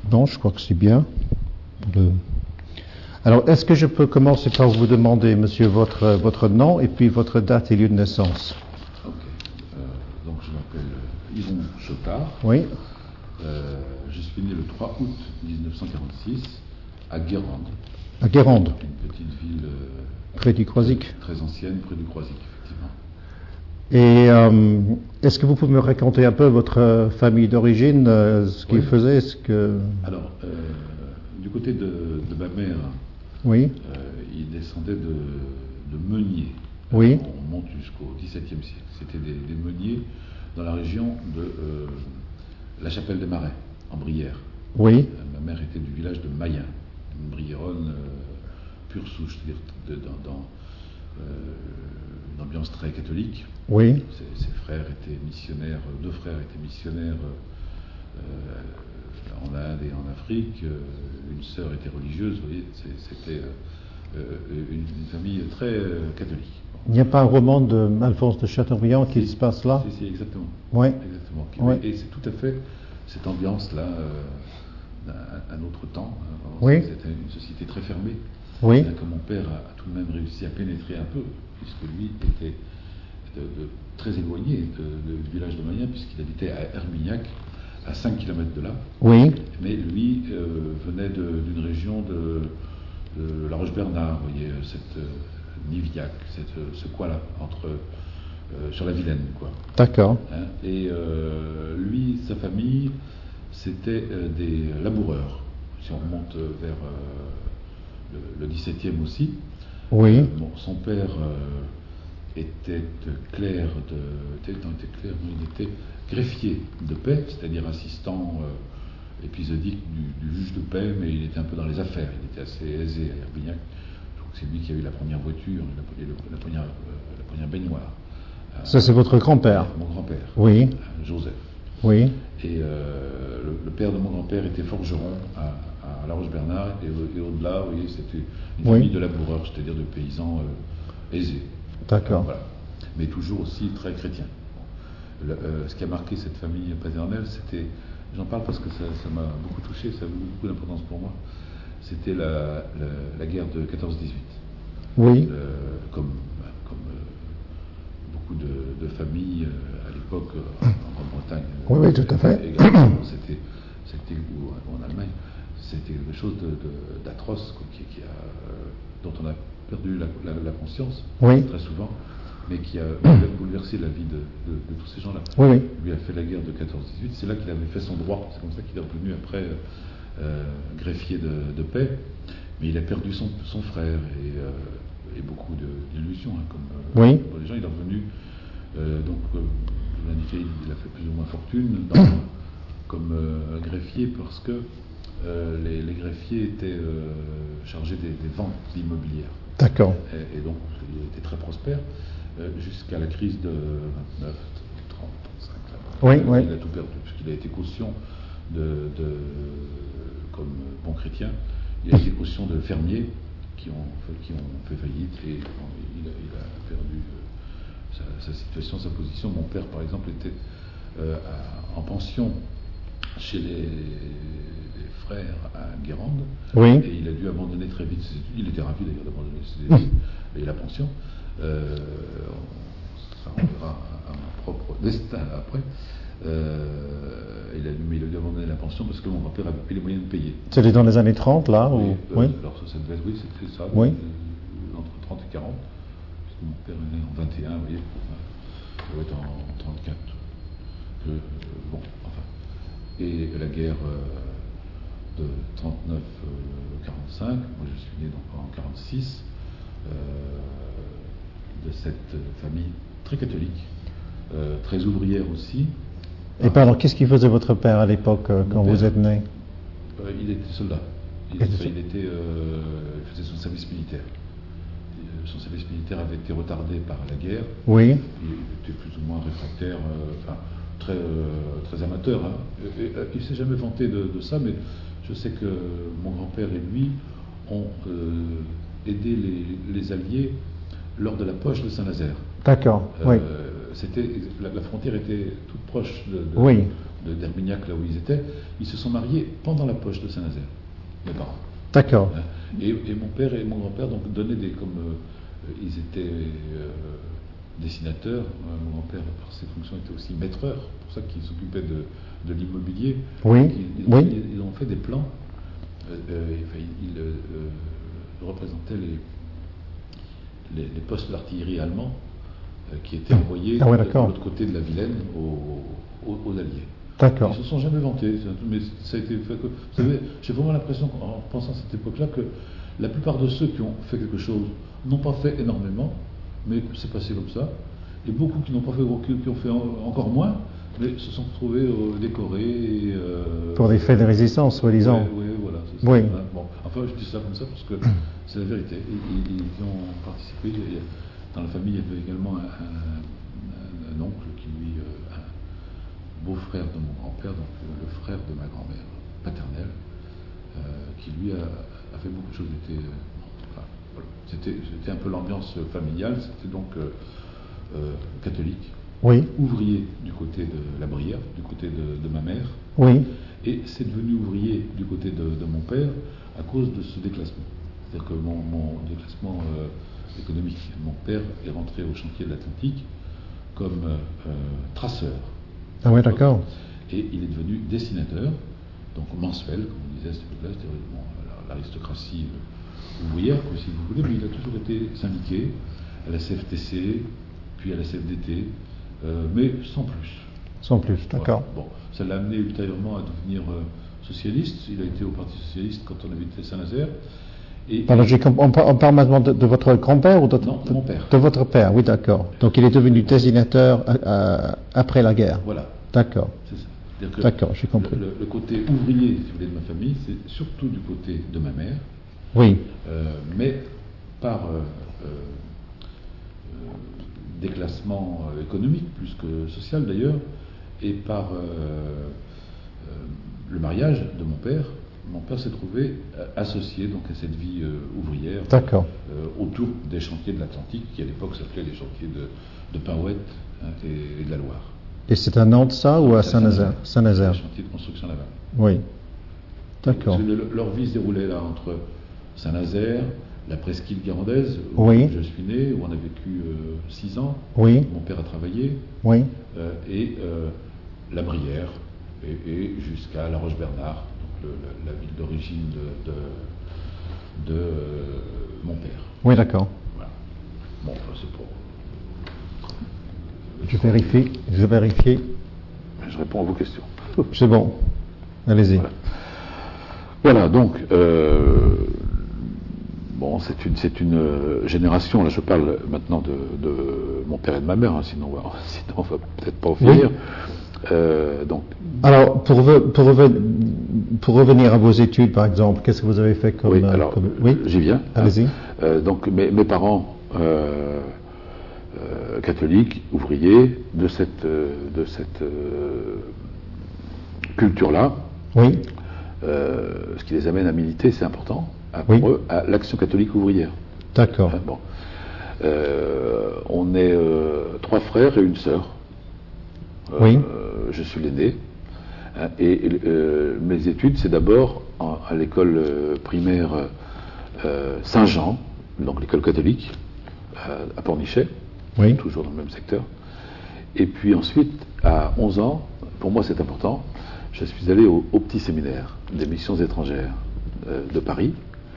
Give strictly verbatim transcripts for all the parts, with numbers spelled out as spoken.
Non, je crois que c'est bien. Le... Alors, est-ce que je peux commencer par vous demander, monsieur, votre, votre nom et puis votre date et lieu de naissance? Ok. Euh, donc, je m'appelle Yvon Chotard. Oui. Euh, je suis né le trois août mille neuf cent quarante-six à Guérande. À Guérande. Une petite ville euh, près du Croisic. Très, très ancienne, près du Croisic, effectivement. Et euh, est-ce que vous pouvez me raconter un peu votre famille d'origine, euh, ce qu'ils oui. faisaient, ce que... Alors, euh, du côté de, de ma mère, oui. euh, il descendait de, de meuniers. Oui. On monte jusqu'au dix-septième siècle. C'était des, des meuniers dans la région de euh, la Chapelle des Marais, en Brière. Oui. Euh, ma mère était du village de Mayen, une briéronne euh, pure souche, c'est-à-dire de, dans, dans euh, une ambiance très catholique. Oui. Ses, ses frères étaient missionnaires, deux frères étaient missionnaires euh, en Inde et en Afrique. Euh, une sœur était religieuse, vous voyez, c'était euh, une, une famille très euh, catholique. Il n'y a pas un roman de Alphonse de Chateaubriand qui si, se passe là? Si, si, exactement. Oui. Exactement. Oui. Et c'est tout à fait cette ambiance-là, euh, d'un, un autre temps. Oui. C'était une société très fermée. Oui. Que mon père a, a tout de même réussi à pénétrer un peu, puisque lui était de, de, très éloigné de, de, du village de Mayen, puisqu'il habitait à Herbignac, à cinq kilomètres de là. Oui. Mais lui euh, venait de, d'une région de, de La Roche-Bernard, vous voyez, cette euh, Niviac, cette, ce coin-là, entre, euh, sur la Vilaine, quoi. D'accord. Hein, et euh, lui, sa famille, c'était euh, des laboureurs. Si on remonte vers euh, le, le dix-septième aussi. Oui. Euh, bon, son père euh, était clerc de, était, non, était clerc, non, il était greffier de paix, c'est-à-dire assistant euh, épisodique du, du juge de paix, mais il était un peu dans les affaires. Il était assez aisé à Herbignac. Je crois que c'est lui qui a eu la première voiture, la, la, la, première, euh, la première baignoire. Ça, c'est votre grand-père? Mon grand-père. Oui. Joseph. Oui. Et euh, le, le père de mon grand-père était forgeron à, à La Roche-Bernard, et, et au-delà, vous voyez, c'était une oui. famille de laboureurs, c'est-à-dire de paysans euh, aisés. D'accord. Euh, voilà. Mais toujours aussi très chrétiens. Le, euh, ce qui a marqué cette famille paternelle, c'était, j'en parle parce que ça, ça m'a beaucoup touché, ça a eu beaucoup d'importance pour moi, c'était la, la, la guerre de quatorze dix-huit. Oui. Le, comme comme euh, beaucoup de, de familles euh, à l'époque euh, en Grande-Bretagne. Oui, oui, tout à fait. Également, c'était, c'était ou en Allemagne, c'était quelque chose de, de, d'atroce quoi, qui, qui a, euh, dont on a perdu la, la, la conscience oui. très souvent, mais qui a bouleversé la vie de, de, de tous ces gens-là. Oui, oui. Lui a fait la guerre de quatorze dix-huit, c'est là qu'il avait fait son droit, c'est comme ça qu'il est revenu après euh, greffier de, de paix, mais il a perdu son, son frère et, euh, et beaucoup de, d'illusions, hein, comme euh, oui. pour les gens, il est revenu, euh, donc euh, je vous l'indiquais, il a fait plus ou moins fortune dans, comme euh, greffier parce que euh, les, les greffiers étaient euh, chargés des, des ventes immobilières. D'accord. Et, et donc il était très prospère euh, jusqu'à la crise de vingt-neuf, trente, trente-cinq. Oui, oui. Il a tout perdu puisqu'il a été caution de, de comme bon chrétien, il a été caution de fermiers qui ont, qui ont fait faillite et bon, il, a, il a perdu euh, sa, sa situation, sa position. Mon père, par exemple, était euh, à, en pension chez les, les frères à Guérande. Oui. Et il a dû abandonner très vite ses études. Il était ravi d'ailleurs d'abandonner ses études et la pension. Euh, ça renverra à, à mon propre destin après. Euh, il, a, mais il a dû abandonner la pension parce que mon grand-père avait plus les moyens de payer. C'était dans les années trente, là Oui, ou... euh, oui. Alors ça, ça devait être, oui, c'était ça, oui. euh, entre trente et quarante. Parce que mon père est né en vingt et un, vous voyez, ça doit être en trente-quatre. Euh, bon, enfin. Et la guerre euh, de trente-neuf quarante-cinq, moi je suis né donc en quarante-six, euh, de cette famille très catholique, euh, très ouvrière aussi. Et pardon, qu'est-ce qu'il faisait votre père à l'époque euh, quand père, vous êtes né? euh, Il était soldat. Il, était, il, était, euh, il faisait son service militaire. Son service militaire avait été retardé par la guerre. Oui. Il était plus ou moins réfractaire, euh, enfin très, euh, très amateur. Hein. Et, et, il ne s'est jamais vanté de, de ça, mais je sais que mon grand-père et lui ont euh, aidé les, les Alliés lors de la poche de Saint-Nazaire. D'accord, euh, oui. C'était, la, la frontière était toute proche de, de, oui. de d'Herbignac, là où ils étaient, ils se sont mariés pendant la poche de Saint-Nazaire, mes parents. D'accord. Et, et mon père et mon grand-père donc donnaient des comme euh, ils étaient euh, dessinateurs. Euh, mon grand-père par ses fonctions était aussi maîtreur, pour ça qu'il s'occupait de, de l'immobilier. Oui. Donc, ils, ils, Oui. ils, ils ont fait des plans. Euh, euh, enfin, ils euh, euh, représentaient les, les, les postes d'artillerie allemands euh, qui étaient envoyés ah ouais, de, d'accord. de l'autre côté de la Vilaine aux, aux, aux Alliés. D'accord. Ils ne se sont jamais vantés, mais ça a été fait que. Vous savez, j'ai vraiment l'impression, en pensant à cette époque-là, que la plupart de ceux qui ont fait quelque chose n'ont pas fait énormément, mais c'est passé comme ça. Et beaucoup qui n'ont pas fait, qui ont fait encore moins, mais se sont retrouvés euh, décorés. Et, euh, Pour des faits de résistance, soi-disant. Oui, ouais, voilà. C'est ça. Oui. Voilà. Bon, enfin, je dis ça comme ça parce que c'est la vérité. Ils, ils, ils ont participé. Dans la famille, il y avait également un, un, un oncle qui, lui, euh, un beau-frère de mon grand-père, donc le, le frère de ma grand-mère paternelle, euh, qui lui a, a fait beaucoup de choses. Était, enfin, voilà. c'était, c'était un peu l'ambiance familiale. C'était donc euh, euh, catholique. Oui. Ouvrier du côté de la Brière, du côté de, de ma mère. Oui. Et c'est devenu ouvrier du côté de, de mon père à cause de ce déclassement. C'est-à-dire que mon, mon déclassement euh, économique, mon père est rentré au chantier de l'Atlantique comme euh, euh, traceur. Ah oui, d'accord. Et il est devenu dessinateur, donc mensuel, comme on disait à cette époque-là, c'est-à-dire bon, l'aristocratie ouvrière, si vous voulez, mais il a toujours été syndiqué à la C F T C, puis à la C F D T, euh, mais sans plus. Sans plus, d'accord. Voilà. Bon, ça l'a amené ultérieurement à devenir euh, socialiste. Il a été au Parti socialiste quand on habitait Saint-Nazaire. Et, Pardon, j'ai comp- on, par- on parle maintenant de, de votre grand-père ou de, non, de mon père. De votre père, oui, d'accord. Donc il est devenu dessinateur euh, euh, après la guerre. Voilà. D'accord. C'est ça. C'est-à-dire que D'accord, j'ai compris. Le, le, le côté ouvrier, si vous voulez, de ma famille, c'est surtout du côté de ma mère. Oui. Euh, mais par euh, euh, euh, déclassement euh, économique, plus que social d'ailleurs, et par euh, euh, le mariage de mon père, mon père s'est trouvé euh, associé donc à cette vie euh, ouvrière D'accord. euh, autour des chantiers de l'Atlantique, qui à l'époque s'appelaient les chantiers de, de Pinouette hein, et, et de la Loire. Et c'est à Nantes ça ou à Saint-Nazaire? Saint-Nazaire. Les chantiers de construction là-bas. Oui. D'accord. Parce que le- leur vie se déroulait là entre Saint-Nazaire, la presqu'île guérandaise, où Oui. je suis né, où on a vécu euh, six ans. Oui. Mon père a travaillé. Oui. Euh, et euh, la Brière, et, et jusqu'à La Roche-Bernard, donc le- la, la ville d'origine de, de, de, euh, mon père. Oui, d'accord. Voilà. Bon, enfin, c'est pour. Je vérifie. Je vais vérifier. Je réponds à vos questions. C'est bon. Allez-y. Voilà. Voilà, donc, euh, bon, c'est une, c'est une euh, génération, là je parle maintenant de, de mon père et de ma mère, hein, sinon, on va- sinon on va peut-être pas en finir. Oui. Euh, donc, Alors, pour, re- pour, reven- pour revenir à vos études, par exemple, qu'est-ce que vous avez fait comme... oui, euh, alors, comme- oui, j'y viens. allez-y. Hein. Euh, donc, mes, mes parents, euh, euh, catholiques, ouvriers, de cette, euh, de cette euh, culture-là, Oui, euh, ce qui les amène à militer, c'est important, à, Oui. pour eux, à l'Action catholique ouvrière. d'accord. Hein, bon. Euh, on est euh, trois frères et une sœur. Euh, Oui. euh, je suis l'aîné. Hein, et euh, mes études, c'est d'abord en- à l'école euh, primaire euh, Saint-Jean, donc l'école catholique, à, à Pornichet, Oui, toujours dans le même secteur. Et puis ensuite, à onze ans, pour moi c'est important, je suis allé au, au petit séminaire des missions étrangères euh, de Paris,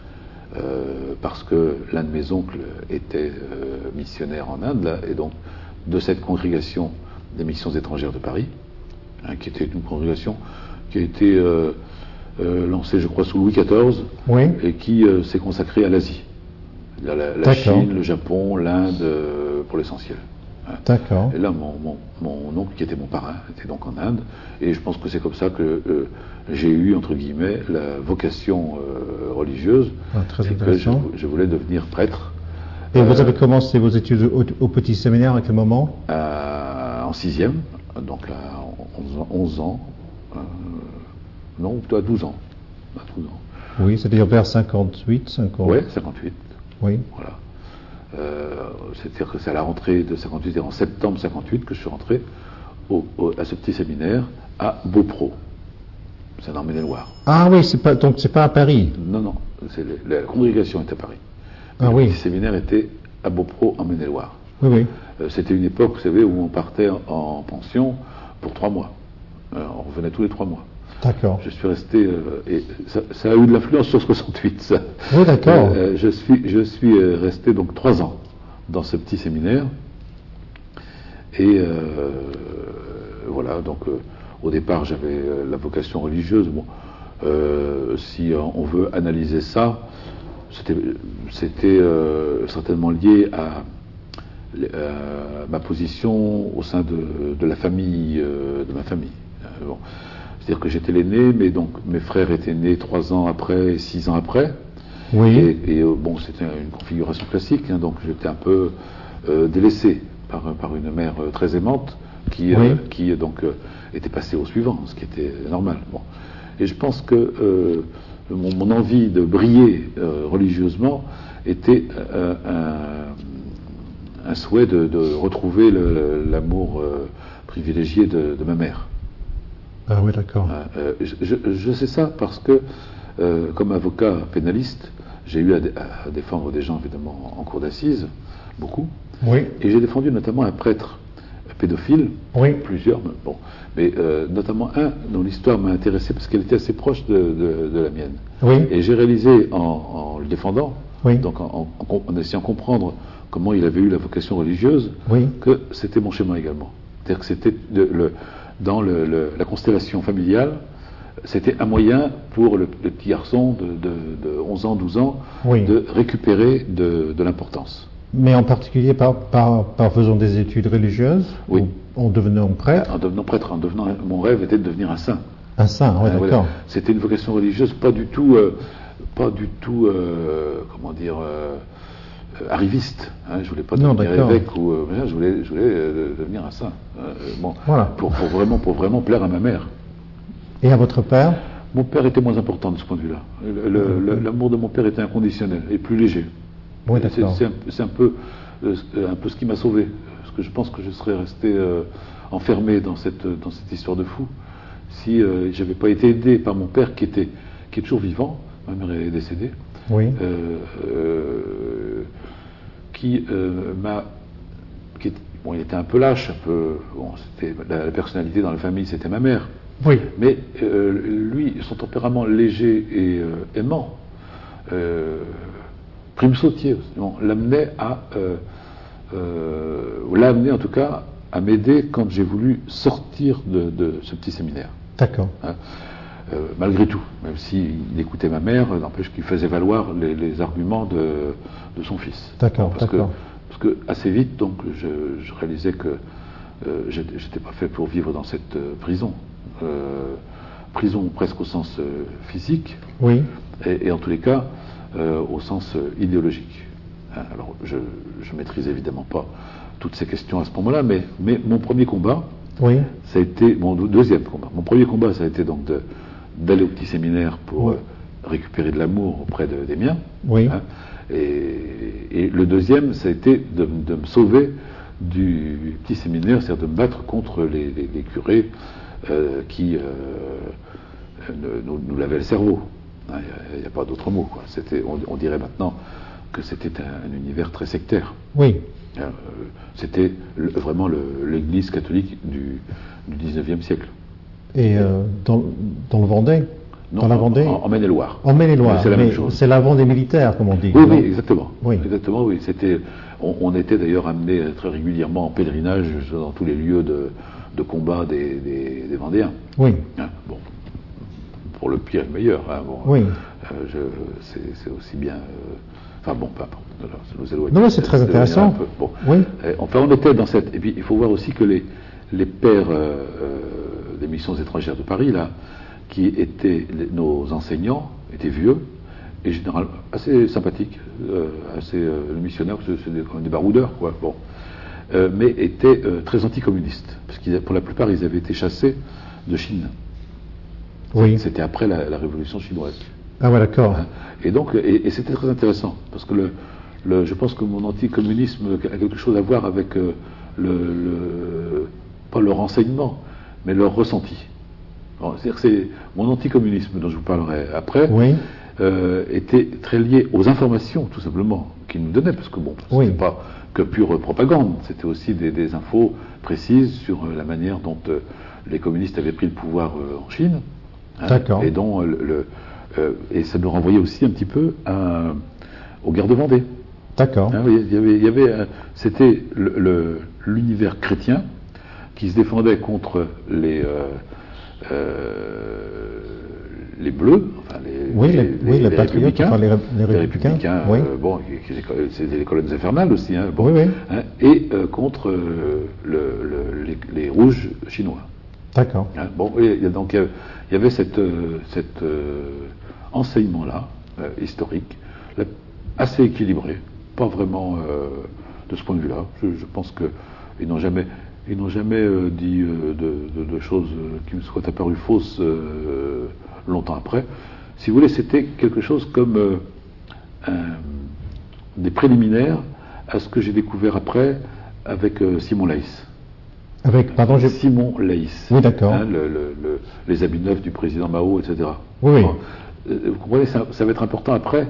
euh, parce que l'un de mes oncles était euh, missionnaire en Inde, là, et donc de cette congrégation des missions étrangères de Paris, hein, qui était une congrégation qui a été euh, euh, lancée, je crois, sous Louis quatorze, oui, et qui euh, s'est consacrée à l'Asie, la, la- la D'accord. Chine, le Japon, l'Inde, euh, pour l'essentiel. Hein. d'accord. Et là, mon, mon, mon oncle, qui était mon parrain, était donc en Inde, et je pense que c'est comme ça que euh, j'ai eu, entre guillemets, la vocation euh, religieuse, Ah, très c'est que je, intéressant. je voulais devenir prêtre. Et vous euh, avez commencé vos études au, au petit séminaire à quel moment? à- en sixième, donc là, onze ans, onze ans euh, non, plutôt à douze ans. À douze ans. Oui, c'est-à-dire vers cinquante-huit, cinquante. Ouais, cinquante-huit, Oui, voilà. Euh, C'est-à-dire que c'est à la rentrée de cinquante-huit, et en septembre cinquante-huit que je suis rentré au- au- à ce petit séminaire à Beaupro. C'est dans Maine-et-Loire. Ah oui, c'est pas, donc c'est pas à Paris. Non, non, c'est le- la congrégation est à Paris. Ah le oui. petit séminaire était à Beaupro, en Maine-et-Loire. Oui, oui. Euh, C'était une époque, vous savez, où on partait en, en pension pour trois mois. Euh, on revenait tous les trois mois. D'accord. Je suis resté, euh, et ça, ça a eu de l'influence sur soixante-huit, ça. Oui, d'accord. Euh, je suis, je suis euh, resté donc trois ans dans ce petit séminaire. Et euh, voilà, donc euh, au départ j'avais euh, la vocation religieuse. Bon, euh, si euh, on veut analyser ça, c'était, c'était euh, certainement lié à, à ma position au sein de, de la famille, euh, de ma famille. Euh, bon. C'est-à-dire que j'étais l'aîné, mais donc mes frères étaient nés trois ans après et six ans après. Oui. Et, et, euh, bon, c'était une configuration classique, hein, donc j'étais un peu euh, délaissé par, par une mère euh, très aimante qui, Oui. euh, qui donc euh, était passée au suivant, ce qui était normal. Bon. Et je pense que euh, mon, mon envie de briller euh, religieusement était euh, un, un souhait de, de retrouver le- l'amour euh, privilégié de, de ma mère. Ah oui, d'accord. Euh, je, je- je sais ça parce que, euh, comme avocat pénaliste, j'ai eu à, dé- à défendre des gens évidemment en cour d'assises, beaucoup, Oui. et j'ai défendu notamment un prêtre pédophile, Oui. plusieurs, mais bon, mais euh, notamment un dont l'histoire m'a intéressé parce qu'elle était assez proche de, de- de la mienne. Oui. Et j'ai réalisé en, en le défendant, Oui. donc en, en- en essayant de comprendre comment il avait eu la vocation religieuse, Oui. que c'était mon schéma également. C'est-à-dire que c'était de- le, dans le- le- la constellation familiale, c'était un moyen pour le, le petit garçon de, de- de onze ans, douze ans, Oui. de récupérer de, de l'importance. Mais en particulier par, par, par faisant des études religieuses, Oui. ou en devenant prêtre. En devenant prêtre, en devenant, mon rêve était de devenir un saint. Un saint, oui, Euh, voilà. d'accord. C'était une vocation religieuse pas du tout, euh, pas du tout, euh, comment dire, euh, euh, arriviste. Hein. Je voulais pas Non, devenir d'accord. évêque ou, euh, machin, je voulais, je voulais euh, devenir un saint. Euh, bon, Voilà. pour, pour vraiment, pour vraiment plaire à ma mère. Et à votre père? Mon père était moins important de ce point de vue-là. Le- le- le- L'amour de mon père était inconditionnel et plus léger. Oui, C'est- d'accord. C'est un, c'est un peu, euh, un peu ce qui m'a sauvé. Parce que je pense que je serais resté euh, enfermé dans cette, dans cette histoire de fou si euh, j'avais pas été aidé par mon père qui était, qui est toujours vivant. Ma mère est décédée. Oui. Euh, euh, qui euh, m'a, qui est- bon, il était un peu lâche, un peu, bon, c'était la, la personnalité dans la famille, c'était ma mère. Oui. Mais euh, lui, son tempérament léger et euh, aimant, euh, prime sautier, bon, l'amenait à, euh, euh, ou l'a amené en tout cas à m'aider quand j'ai voulu sortir de, de ce petit séminaire. D'accord. Hein. Euh, malgré tout, même s'il écoutait ma mère, n'empêche qu'il faisait valoir les, les arguments de, de son fils. D'accord, Parce que, d'accord. parce que assez vite, donc, je, je réalisais que euh, j'étais j'étais pas fait pour vivre dans cette euh, prison. Euh, prison presque au sens euh, physique, Oui. et, et en tous les cas euh, au sens euh, idéologique. Hein, alors je ne maîtrise évidemment pas toutes ces questions à ce moment-là, mais, mais mon premier combat, Oui. ça a été mon deux- deuxième combat. Mon premier combat, ça a été donc de- d'aller au petit séminaire pour Oui. euh, récupérer de l'amour auprès de- des miens. Oui. Hein, et, et le deuxième, ça a été de, de me sauver du petit séminaire, c'est-à-dire de me battre contre les, les- les curés euh, qui euh, ne- nous, nous lavaient le cerveau. Hein, Il n'y a, a pas d'autre mot, quoi. C'était, on, on dirait maintenant que c'était un, un univers très sectaire. Oui. Euh, C'était le- vraiment le- l'Église catholique du, du dix-neuvième siècle. Et euh, dans, dans le Vendée? Non, Dans la en- Vendée? En, en Maine-et-Loire. En Maine-et-Loire. Mais c'est la même mais chose. C'est la Vendée militaire, comme on dit. Oui, non? oui, exactement. Oui. Exactement, oui. C'était, on, on était d'ailleurs amené très régulièrement en pèlerinage dans tous les lieux de, de combat des, des, des Vendéens. Oui. Hein, bon, pour le pire et le meilleur. Hein, bon, Oui. euh, je- c'est, c'est aussi bien. euh, Enfin bon, peu importe. Voilà, ça nous éloigne. Non, mais c'est très Ça nous éloigne intéressant. un peu. Bon. Oui. Euh, enfin, on était dans cette. Et puis, il faut voir aussi que les, les pères euh, euh, des missions étrangères de Paris, là, qui étaient les- nos enseignants, étaient vieux et généralement assez sympathiques, euh, assez euh, les missionnaires, c'est c'est des, comme des baroudeurs, quoi. Bon, Euh, mais étaient euh, très anticommunistes, parce qu'ils, pour la plupart, ils avaient été chassés de Chine. Oui. C'était après la, la révolution chinoise. Ah ouais, d'accord. Hein. Et donc, et, et c'était très intéressant, parce que le, le, je pense que mon anticommunisme a quelque chose à voir avec euh, le, le, pas leur enseignement, mais leur ressenti. Bon, c'est-à-dire que c'est mon anticommunisme dont je vous parlerai après. Oui. Euh, était très lié aux informations, tout simplement, qu'ils nous donnaient, parce que bon, c'était Oui. pas que pure propagande, c'était aussi des, des infos précises sur euh, la manière dont euh, les communistes avaient pris le pouvoir euh, en Chine, hein, D'accord. et dont euh, le, le, euh, et ça me renvoyait aussi un petit peu à, aux guerres de Vendée. D'accord. Hein, il y avait, il y avait, euh, c'était le, le, l'univers chrétien qui se défendait contre les euh, euh, les bleus, enfin les, Oui, les, les, oui, les, les patriotes, républicains, enfin, les, ré- les les républicains. républicains, Oui. euh, bon, c'était les colonnes infernales aussi, hein, bon, Oui, oui. hein, et euh, contre euh, le, le, les, les rouges chinois. D'accord. Hein, bon, il y a donc il y avait cette, euh, cet euh, enseignement-là euh, historique, là, assez équilibré, pas vraiment euh, de ce point de vue-là. Je, je pense que ils n'ont jamais Ils n'ont jamais euh, dit euh, de, de, de choses euh, qui me soient apparues fausses euh, longtemps après. Si vous voulez, c'était quelque chose comme euh, un, des préliminaires à ce que j'ai découvert après avec euh, Simon Leys. Avec, pardon, je... Simon Leys. Oui, d'accord. Hein, le, le, le, les habits neufs du président Mao, et cetera. Oui, oui. Bon, euh, vous comprenez, ça, ça va être important après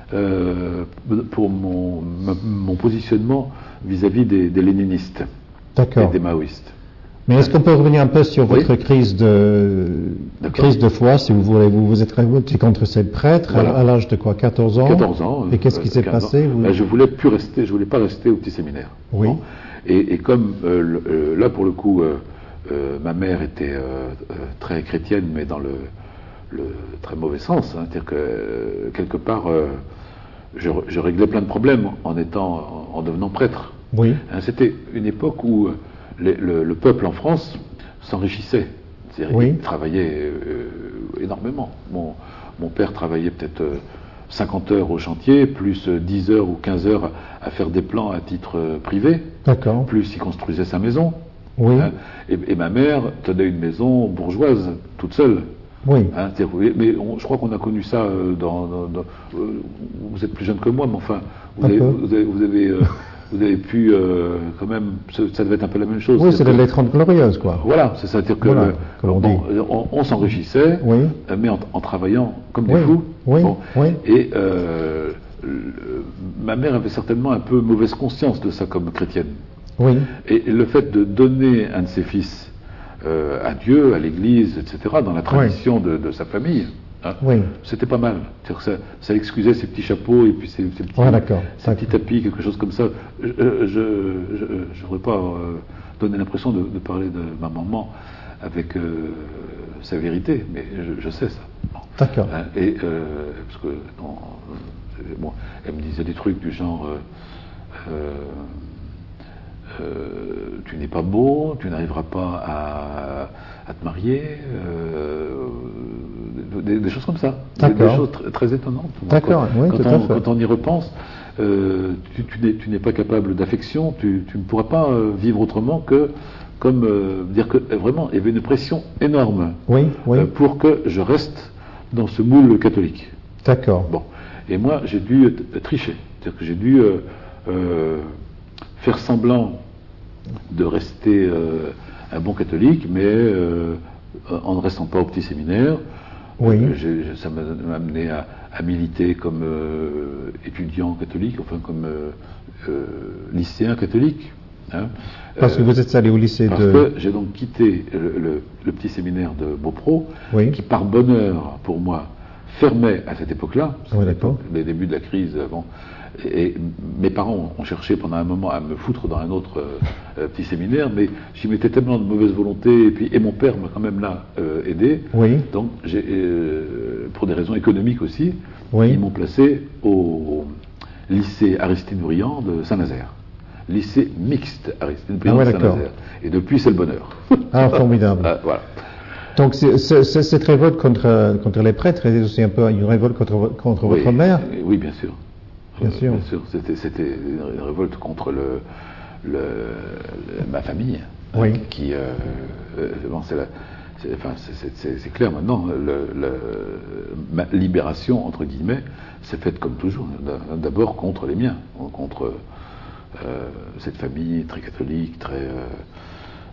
euh, pour mon, mon positionnement vis-à-vis des, des léninistes. D'accord. Et des maoïstes. Mais est-ce qu'on peut revenir un peu sur votre Oui. crise de crise de foi, si vous voulez? Vous vous êtes révolté contre ces prêtres Voilà. à, à l'âge de quoi, quatorze ans? quatorze ans. Et qu'est-ce qui euh, s'est quinze passé ans. vous... Ben, je voulais plus rester, je voulais pas rester au petit séminaire. Oui. Bon. Et, et comme euh, le, euh, là pour le coup, euh, euh, ma mère était euh, euh, très chrétienne, mais dans le, le très mauvais sens, hein, c'est-à-dire que euh, quelque part, euh, je, je réglais plein de problèmes en étant, en, en devenant prêtre. Oui. Hein, c'était une époque où euh, les, le, le peuple en France s'enrichissait. C'est-à-dire, Oui. il travaillait euh, énormément. Mon, mon père travaillait peut-être euh, cinquante heures au chantier, plus euh, dix heures ou quinze heures à, à faire des plans à titre euh, privé, D'accord. plus il construisait sa maison. Oui. Hein, et, et ma mère tenait une maison bourgeoise, toute seule. Oui. Hein, c'est-à-dire, vous voyez, mais on- je crois qu'on a connu ça euh, dans... dans- dans- euh, vous êtes plus jeune que moi, mais enfin, vous Un avez, peu. vous avez, vous avez, euh, vous avez pu euh, quand même... Ça, ça devait être un peu la même chose. Oui, C'est-à-dire c'était que- les trente glorieuses, quoi. Voilà, c'est ça, c'est-à-dire que Voilà, le- comme on bon, dit. on, on s'enrichissait, Oui. euh, mais en, en travaillant comme des Oui, fous. oui, oui. Et euh, le- ma mère avait certainement un peu mauvaise conscience de ça comme chrétienne. Oui. Et, et le fait de donner un de ses fils euh, à Dieu, à l'Église, et cetera, dans la tradition de, de sa famille, hein, Oui. c'était pas mal. C'est-à-dire que ça, ça excusait ses petits chapeaux et puis ses, ses petits, Ouais, d'accord. ses petits tapis, quelque chose comme ça. Je ne voudrais pas euh, donner l'impression de, de parler de ma maman avec euh, sa vérité, mais je, je sais ça. Bon. D'accord. Hein, et euh, parce que non, euh, bon, elle me disait des trucs du genre. Euh, euh, Euh, tu n'es pas beau, tu n'arriveras pas à, à te marier, euh, des, des choses comme ça, des, des D'accord. choses tr- très étonnantes. D'accord, Quand, oui, quand tout on, à fait. quand on y repense, euh, tu, tu n'es, tu n'es pas capable d'affection, tu, tu ne pourras pas euh, vivre autrement que comme euh, dire que euh, vraiment il y avait une pression énorme Oui, oui. euh, pour que je reste dans ce moule catholique. D'accord. Bon, et moi j'ai dû euh, tricher, c'est-à-dire que j'ai dû euh, euh, faire semblant de rester euh, un bon catholique, mais euh, en ne restant pas au petit séminaire. Oui. Euh, j'ai- j'ai- ça m'a m'a amené à, à militer comme euh, étudiant catholique, enfin comme euh, euh, lycéen catholique. Hein. Parce que Euh, vous êtes allé au lycée parce de... que j'ai donc quitté le, le- le petit séminaire de Beaupro, Oui. qui par bonheur pour moi fermait à cette époque-là, Oui, d'accord. les débuts de la crise. Bon, et, et mes parents ont cherché pendant un moment à me foutre dans un autre euh, euh, petit séminaire, mais j'y mettais tellement de mauvaise volonté, et puis et mon père m'a quand même là euh, aidé. Oui. Donc j'ai, euh, pour des raisons économiques aussi, Oui. ils m'ont placé au lycée Aristide Briand de Saint-Nazaire. Lycée mixte Aristide Briand Ah ouais, de d'accord. Saint-Nazaire. Et depuis, c'est le bonheur. Ah, formidable. Ah, voilà. Donc c'est- c'est- c'est- cette révolte contre, contre les prêtres est aussi un peu une révolte contre, vo- contre Oui, votre mère. euh, Oui, bien sûr. Bien Euh, sûr. Bien sûr. C'était, c'était une une révolte contre le, le, le- ma famille. Oui. hein, Qui, euh, euh, bon, c'est la- c'est- enfin, c'est- c'est- c'est c'est clair maintenant. Le, le- ma libération, entre guillemets, s'est faite comme toujours. D'abord contre les miens, contre euh, cette famille très catholique, très. Euh,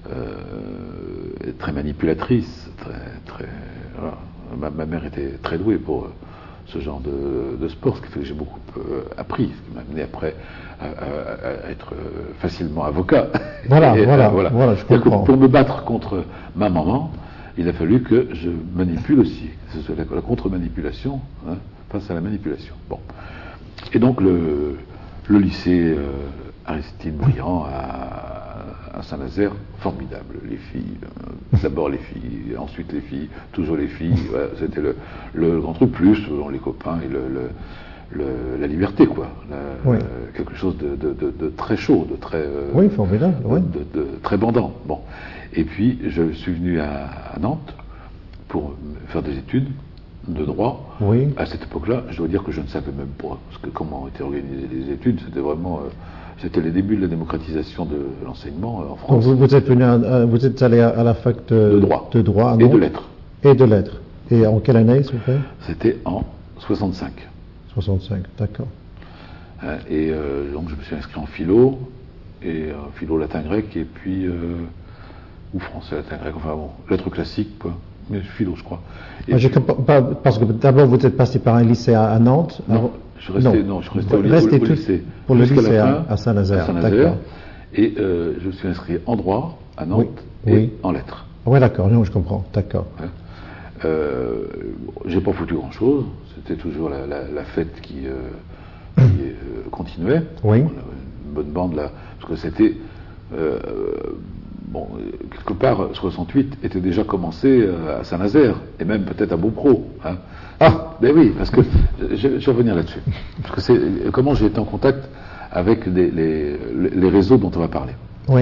euh, très manipulatrice, très, très, voilà. ma, ma mère était très douée pour euh, ce genre de, de sport, ce qui fait que j'ai beaucoup euh, appris, ce qui m'a amené après à, à, à être euh, facilement avocat. Voilà, Et, voilà, euh, voilà. voilà, je comprends. Pour me battre contre ma maman, il a fallu que je manipule aussi, que ce soit la, la contre-manipulation, hein, face à la manipulation. Bon. Et donc le, le lycée euh, Aristide Briand à, à Saint-Nazaire, formidable. Les filles, euh, d'abord les filles, ensuite les filles, toujours les filles. Voilà, c'était le, le grand truc, plus selon les copains et le, le, le, la liberté, quoi. La, Oui. euh, quelque chose de, de, de, de très chaud, de très, euh, Oui, formidable, oui. de, de, de très bandant. Bon. Et puis je suis venu à, à Nantes pour faire des études de droit. Oui. À cette époque-là, je dois dire que je ne savais même pas parce que comment étaient organisées les études. C'était vraiment, euh, c'était les débuts de la démocratisation de l'enseignement euh, en Donc France. vous, vous êtes venu, à- à- vous êtes allé à, à la fac de, De droit. de droit à Et Nantes. de lettres. Et de lettres. Et en quelle année, s'il vous plaît? C'était en soixante-cinq. soixante-cinq, d'accord. Hein, et euh, donc je me suis inscrit en philo, et euh, philo latin grec, et puis euh, ou français latin grec, enfin bon, lettres classiques, quoi. Mais philo, je crois. Et Ah, je puis- comprends pas, parce que d'abord vous êtes passé par un lycée à, à Nantes. Non, avant- je suis resté, non, je suis resté au, Vous au- restez au tout- lycée. pour le jusqu'à la lycée à- fin, à Saint-Nazaire, à Saint-Nazaire. d'accord. Et euh, je me suis inscrit en droit à Nantes Oui, et oui. en lettres. Oui, d'accord, non, je comprends, d'accord. Hein. Euh, j'ai pas foutu grand chose, c'était toujours la, la, la fête qui, euh, qui euh, continuait. Oui. On avait une bonne bande là, parce que c'était. Euh, bon, quelque part, soixante-huit était déjà commencé euh, à Saint-Nazaire, et même peut-être à Beaupro. Hein. Ah. Ben oui, parce que je, je vais revenir là-dessus. Parce que c'est comment j'ai été en contact avec les, les, les réseaux dont on va parler. Oui,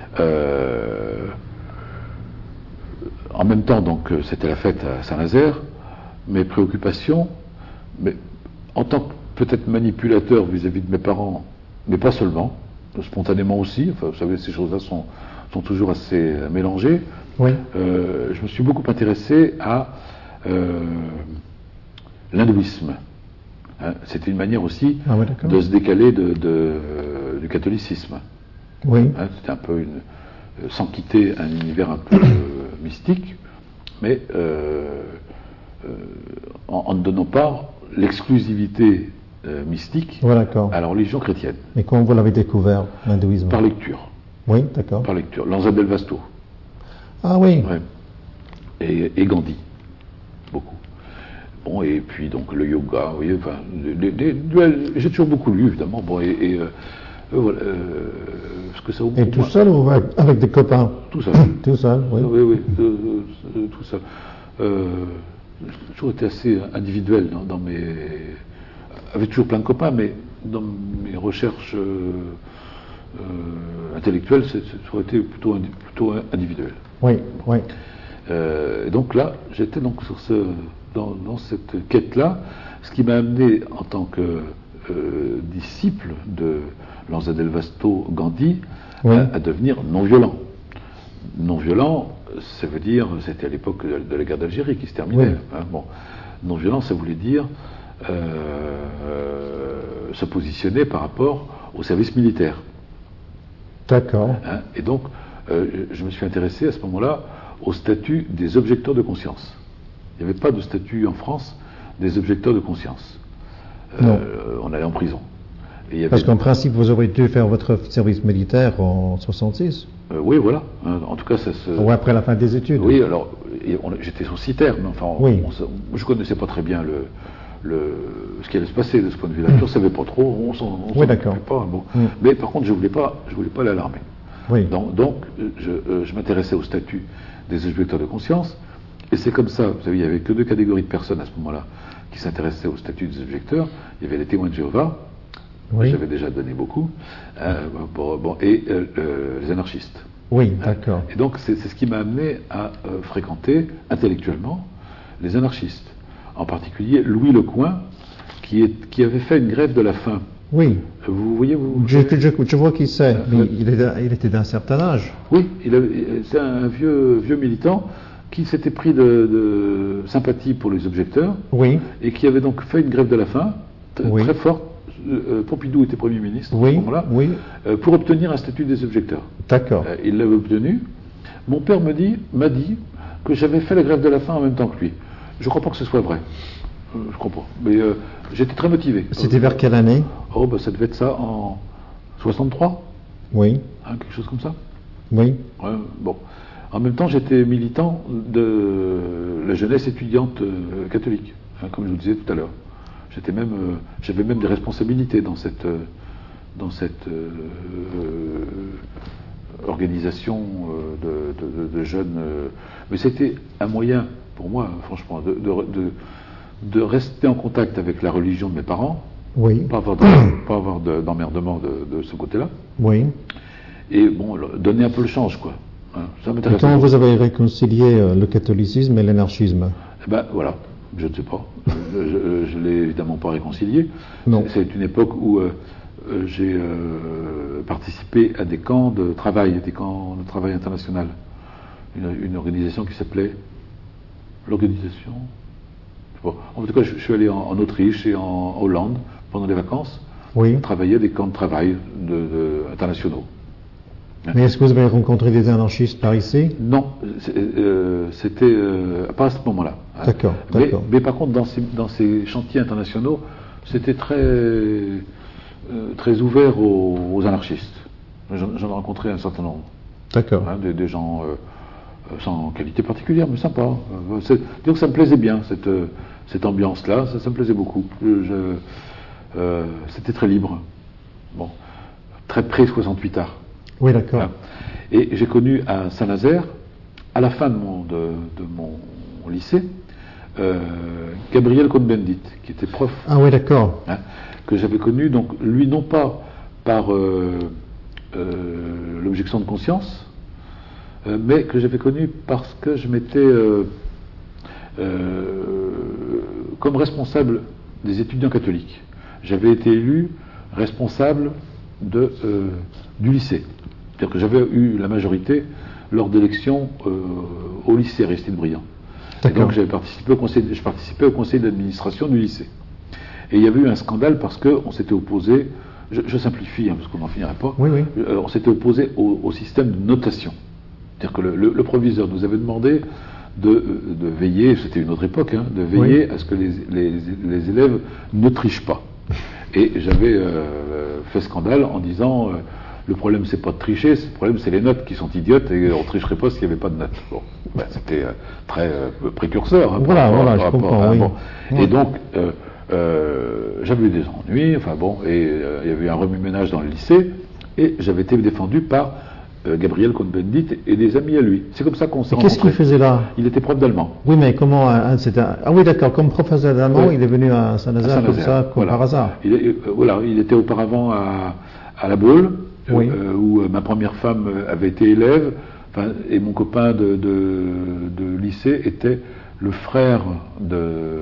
Euh, en même temps, donc, euh, c'était la fête à Saint-Nazaire. Mes préoccupations, mais en tant que peut-être manipulateur vis-à-vis de mes parents, mais pas seulement, spontanément aussi. Enfin, vous savez, ces choses-là sont, sont toujours assez euh, mélangées. oui, Euh, je me suis beaucoup intéressé à euh, l'hindouisme. Hein, c'était une manière aussi Ah ouais, d'accord. de se décaler de, de, euh, du catholicisme. oui, Hein, c'était un peu une, euh, sans quitter un univers un peu euh, mystique, mais euh, euh, en, en ne donnant pas l'exclusivité euh, mystique oui, d'accord. à la religion chrétienne, Et comment vous l'avez découvert, l'hindouisme? par lecture, Oui, d'accord. par lecture. Lanza del Vasto, Ah oui, ouais. et, et Gandhi, beaucoup. Bon, et puis donc le yoga, vous voyez, enfin, les- les- les- j'ai toujours beaucoup lu, évidemment, bon, et, et, euh, euh, voilà, euh, ce que ça vous et tout seul ou avec, avec des copains? Tout seul. Tout seul, oui. Oui, oui, euh, euh, tout ça. Euh, j'ai toujours été assez individuel dans, dans mes. Avec toujours plein de copains, mais dans mes recherches euh, euh, intellectuelles, c'est c'est toujours été plutôt, indi- plutôt individuel. Oui, oui, Euh, et donc là, j'étais donc sur ce, dans, dans cette quête-là, ce qui m'a amené en tant que euh, disciple de Lanza del Vasto Gandhi Oui. à, à devenir non-violent. Non-violent, ça veut dire, c'était à l'époque de, de la guerre d'Algérie qui se terminait. Oui. Hein, bon. Non-violent, ça voulait dire euh, euh, se positionner par rapport au service militaire. d'accord. Hein. Et donc, euh, je me suis intéressé à ce moment-là au statut des objecteurs de conscience. Il n'y avait pas de statut en France des objecteurs de conscience. Euh, Non. on allait en prison. Et il y avait- Parce qu'en principe, vous auriez dû faire votre service militaire en soixante-six, euh, oui, voilà. Hein, en tout cas, ça se. ou après la fin des études. Oui, alors, et on- j'étais sociétaire, mais enfin, on- Oui. on se- je ne connaissais pas très bien le, le, ce qui allait se passer de ce point de vue-là. Je ne savais pas trop, on s'en on s'en Oui, d'accord. occupait pas. Bon. Mm. Mais par contre, je ne voulais pas, je voulais pas l'alarmer. Oui, Donc, donc, euh, je, euh, je m'intéressais au statut des objecteurs de conscience, et c'est comme ça, vous savez, il n'y avait que deux catégories de personnes à ce moment-là qui s'intéressaient au statut des objecteurs. Il y avait les témoins de Jéhovah, oui, j'avais déjà donné beaucoup, euh, bon, bon, et euh, euh, les anarchistes. oui, d'accord. Et donc, c'est c'est ce qui m'a amené à euh, fréquenter intellectuellement les anarchistes, en particulier Louis Lecoing, qui, est, qui avait fait une grève de la faim. Oui, Vous voyez, vous je, je, je vois qui c'est, mais Euh, il, est- il était d'un certain âge. Oui, il avait- c'est un vieux, vieux militant qui s'était pris de, de sympathie pour les objecteurs Oui, et qui avait donc fait une grève de la faim t- Oui. très forte. Euh, Pompidou était Premier ministre à ce oui, moment-là, oui, euh, pour obtenir un statut des objecteurs. d'accord. Euh, il l'avait obtenu Mon père me dit, m'a dit que j'avais fait la grève de la faim en même temps que lui. Je ne crois pas que ce soit vrai. Euh, je ne crois pas. Mais euh, j'étais très motivé. C'était vers quelle année? Oh, bah, ça devait être ça en soixante-trois. Oui. Hein, quelque chose comme ça. Oui. Ouais, bon. En même temps, j'étais militant de la jeunesse étudiante euh, catholique, hein, comme je vous disais tout à l'heure. J'étais même, euh, j'avais même des responsabilités dans cette, euh, dans cette euh, euh, organisation euh, de, de, de jeunes. Euh, mais c'était un moyen, pour moi, franchement, de, de, de, de rester en contact avec la religion de mes parents. Oui. Pas avoir, de, pas avoir de, d'emmerdement de, de ce côté-là. Oui. Et bon, donner un peu le change, quoi. Hein, ça m'intéresse. Comment vous avez réconcilié euh, le catholicisme et l'anarchisme? Eh ben voilà, je ne sais pas. Je ne l'ai évidemment pas réconcilié. Non. C'est une époque où euh, j'ai euh, participé à des camps de travail, des camps de travail international. Une, une organisation qui s'appelait l'organisation. Bon, en tout cas, je, je suis allé en, en Autriche et en Hollande pendant les vacances. Oui. Travailler à des camps de travail de, de, internationaux. Mais est-ce que vous avez rencontré des anarchistes par ici? Non, euh, c'était euh, pas à ce moment-là. Hein. D'accord, d'accord. Mais, mais par contre, dans ces, dans ces chantiers internationaux, c'était très, euh, très ouvert aux, aux anarchistes. J'en, j'en ai rencontré un certain nombre. D'accord. Hein, des, des gens euh, sans qualité particulière, mais sympa. Euh, c'est, disons que ça me plaisait bien, cette, cette ambiance-là, ça, ça me plaisait beaucoup. Je, euh, c'était très libre. Bon, très près soixante-huit arts. Oui, d'accord. Hein. Et j'ai connu à Saint-Nazaire, à la fin de mon, de, de mon lycée, euh, Gabriel Cohn-Bendit, qui était prof. Ah oui, d'accord. Hein, que j'avais connu, donc lui non pas par euh, euh, l'objection de conscience, euh, mais que j'avais connu parce que je m'étais, euh, euh, comme responsable des étudiants catholiques, j'avais été élu responsable de, euh, du lycée. C'est-à-dire que j'avais eu la majorité lors d'élections euh, au lycée Aristide Briand. Et donc j'avais participé au conseil, je participais au conseil d'administration du lycée. Et il y avait eu un scandale parce qu'on s'était opposé, je, je simplifie hein, parce qu'on n'en finirait pas, oui, oui. Euh, on s'était opposé au, au système de notation. C'est-à-dire que le, le, le proviseur nous avait demandé de, de veiller, c'était une autre époque, hein, de veiller oui. à ce que les, les, les élèves ne trichent pas. Et j'avais euh, fait scandale en disant... Euh, le problème, c'est pas de tricher, le problème, c'est les notes qui sont idiotes et on tricherait pas s'il n'y avait pas de notes. Bon, ben, c'était euh, très euh, précurseur. Hein, voilà, rapport, voilà, je rapport, comprends. hein, Oui. Bon. Oui. Et donc, euh, euh, j'avais eu des ennuis, enfin bon, et euh, il y avait eu un remue-ménage dans le lycée, et j'avais été défendu par euh, Gabriel Cohn-Bendit et des amis à lui. C'est comme ça qu'on s'est rencontrés. Qu'est-ce qu'il faisait là? Il était prof d'allemand. Oui, mais comment un, c'était un... Ah oui, d'accord, comme professeur d'allemand, oui. Il est venu à Saint-Nazaire comme ça, comme voilà. par hasard. Il est, euh, voilà, il était auparavant à, à La Baule. Oui. Euh, où euh, ma première femme avait été élève, et mon copain de, de, de lycée était le frère de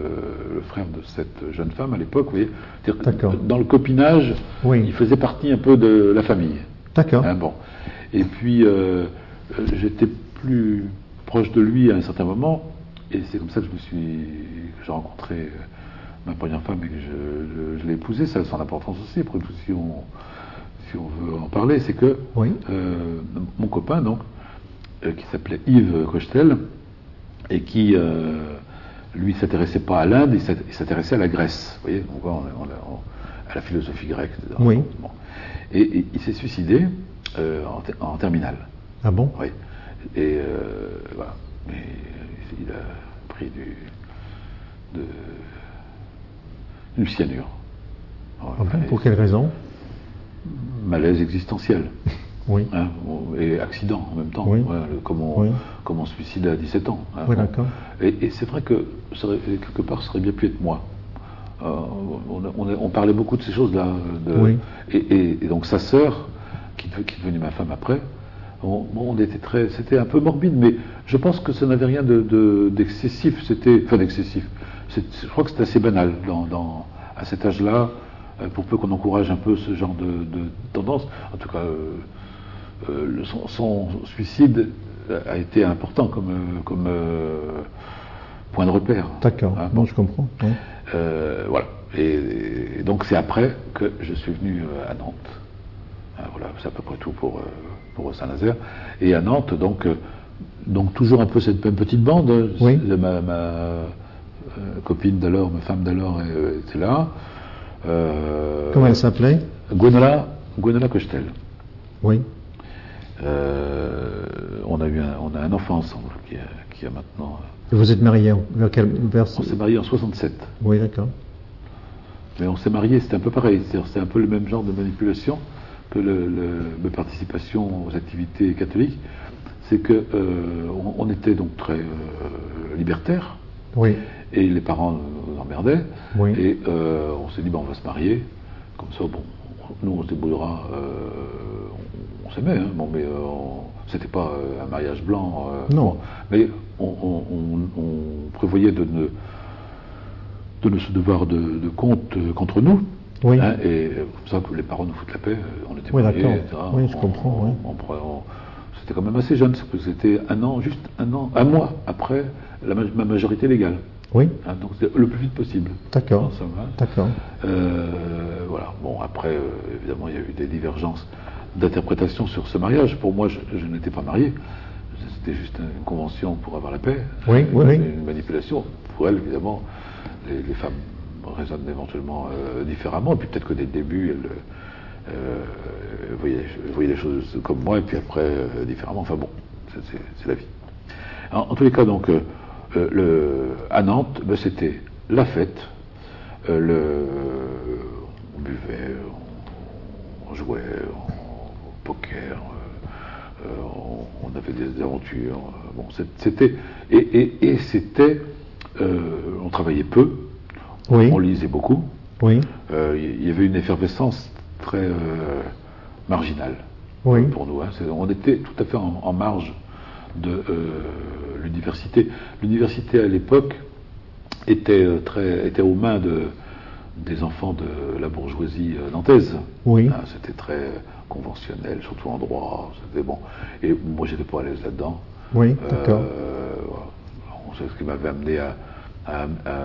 le frère de cette jeune femme à l'époque, vous voyez. D'accord. Dans le copinage, oui. il faisait partie un peu de la famille. D'accord. Hein, bon. Et puis euh, j'étais plus proche de lui à un certain moment, et c'est comme ça que je me suis que j'ai rencontré ma première femme et que je, je, je l'ai épousée. Ça a son importance aussi, après tout, si on si on veut en parler, c'est que oui. euh, mon copain, donc, euh, qui s'appelait Yves Cochetel, et qui, euh, lui, ne s'intéressait pas à l'Inde, il s'intéressait à la Grèce, vous voyez, on, on, on, à la philosophie grecque, et cetera. Oui. Bon. Et, et il s'est suicidé euh, en, ter en terminale. Ah bon? Oui. Et euh, voilà. Et il a pris du, de, du cyanure. Ah bon, pour quelle raison? Malaise existentiel. Oui. Hein, et accident en même temps. Oui. Voilà, le, comme, on, oui. comme on se suicide à dix-sept ans. Hein, oui, bon. d'accord. Et, et c'est vrai que ça aurait, quelque part, ça aurait bien pu être moi. Euh, on, on, on parlait beaucoup de ces choses-là. Oui. Et, et, et donc sa sœur, qui, qui est devenue ma femme après, on, on était très, c'était un peu morbide, mais je pense que ça n'avait rien de, de, d'excessif. C'était, enfin d'excessif. Je crois que c'était assez banal dans, dans, à cet âge-là. Pour peu qu'on encourage un peu ce genre de, de tendance, en tout cas, euh, euh, son, son suicide a été important comme, euh, comme euh, point de repère. D'accord, hein, bon, bon, je comprends. Oui. Euh, voilà. Et, et donc c'est après que je suis venu à Nantes Hein, voilà, c'est à peu près tout pour, euh, pour Saint-Nazaire. Et à Nantes, donc, euh, donc toujours un peu cette même petite bande. Oui. Ma, ma euh, copine d'alors, ma femme d'alors euh, était là. Euh, Comment elle s'appelait? Gwenola, Gwenola Cochetel. Oui. Euh, on a eu un, on a un enfant ensemble qui a, qui a maintenant. Et vous êtes mariés vers quel vers... On s'est mariés en soixante-sept. Oui, d'accord. Mais on s'est mariés, c'était un peu pareil. C'est-à-dire, c'est un peu le même genre de manipulation que le, le, la participation aux activités catholiques. C'est que euh, on, on était donc très euh, libertaires. Oui. Et les parents nous emmerdaient. Oui. Et euh, on s'est dit, ben, on va se marier. Comme ça, bon, nous on se débrouillera. Euh, on, on s'aimait, hein, bon, mais euh, on, c'était pas euh, un mariage blanc. Euh, non. Bon, mais on, on, on, on prévoyait de ne, de ne se devoir de, de compte euh, qu'entre nous. Oui. Hein, et comme ça, que les parents nous foutent la paix. On était Oui, mariés, d'accord. et cetera. Oui, je On- comprends, on- oui. on- on- c'était quand même assez jeune, parce que c'était un an, juste un an, un mois après la, ma- ma majorité légale. Oui. Hein, donc c'était le plus vite possible. D'accord. En somme, hein. D'accord. Euh, voilà. Bon, après, euh, évidemment, il y a eu des divergences d'interprétation sur ce mariage. Pour moi, je, je n'étais pas marié. C'était juste une convention pour avoir la paix. Oui, une, oui, oui. une manipulation. Pour elle, évidemment, les, les femmes raisonnent éventuellement euh, différemment. Et puis peut-être que dès le début, elles euh, voyaient, voyaient les choses comme moi, et puis après, euh, différemment. Enfin bon, c'est, c'est, c'est la vie. En, en tous les cas, donc, euh, euh, le, à Nantes, ben, c'était la fête. Euh, le, on buvait, on, on jouait au poker, euh, euh, on, on avait des aventures. Euh, bon, c'était et, et, et c'était, euh, on travaillait peu, Oui. on lisait beaucoup. Oui. Euh, il y avait une effervescence très euh, marginale Oui. pour nous. Hein. C'est- On était tout à fait en, en marge de euh, l'université. L'université à l'époque était euh, très était aux mains de des enfants de la bourgeoisie euh, nantaise. Oui. Hein, c'était très conventionnel, surtout en droit. C'était bon. Et moi, j'étais pas à l'aise là-dedans. Oui, d'accord. Euh, voilà. C'est ce qui m'avait amené à, à- à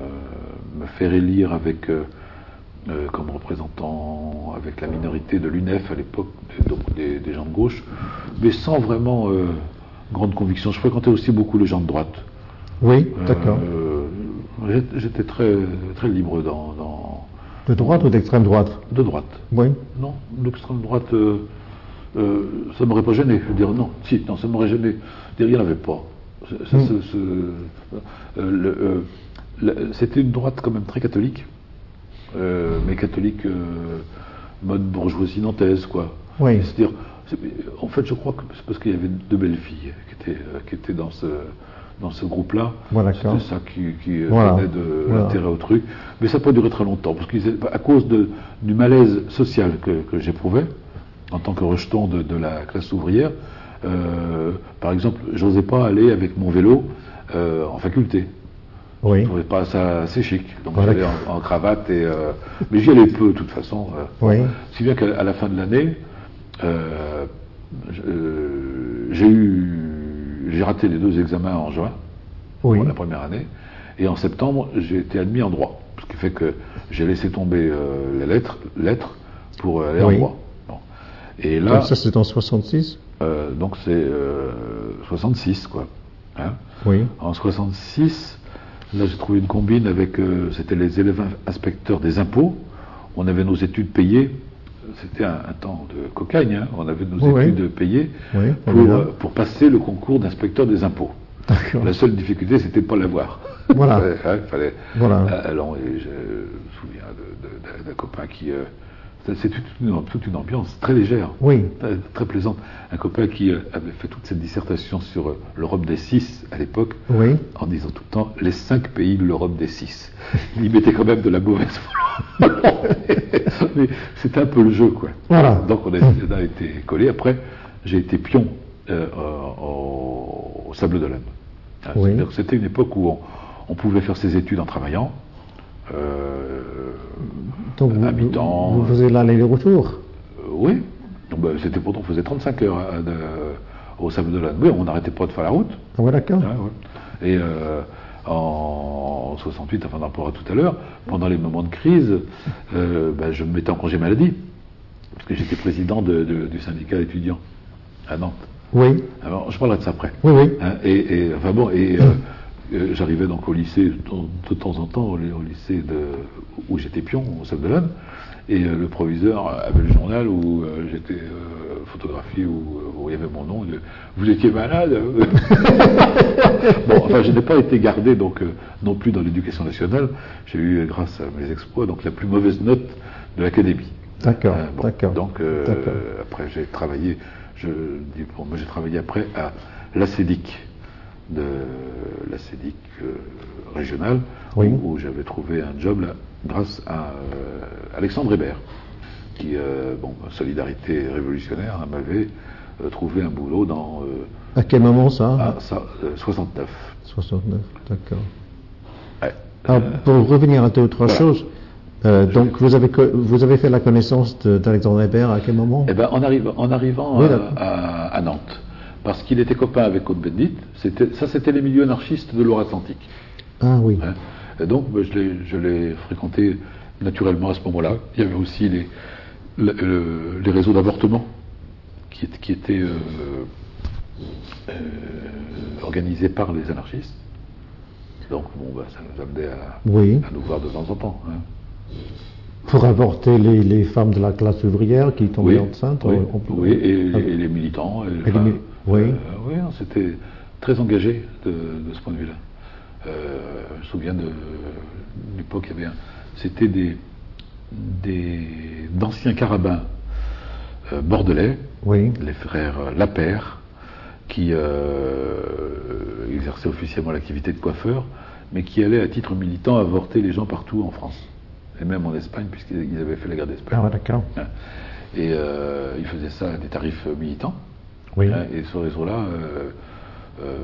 me faire élire avec, euh, euh, comme représentant avec la minorité de l'U N E F à l'époque, donc des, des gens de gauche, mais sans vraiment euh, grande conviction. Je fréquentais aussi beaucoup les gens de droite. Oui, d'accord. Euh, j'étais- j'étais très, très libre dans, dans- De droite ou d'extrême droite? de droite. Oui. Non, l'extrême droite, euh, euh, ça m'aurait pas gêné. Je veux dire, non, si, non, ça m'aurait gêné. Je veux dire, il n'y en avait pas. C'est- c'est- Mm. c'est- c'est- euh, le, euh, le- c'était une droite quand même très catholique, euh, mais catholique euh, mode bourgeoisie nantaise, quoi. Oui. C'est-à-dire, c'est- en fait, je crois que c'est parce qu'il y avait deux belles filles qui étaient, euh, qui étaient dans ce, dans ce groupe-là. Voilà, d'accord. C'était ça qui, qui euh, Voilà. donnait de Voilà. l'intérêt au truc. Mais ça n'a pas duré très longtemps, parce qu'à cause de, du malaise social que, que j'éprouvais, en tant que rejeton de, de la classe ouvrière, euh, par exemple, j'osais pas aller avec mon vélo euh, en faculté. Oui. Je trouvais pas ça assez chic. Donc Voilà. j'allais en, en cravate, et, euh, mais j'y allais peu de toute façon. euh. Oui. Si bien qu'à à la fin de l'année, euh, je- euh, j'ai eu, j'ai raté les deux examens en juin, Oui. pour la première année, et en septembre, j'ai été admis en droit, ce qui fait que j'ai laissé tomber euh, les lettres, lettres pour euh, aller Oui. en droit. Bon. Et là, Donc ça, c'est en soixante-six? euh, donc c'est euh, soixante-six, quoi. Hein. Oui. En soixante-six, là j'ai trouvé une combine avec, euh, c'était les élèves inspecteurs des impôts. On avait nos études payées. C'était un, un temps de cocagne, hein. On avait nos Oui, études payées Oui, pour, formidable. euh, pour passer le concours d'inspecteur des impôts. D'accord. La seule difficulté, c'était de ne pas l'avoir. Voilà. Ouais, hein, il fallait. Voilà. Euh, alors, et je me souviens de- de- d'un d'un copain qui. euh, c'est c'est toute une, toute une ambiance très légère, Oui. très, très plaisante. Un copain qui euh, avait fait toute cette dissertation sur euh, l'Europe des six à l'époque, Oui. en disant tout le temps les cinq pays de l'Europe des six. Il y mettait quand même de la mauvaise volonté. Mais c'était un peu le jeu, quoi. Voilà. Donc on a, on a été collés. Après, j'ai été pion euh, au, au Sable d'Olonne. Hein, Oui. c'est-à-dire que c'était une époque où on, on pouvait faire ses études en travaillant. Euh, Donc vous, habitant, vous, vous faisiez l'aller-retour? euh, oui. Donc, ben, c'était pourtant, on faisait trente-cinq heures hein, de- au Sable d'Olonne. Oui, on n'arrêtait pas de faire la route. Ah ouais, d'accord. Ah, ouais. Et euh, en soixante-huit, enfin on en parlera tout à l'heure, pendant les moments de crise, euh, ben, je me mettais en congé maladie. parce que j'étais président de, de, du syndicat étudiant à Nantes. Oui. Alors, je parlerai de ça après. Oui, oui. Hein, et, et, enfin bon, et euh, euh, j'arrivais donc au lycée de, de temps en temps, au, au lycée de, où j'étais pion, au Sable-d'Olonne, et euh, le proviseur avait le journal où euh, j'étais euh, photographié, où, où il y avait mon nom. De, vous étiez malade. Bon, enfin, je n'ai pas été gardé donc euh, non plus dans l'éducation nationale. J'ai eu, grâce à mes exploits, donc la plus mauvaise note de l'académie. D'accord. Euh, bon, D'accord. donc euh, D'accord. après j'ai travaillé. Je, bon, moi j'ai travaillé après à l'ACEDIC, de l'ACEDIC euh, régionale, Oui. où, où j'avais trouvé un job là, grâce à euh, Alexandre Hébert, qui, euh, bon, Solidarité révolutionnaire, hein, m'avait euh, trouvé un boulot dans... Euh, À quel moment ça ah, ça euh, soixante-neuf. soixante-neuf, d'accord. Ouais. Alors, Euh, pour revenir à autre voilà. chose, euh, donc vous avez, co- vous avez fait la connaissance de- d'Alexandre Hébert à quel moment? Eh ben, en, arrive, en arrivant Oui, à, d'accord. à, à Nantes, parce qu'il était copain avec Cohn-Bendit, c'était, ça c'était les milieux anarchistes de Loire-Atlantique. Ah oui. Hein. Et donc ben, je, l'ai, je l'ai fréquenté naturellement à ce moment-là. Il y avait aussi les, le, le- les réseaux d'avortement qui, qui étaient euh, euh, organisés par les anarchistes. Donc bon, ben, ça nous amenait à, Oui. à nous voir de temps en temps. Hein. Pour avorter les, les femmes de la classe ouvrière qui tombaient enceintes. oui, on- on- oui, et, Ah, et les militants. Et les Et les femmes. mi- oui. Euh, oui, non, c'était très engagé de, de ce point de vue-là. Euh, je me souviens de l'époque, il y avait un- c'était des, des d'anciens carabins euh, bordelais, Oui. les frères euh, Lapère, qui euh, exerçaient officiellement l'activité de coiffeur, mais qui allaient à titre militant avorter les gens partout en France, et même en Espagne, puisqu'ils ils avaient fait la guerre d'Espagne. Ah ouais, d'accord. Hein. Et euh, ils faisaient ça à des tarifs euh, militants. Oui. Hein, et ce réseau-là euh, euh,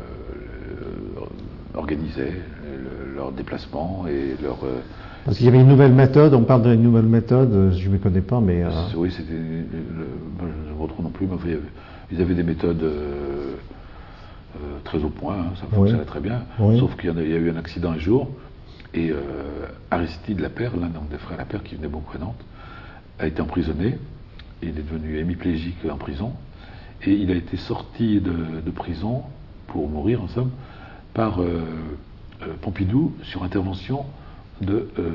organisait le- leurs déplacements et leurs. euh, Parce qu'il y avait une nouvelle méthode, on parle d'une nouvelle méthode, euh, je ne me connais pas, mais... euh, Oui, c'était. le- moi, je ne me retrouve non plus, mais enfin, il y avait- ils avaient des méthodes euh, euh, très au point, hein, ça fonctionnait très bien. Oui. Sauf qu'il y, en a, il y a eu un accident un jour, et euh, Aristide Lapère, l'un donc, des frères Lapère qui venait beaucoup à Nantes, a été emprisonné. Il est devenu hémiplégique en prison. Et il a été sorti de, de prison, pour mourir en somme, par euh, euh, Pompidou sur intervention de, euh,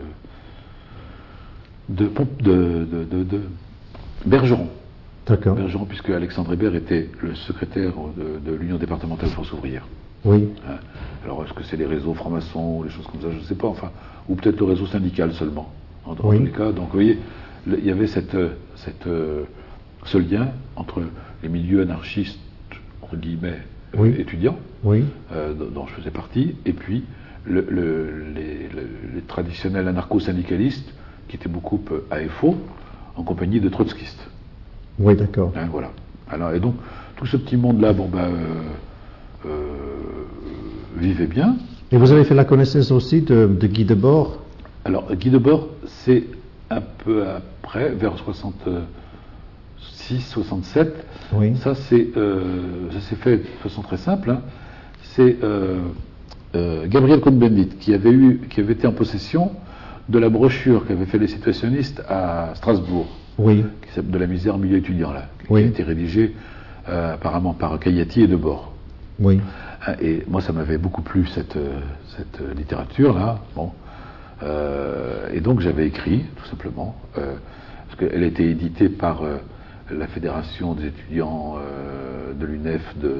de, Pomp- de, de, de- de Bergeron. D'accord. Bergeron, puisque Alexandre Hébert était le secrétaire de, de l'Union départementale de France ouvrière. Oui. Hein. Alors, est-ce que c'est les réseaux francs-maçons ou les choses comme ça, je ne sais pas, enfin, ou peut-être le réseau syndical seulement, en, en Oui. tous les cas. Donc, vous voyez, le- il y avait cette, euh, cette, euh, ce lien entre les milieux anarchistes, entre guillemets, euh, Oui. étudiants, Oui. euh, dont dont je faisais partie, et puis le- le- les, le- les traditionnels anarcho-syndicalistes, qui étaient beaucoup euh, A F O, en compagnie de trotskistes. Oui, d'accord. Hein, voilà. Alors, et donc, tout ce petit monde-là, bon, ben, euh, euh, vivait bien. Et vous avez fait la connaissance aussi de, de Guy Debord. Alors, Guy Debord, c'est un peu après, vers soixante-six soixante-sept. Oui. Ça, c'est, euh, ça s'est fait de façon très simple. Hein. C'est euh, euh, Gabriel Cohn-Bendit qui avait eu, qui avait été en possession de la brochure qu'avaient fait les situationnistes à Strasbourg, Oui. qui s'appelle De la misère en milieu étudiant, là, qui Oui. a été rédigée euh, apparemment par Caillati et Debord. Oui. Hein, et moi, ça m'avait beaucoup plu, cette, euh, cette euh, littérature-là. Bon. Euh, et donc, j'avais écrit, tout simplement, euh, parce qu'elle a été éditée par euh, la Fédération des étudiants euh, de l'U N E F de,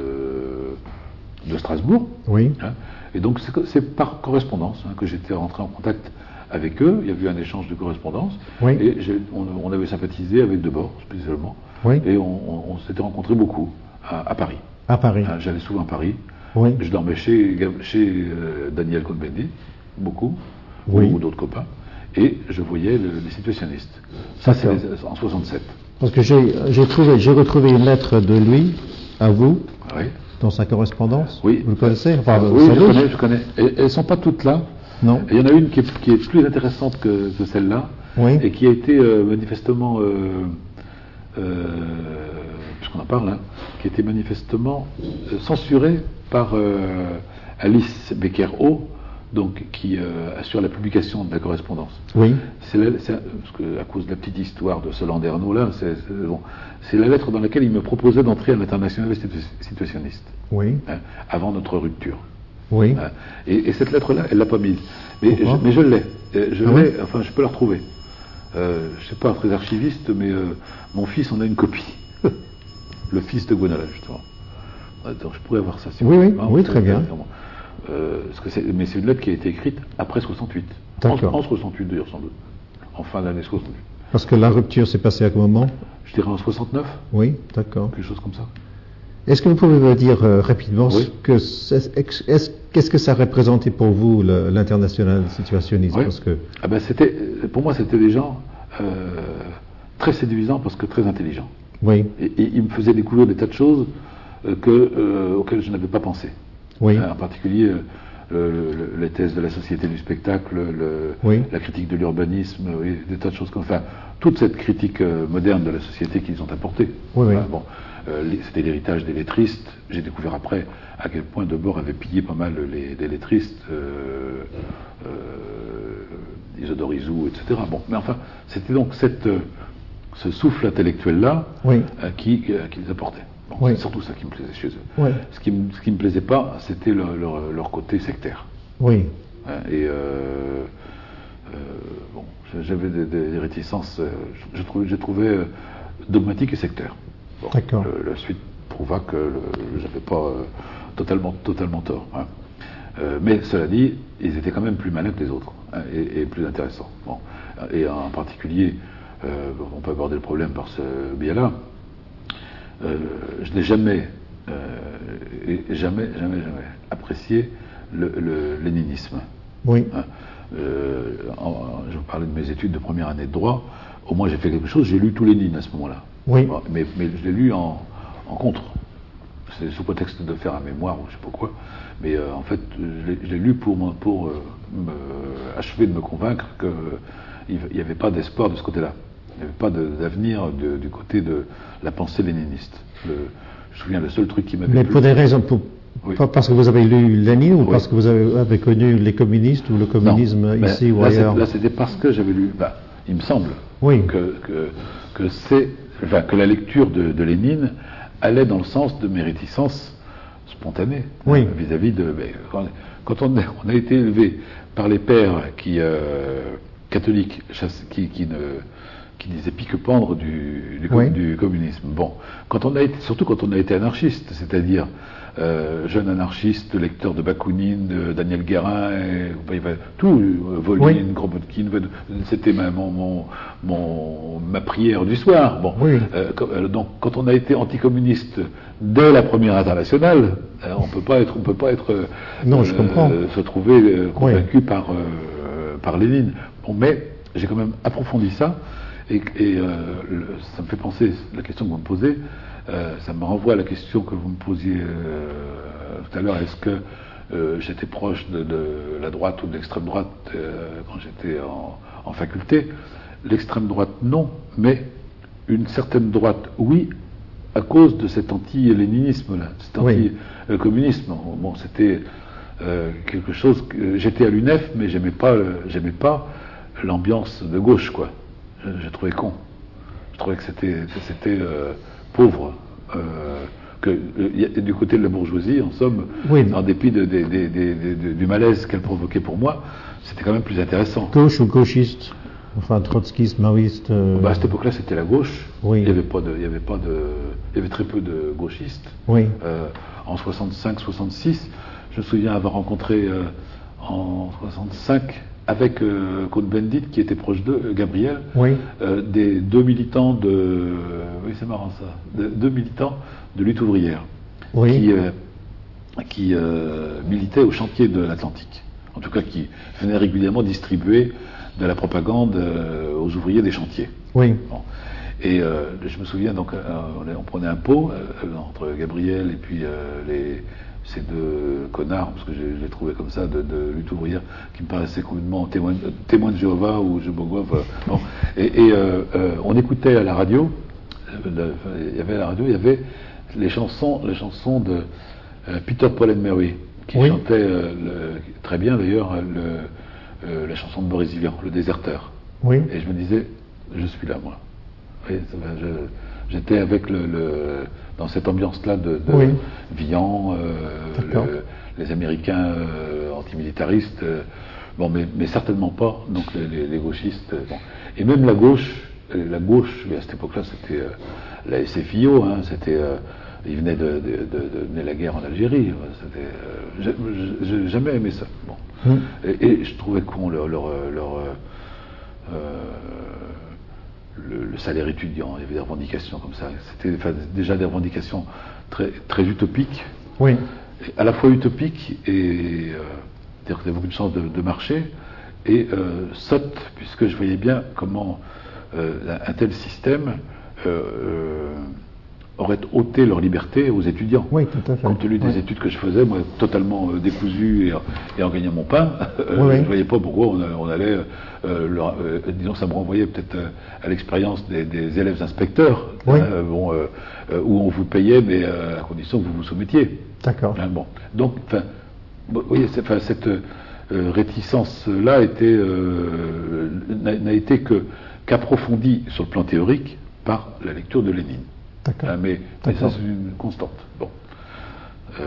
de Strasbourg. Oui. Hein. Et donc, c'est, que- c'est par correspondance hein, que j'étais rentré en contact avec eux. Il y a eu un échange de correspondance. Oui. Et j'ai- on, on avait sympathisé avec Debord, spécialement. Oui. Et on, on- on s'était rencontrés beaucoup à, à Paris. À Paris. Hein, j'allais souvent à Paris. Oui. Je dormais chez, Gab- chez euh, Daniel Cohn-Bendit, beaucoup, Oui. ou, ou d'autres copains. Et je voyais le- les situationnistes. Ça, c'est D'accord. les- en soixante-sept. Parce que j'ai j'ai trouvé, j'ai retrouvé une lettre de lui à vous Oui. dans sa correspondance. Oui. Vous le connaissez? Enfin, oui, vous je savez? connais, je connais. Et, elles ne sont pas toutes là. Non. Et il y en a une qui est, qui est plus intéressante que, que celle-là, Oui. et qui a été euh, manifestement, euh, euh, puisqu'on en parle, hein, qui a été manifestement euh, censurée par euh, Alice Becker-O donc, qui euh, assure la publication de la correspondance. Oui. C'est la, c'est, parce que, à cause de la petite histoire de ce Landerneau là, c'est, c'est, bon, c'est la lettre dans laquelle il me proposait d'entrer à l'international situationniste. Oui. Hein, avant notre rupture. Oui. Hein, et, et cette lettre-là, elle l'a pas mise. Mais je, Pourquoi? mais je l'ai. Je Ah l'ai. oui? Enfin, je peux la retrouver. Euh, je sais pas, très archiviste, mais euh, mon fils en a une copie. Le fils de Gonala, justement. Attends, je pourrais avoir ça. Si oui, vous oui, voulez. oui, très bien. Euh, parce que c'est, mais c'est une lettre qui a été écrite après soixante-huit. D'accord. En, en soixante-huit d'ailleurs, sans doute. En fin d'année soixante-huit. Parce que la rupture s'est passée à quel moment? Je dirais en soixante-neuf. Oui, d'accord. Quelque chose comme ça. Est-ce que vous pouvez me dire euh, rapidement Oui. ce que c'est, est-ce, qu'est-ce que ça représentait pour vous, le, l'international situationnisme? Oui. Parce que... ah ben c'était, pour moi, c'était des gens euh, très séduisants parce que très intelligents. Oui. Et, et ils me faisaient découvrir des tas de choses euh, que, euh, auxquelles je n'avais pas pensé. Oui. Euh, en particulier euh, le, le, les thèses de la société du spectacle, le, Oui. la critique de l'urbanisme, oui, des tas de choses comme ça. Enfin, toute cette critique euh, moderne de la société qu'ils ont apportée. Oui, oui. Enfin, bon, euh, les, c'était l'héritage des lettristes. J'ai découvert après à quel point Debord avait pillé pas mal les, les lettristes, euh, euh, Isidore Isou, et cetera. Bon, mais enfin, c'était donc cette, euh, ce souffle intellectuel-là Oui. euh, qui, euh, qui les apportait. Bon, Oui. c'est surtout ça qui me plaisait chez eux. Oui. Ce qui me, ce qui me plaisait pas, c'était leur, leur, leur côté sectaire. Oui. Hein, et euh, euh, bon, j'avais des, des réticences, euh, je, je, trouvais, je trouvais euh, dogmatiques et sectaires. Bon, D'accord. le, la suite prouva que le, j'avais pas euh, totalement, totalement tort. Hein. Euh, mais cela dit, ils étaient quand même plus malins que les autres, hein, et, et plus intéressants. Bon. Et en particulier, euh, on peut aborder le problème par ce biais-là. Euh, je n'ai jamais, euh, et jamais, jamais, jamais apprécié le, le léninisme. Oui. Hein. Euh, en, je vous parlais de mes études de première année de droit. Au moins, j'ai fait quelque chose. J'ai lu tout Lénine à ce moment-là. Oui. Bon, mais, mais je l'ai lu en, en contre. C'est sous prétexte de faire un mémoire ou je sais pas quoi. Mais euh, en fait, je l'ai, je l'ai lu pour, pour euh, me, achever de me convaincre qu'il n'y avait pas d'espoir de ce côté-là. Il n'y avait pas de, d'avenir de, du côté de la pensée léniniste. Le, je me souviens, le seul truc qui m'avait Mais plu, pour des raisons, pour, oui. pas parce que vous avez lu Lénine ou Oui. parce que vous avez, avez connu les communistes ou le communisme Non, ici ben, ou là, ailleurs? c'est, là, c'était parce que j'avais lu. Ben, il me semble Oui. que, que, que, c'est, enfin, que la lecture de, de Lénine allait dans le sens de mes réticences spontanées, Oui. hein, vis-à-vis de. Ben, quand, quand on, on a été élevé par les pères qui euh, catholiques chasse, qui, qui ne qui disaient pique-pendre du, du, Oui. du communisme. Bon, quand on a été, surtout quand on a été anarchiste, c'est-à-dire euh, jeune anarchiste, lecteur de Bakounine, de Daniel Guérin, et, et, tout, euh, Volin, Oui. Kropotkin, c'était ma, mon, mon, mon, ma prière du soir. Bon, Oui. euh, quand, euh, donc quand on a été anticommuniste dès la première internationale, euh, on peut pas être, on peut pas être, euh, Non, je comprends. se trouver euh, convaincu Oui. par euh, par Lénine. Bon, mais j'ai quand même approfondi ça. Et, et euh, le, ça me fait penser, la question que vous me posez, euh, ça me renvoie à la question que vous me posiez euh, tout à l'heure. Est-ce que euh, j'étais proche de, de la droite ou de l'extrême droite euh, quand j'étais en, en faculté? L'extrême droite, non, mais une certaine droite, oui, à cause de cet anti-léninisme-là, cet anti-communisme. Bon, c'était euh, quelque chose que j'étais à l'U N E F, mais j'aimais pas, j'aimais pas l'ambiance de gauche, quoi. Je, je trouvais con. Je trouvais que c'était, que c'était euh, pauvre. Euh, que euh, du côté de la bourgeoisie, en somme, Oui. en dépit de, de, de, de, du malaise qu'elle provoquait pour moi, c'était quand même plus intéressant. Gauche ou gauchiste? Enfin, trotskiste, maoïste. Euh... Bah, à cette époque-là, c'était la gauche. Oui. Il y avait pas de, il y avait pas de, il y avait très peu de gauchistes. Oui. Euh, en soixante-cinq soixante-six, je me souviens avoir rencontré euh, en soixante-cinq avec euh, Cohn-Bendit, qui était proche d'eux, euh, Gabriel, Oui. euh, des deux militants de, euh, oui c'est marrant ça, de, deux militants de lutte ouvrière, Oui. qui, euh, qui euh, militaient au chantier de l'Atlantique. En tout cas, qui venaient régulièrement distribuer de la propagande euh, aux ouvriers des chantiers. Oui. Bon. Et euh, je me souviens, donc, euh, on, on prenait un pot euh, entre Gabriel et puis euh, les, ces deux connards, parce que je, je les trouvais comme ça, de, de lutte ouvrière, qui me paraissaient complètement témoins, témoins de Jéhovah ou Jéhovah. Euh, bon. Et, et euh, euh, on écoutait à la radio, euh, il y avait à la radio, il y avait les chansons, les chansons de euh, Peter, Paul and Mary. qui oui. chantait euh, le, très bien d'ailleurs le, euh, la chanson de Boris Vian, Le Déserteur. Oui. Et je me disais, je suis là, moi. Oui, je, j'étais avec le, le, dans cette ambiance-là de, de oui. Vian, euh, le, les Américains euh, antimilitaristes, euh, bon, mais, mais certainement pas donc les, les, les gauchistes. Bon. Et même la gauche, la gauche, à cette époque-là, c'était euh, la S F I O, hein, c'était, euh, ils venaient de, de, de, de mener la guerre en Algérie. C'était, euh, j'ai jamais aimé ça. Bon. Mm. Et, et je trouvais con leur, leur, leur euh, le, le salaire étudiant, il y avait des revendications comme ça. C'était enfin, déjà des revendications très, très utopiques. Oui. À la fois utopiques et euh, c'est-à-dire qu'il y avait beaucoup de chances de, de marcher, et euh, sotte, puisque je voyais bien comment euh, un tel système euh, euh, aurait ôté leur liberté aux étudiants. Oui, tout à fait. Compte tenu des oui. études que je faisais, moi, totalement euh, décousu et, et en gagnant mon pain, euh, oui, oui. je ne voyais pas pourquoi on, on allait, euh, leur, euh, disons, ça me renvoyait peut-être euh, à l'expérience des, des élèves inspecteurs, oui. hein, bon, euh, euh, où on vous payait, mais euh, à condition que vous vous soumettiez. D'accord. Hein, bon. Donc, enfin, vous voyez, cette euh, réticence-là était, euh, n'a été que, qu'approfondie sur le plan théorique par la lecture de Lénine. D'accord. Hein, mais, mais ça, c'est une constante. Bon. Euh,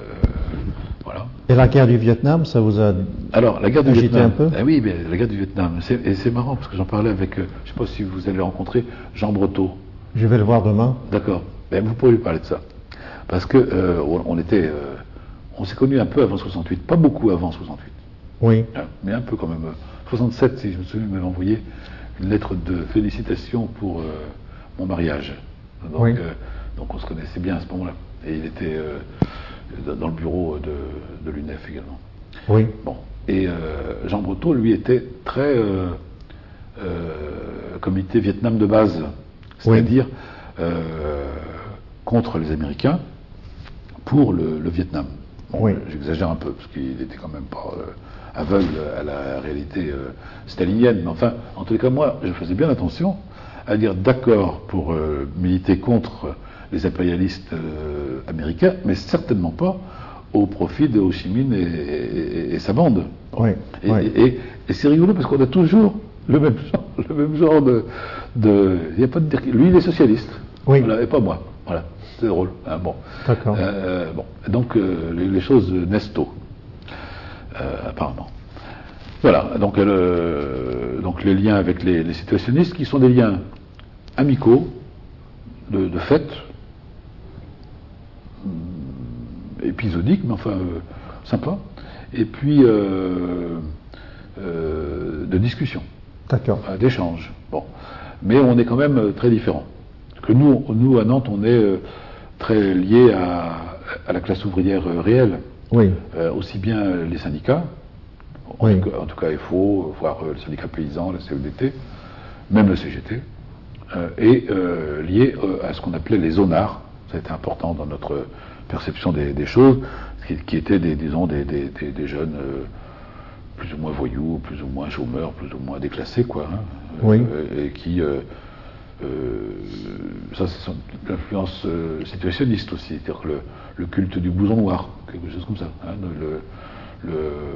voilà. Et la guerre du Vietnam, ça vous a Alors, la guerre du Vietnam. un peu Ah oui, mais la guerre du Vietnam. C'est, et c'est marrant parce que j'en parlais avec, euh, je ne sais pas si vous allez rencontrer Jean Breteau. Je vais le voir demain. D'accord. Ben, vous pourrez lui parler de ça. Parce que euh, on était, euh, on s'est connus un peu avant soixante-huit, pas beaucoup avant soixante-huit. Oui. Hein, mais un peu quand même. soixante-sept, si je me souviens, il m'avait envoyé une lettre de félicitations pour euh, mon mariage. Donc, oui. euh, donc on se connaissait bien à ce moment-là. Et il était euh, dans le bureau de, de l'U N E F également. Oui. Bon. Et euh, Jean Breteau, lui, était très euh, euh, comité Vietnam de base, c'est-à-dire oui. euh, contre les Américains pour le, le Vietnam. Bon, oui. J'exagère un peu parce qu'il était quand même pas euh, aveugle à la réalité euh, stalinienne. Mais enfin, en tous les cas, moi, je faisais bien attention à dire d'accord pour euh, militer contre les impérialistes euh, américains, mais certainement pas au profit de Ho Chi Minh et, et, et sa bande. Oui, et, oui. et, et, et c'est rigolo parce qu'on a toujours le même genre, le même genre de, de, il n'y a pas de dire, lui il est socialiste, oui. Voilà, et pas moi. Voilà, c'est drôle. Hein, bon. D'accord. Euh, bon, donc euh, les, les choses naissent tôt, euh, apparemment. Voilà, donc, euh, donc les liens avec les, les situationnistes qui sont des liens amicaux, de, de fait, épisodiques, mais enfin euh, sympa, et puis euh, euh, de discussion, d'accord, euh, d'échange. Bon, mais on est quand même euh, très différents. Parce que nous, nous à Nantes, on est euh, très liés à, à la classe ouvrière euh, réelle. Oui. Euh, aussi bien les syndicats, en, oui. tout, cas, en tout cas F O, voire euh, le syndicat paysan, la C E D T, même le C G T, euh, et euh, liés euh, à ce qu'on appelait les zonards. Ça a été important dans notre perception des, des choses, qui, qui étaient des, disons, des, des, des, des jeunes euh, plus ou moins voyous, plus ou moins chômeurs, plus ou moins déclassés, quoi, hein, oui. euh, et qui, euh, euh, ça c'est l'influence euh, situationniste aussi, c'est-à-dire que le, le culte du blouson noir, quelque chose comme ça, hein, le,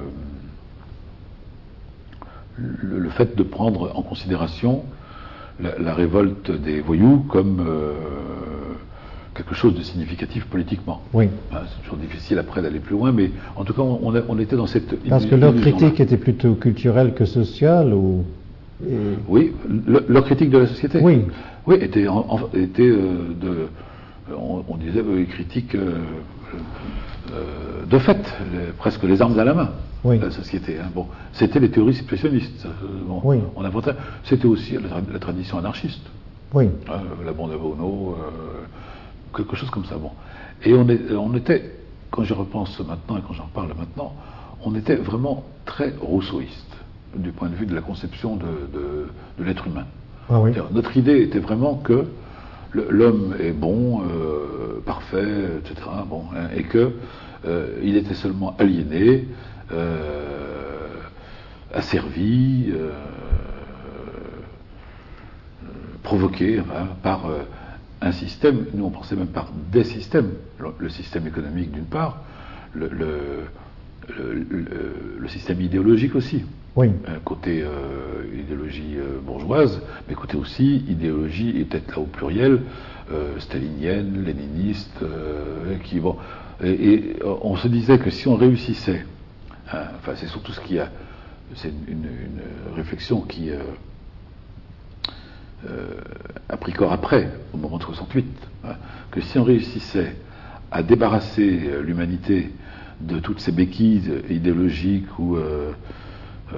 le, le, le fait de prendre en considération la, la révolte des voyous comme euh, quelque chose de significatif politiquement. Oui. Ben, c'est toujours difficile après d'aller plus loin, mais en tout cas, on, a, on était dans cette... Parce que leur critique était plutôt culturelle que sociale, ou... Et... Oui, le, leur critique de la société. Oui. Oui, était, en, en, était euh, de... On, on disait euh, critique euh, euh, de fait, les, presque les armes à la main, oui. la société. Hein. Bon, c'était les théories situationnistes. Bon, oui. On inventait. C'était aussi la, la tradition anarchiste. Oui. Euh, la bande à Bono, euh, quelque chose comme ça. Bon. Et on, est, on était, quand je repense maintenant et quand j'en parle maintenant, on était vraiment très rousseauiste du point de vue de la conception de, de, de l'être humain. Ah oui. Notre idée était vraiment que le, l'homme est bon, euh, parfait, et cetera. Bon, hein, et que euh, il était seulement aliéné, euh, asservi, euh, provoqué enfin, par euh, un système. Nous, on pensait même par des systèmes. Le, le système économique d'une part, le, le, le, le, le système idéologique aussi. Oui. Euh, côté euh, idéologie euh, bourgeoise, mais côté aussi idéologie, et peut-être là au pluriel, euh, stalinienne, léniniste, euh, qui bon. Et, et on se disait que si on réussissait, hein, enfin c'est surtout ce qui a, c'est une, une réflexion qui euh, euh, a pris corps après, au moment de soixante-huit, hein, que si on réussissait à débarrasser l'humanité de toutes ces béquilles idéologiques ou euh, euh,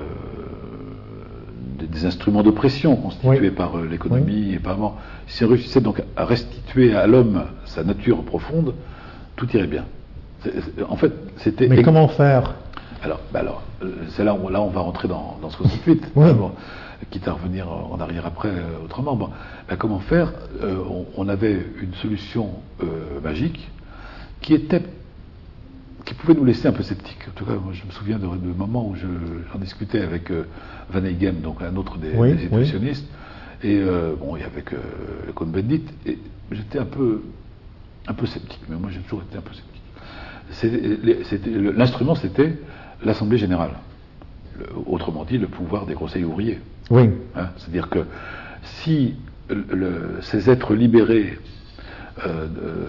des, des instruments d'oppression constitués oui. par euh, l'économie oui. et par bon, si on réussissait donc à restituer à l'homme sa nature profonde, tout irait bien. C'est, c'est, en fait, c'était. Mais comment faire? Alors, bah alors, c'est là où là on va rentrer dans, dans soixante-huit, oui. bon, quitte à revenir en arrière après euh, autrement. Bon, bah, comment faire euh, on, on avait une solution euh, magique qui était, qui pouvait nous laisser un peu sceptiques. En tout cas, moi, je me souviens de, de moments où je, j'en discutais avec euh, Van Eygem, donc un autre des, oui, des situationnistes, oui. et euh, bon, il y avait que le Cohn-Bendit, et j'étais un peu, un peu sceptique. Mais moi, j'ai toujours été un peu sceptique. C'était, c'était, l'instrument, c'était l'Assemblée générale. Le, autrement dit, le pouvoir des conseils ouvriers. Oui. Hein, c'est-à-dire que si le, le, ces êtres libérés euh,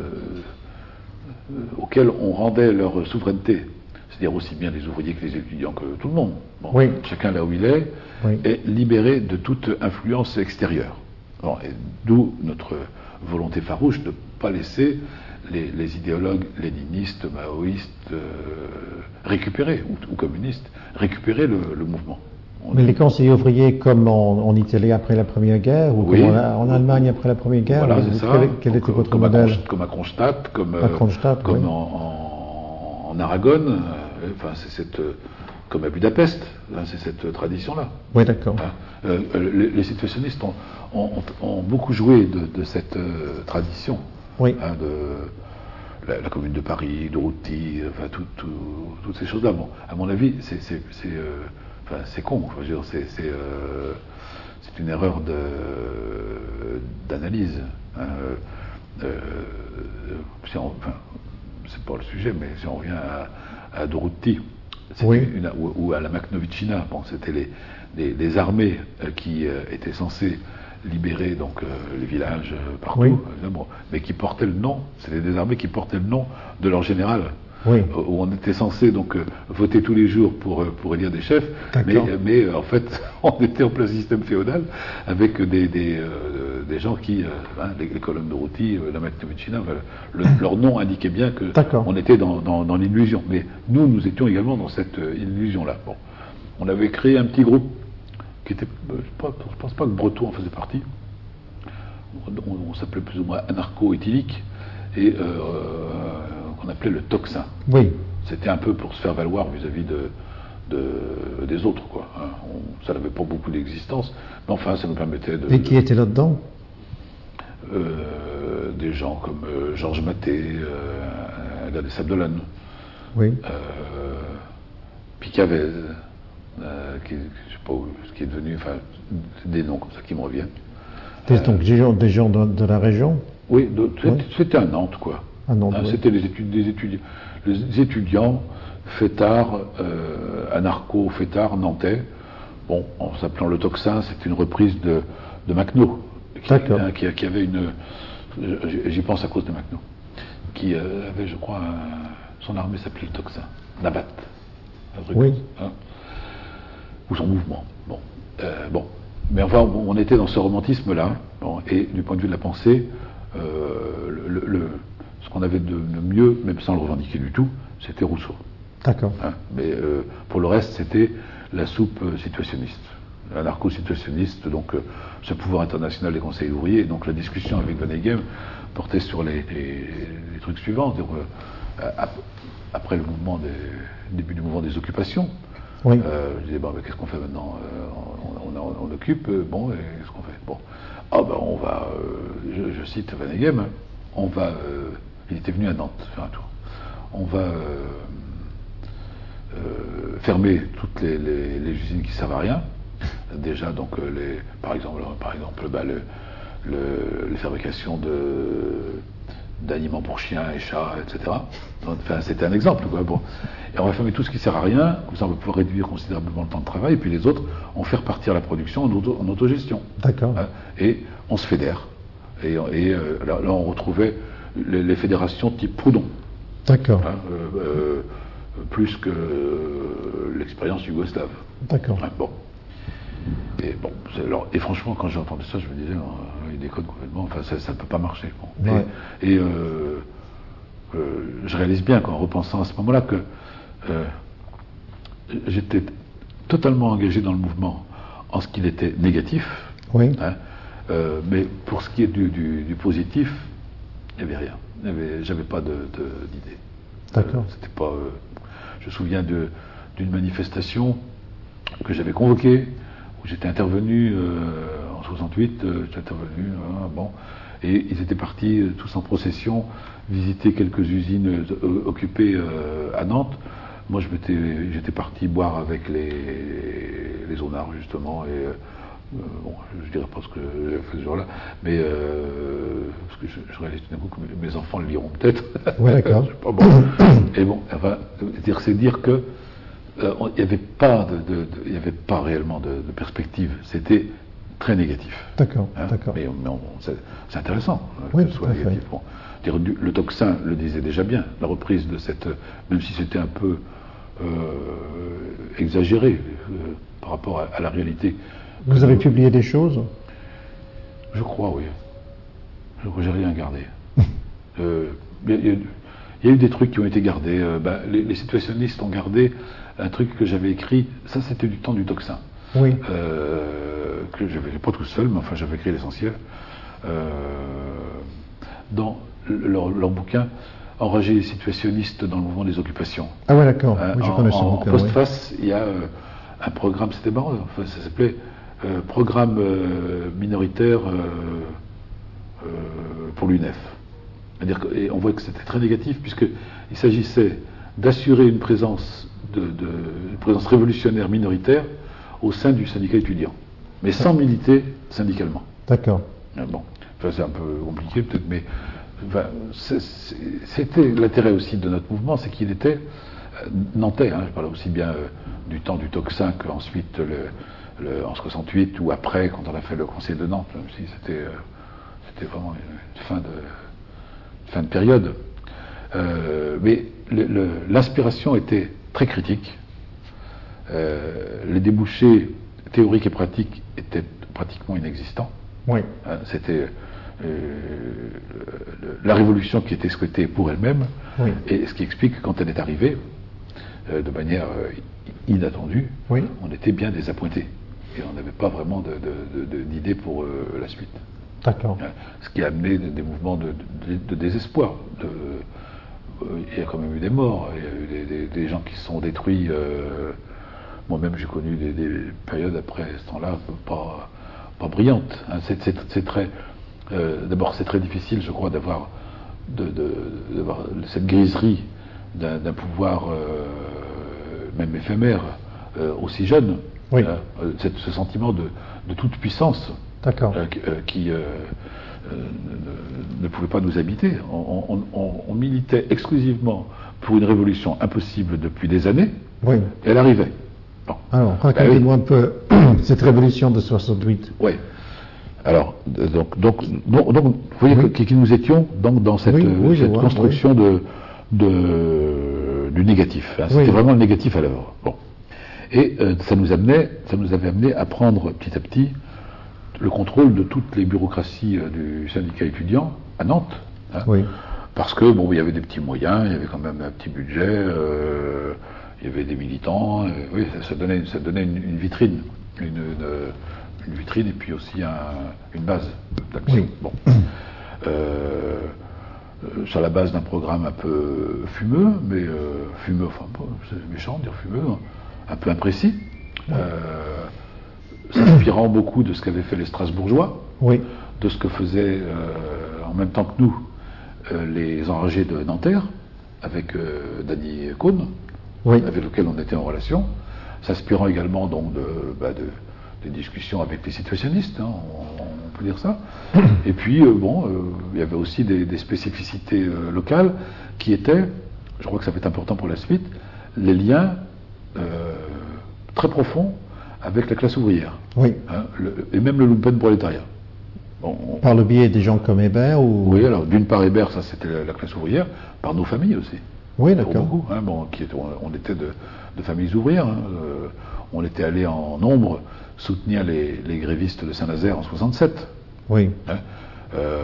euh, auxquels on rendait leur souveraineté, c'est-à-dire aussi bien les ouvriers que les étudiants, que tout le monde, bon, oui. chacun là où il est, oui. est libéré de toute influence extérieure. Bon, et d'où notre volonté farouche de ne pas laisser les, les idéologues léninistes, maoïstes euh, récupérer, ou, ou communistes, récupérer le, le mouvement. On Mais les conseillers ouvriers, comme en, en Italie après la Première Guerre, ou oui. comme en, en Allemagne après la Première Guerre, voilà, vous, c'est ça. quel, quel était comme, votre comme modèle? à, Comme à Kronstadt, comme, à Kronstadt, comme oui. en, en, en Aragon, euh, enfin, c'est cette, comme à Budapest, hein, c'est cette tradition-là. Oui, d'accord. Hein, euh, les, les situationnistes ont, ont, ont beaucoup joué de, de cette euh, tradition. Oui. Hein, de la, la Commune de Paris, de Routy, enfin tout, tout, toutes ces choses-là. Bon, à mon avis, c'est, c'est, c'est, euh, enfin, c'est con. Je veux dire, c'est, c'est, euh, c'est une erreur de, d'analyse. Hein, euh, si on, enfin, c'est pas le sujet, mais si on revient à, à Dorothée, oui. une, ou, ou à la Makhnovitchina, bon, c'était les, les, les armées euh, qui euh, étaient censées libérer donc euh, les villages euh, partout, oui. euh, bon, mais qui portaient le nom, c'était des armées qui portaient le nom de leur général. Oui. Euh, où on était censé donc euh, voter tous les jours pour euh, pour élire des chefs, mais, mais euh, en fait on était en plein système féodal avec des des, euh, des gens qui, euh, hein, les, les colonnes de Routy, euh, la Makhnovitchina, le, leur nom indiquait bien que on était dans, dans, dans l'illusion. Mais nous, nous étions également dans cette euh, illusion-là. Bon, on avait créé un petit groupe qui était, euh, je ne pense pas que Breton en faisait partie. On, on, on s'appelait plus ou moins anarcho-éthylique et euh, qu'on appelait le Tocsin. Oui. C'était un peu pour se faire valoir vis-à-vis de, de, des autres, quoi. Hein. On, ça n'avait pas beaucoup d'existence, mais enfin, ça nous permettait de... Et qui était là-dedans? euh, Des gens comme euh, Georges Maté, euh, un gars des Sables d'Olonne. Oui. Euh, Picavez, euh, qui, je sais pas où, ce qui est devenu, enfin, des noms comme ça qui me reviennent. Des, donc des gens, des gens de, de la région? Oui, de, oui. C'était à Nantes, quoi. À Nantes, hein, oui. C'était les, études, des étudiants, les étudiants fêtards, euh, anarcho-fêtards nantais. Bon, en s'appelant le Tocsin, c'est une reprise de, de Makhno, qui, hein, qui, qui avait une... J'y pense à cause de Makhno, qui euh, avait, je crois, un, son armée s'appelait le Tocsin, Nabat. Oui. Hein, ou son mouvement. Bon. Euh, bon. Mais enfin, on était dans ce romantisme-là, bon, et du point de vue de la pensée, euh, le, le, ce qu'on avait de, de mieux, même sans le revendiquer du tout, c'était Rousseau. D'accord. Hein, mais euh, pour le reste, c'était la soupe euh, situationniste, anarcho-situationniste, donc euh, ce pouvoir international des conseils ouvriers. Donc la discussion avec Van Eygem portait sur les, les, les trucs suivants. Donc, euh, après le mouvement des, début du mouvement des occupations, oui. euh, je disais, bon, mais qu'est-ce qu'on fait maintenant? euh, on, on, on, on occupe, euh, bon, et qu'est-ce qu'on fait? Bon, ah ben on va, euh, je, je cite Van Eygem, on va, euh, il était venu à Nantes faire un tour, on va euh, euh, fermer toutes les, les, les usines qui servent à rien, déjà donc euh, les, par exemple, par exemple bah, le, le, les fabrications de, d'aliments pour chiens et chats, et cetera. Enfin, c'était un exemple, quoi. Bon. Et on va fermer tout ce qui sert à rien, comme ça on va pouvoir réduire considérablement le temps de travail, et puis les autres, on fait repartir la production en, auto, en autogestion. D'accord. Hein, et on se fédère. Et, et euh, là, là, on retrouvait les, les fédérations type Proudhon. D'accord. Hein, euh, euh, plus que euh, l'expérience yougoslave. D'accord. Hein, bon. Et, bon, alors, et franchement, quand j'ai entendu ça, je me disais, non, il déconne complètement, enfin, ça ne peut pas marcher. Bon. Ouais. Et, et euh, euh, je réalise bien, en repensant à ce moment-là, que euh, j'étais totalement engagé dans le mouvement en ce qu'il était négatif, oui. hein, euh, mais pour ce qui est du, du, du positif, il n'y avait rien. Je n'avais pas d'idée. D'accord. Euh, c'était pas. Euh, je me souviens de, d'une manifestation que j'avais convoquée, où j'étais intervenu euh, en soixante-huit, euh, j'étais intervenu, euh, bon, et ils étaient partis euh, tous en procession visiter quelques usines euh, occupées euh, à Nantes. Moi, je m'étais, j'étais parti boire avec les, les zonards, justement, et euh, bon, je ne dirais pas ce que j'ai fait ce jour-là, mais euh, parce que je, je réalise tout d'un coup que mes, mes enfants le liront peut-être. Oui, d'accord. Pas bon. Et bon, enfin, c'est dire que il euh, n'y avait pas de, de, de, il y avait pas réellement de, de perspective. C'était très négatif. D'accord, hein, d'accord. Mais, mais on, c'est, c'est intéressant oui, que ce soit négatif. Bon, le Tocsin le disait déjà bien. La reprise de cette, même si c'était un peu euh, exagéré euh, par rapport à, à la réalité. Vous avez publié des choses? Je crois, oui. Je crois que j'ai rien gardé. euh, il, y a, il y a eu des trucs qui ont été gardés. Euh, ben, les, les situationnistes ont gardé un truc que j'avais écrit. Ça, c'était du temps du Tocsin. Oui. Euh, que je n'avais pas tout seul, mais enfin, j'avais écrit l'essentiel. Euh, dans leur, leur bouquin, Enrager les situationnistes dans le mouvement des occupations. Ah ouais, d'accord. Euh, oui, je en, connais ce en, bouquin. En postface, oui. Il y a euh, un programme, c'était marrant, enfin, ça s'appelait euh, Programme euh, minoritaire euh, euh, pour l'U N E F. C'est-à-dire que, et on voit que c'était très négatif, puisqu'il s'agissait d'assurer une présence, de, de, une présence révolutionnaire minoritaire au sein du syndicat étudiant, mais sans militer syndicalement. D'accord. Bon, enfin, c'est un peu compliqué peut-être, mais enfin, c'est, c'est, c'était l'intérêt aussi de notre mouvement, c'est qu'il était euh, nantais, hein, je parle aussi bien euh, du temps du Tocsin qu'ensuite le, le, en soixante-huit ou après quand on a fait le Conseil de Nantes, même si c'était, euh, c'était vraiment une fin de, une fin de période. Euh, mais le, le, l'inspiration était très critique. Euh, les débouchés théoriques et pratiques étaient pratiquement inexistants. Oui. Hein, c'était euh, la révolution qui était souhaitée pour elle-même, oui. Et ce qui explique que quand elle est arrivée, euh, de manière euh, inattendue, oui. On était bien désappointés. Et on n'avait pas vraiment de, de, de, d'idées pour euh, la suite. D'accord. Hein, ce qui a amené des, des mouvements de, de, de désespoir. De, euh, il y a quand même eu des morts, il y a eu des, des, des gens qui se sont détruits. Euh, moi-même, j'ai connu des, des périodes après ce temps-là pas, pas brillantes. Hein, c'est, c'est, c'est très, euh, d'abord, c'est très difficile, je crois, d'avoir, de, de, d'avoir cette griserie d'un, d'un pouvoir, euh, même éphémère, euh, aussi jeune. Oui. Hein, cette, ce sentiment de, de toute puissance. D'accord. Euh, qui euh, euh, ne, ne pouvait pas nous habiter. On, on, on, on militait exclusivement pour une révolution impossible depuis des années. Oui. Et elle arrivait. Bon. Alors, racontez-moi ben, oui. un peu cette révolution de soixante-huit. Oui. Alors, donc, donc, donc, donc vous voyez oui. que, que nous étions donc dans cette, oui, oui, cette vois, construction oui. de, de, du négatif. Hein. C'était oui. vraiment le négatif à l'œuvre. Bon. Et euh, ça nous amenait, ça nous avait amené à prendre petit à petit le contrôle de toutes les bureaucraties euh, du syndicat étudiant à Nantes. Hein, oui. Parce que, bon, il y avait des petits moyens, il y avait quand même un petit budget, euh, il y avait des militants, euh, oui, ça, ça donnait, ça donnait une, une vitrine, une, une, une vitrine et puis aussi un, une base d'action. Oui. Bon. Euh, sur la base d'un programme un peu fumeux, mais euh, fumeux, enfin, c'est méchant de dire fumeux, hein, un peu imprécis. Oui. Euh, s'inspirant beaucoup de ce qu'avaient fait les Strasbourgeois, oui. de ce que faisaient euh, en même temps que nous euh, les enragés de Nanterre, avec euh, Danny Cohn, oui. avec lequel on était en relation, s'inspirant également donc de, bah, de, des discussions avec les situationnistes, hein, on, on peut dire ça. Et puis, euh, bon, euh, il y avait aussi des, des spécificités euh, locales qui étaient, je crois que ça va être important pour la suite, les liens euh, très profonds avec la classe ouvrière. Oui. Hein, le, et même le lumpenprolétariat. Bon, on, Par le biais des gens comme Hébert ou... Oui, alors d'une part Hébert, ça c'était la, la classe ouvrière, par nos familles aussi. Oui, Pour d'accord. beaucoup, hein, bon, qui, on, on était de, de familles ouvrières. Hein, euh, on était allé en nombre soutenir les, les grévistes de Saint-Nazaire en soixante-sept. Oui. Hein, euh,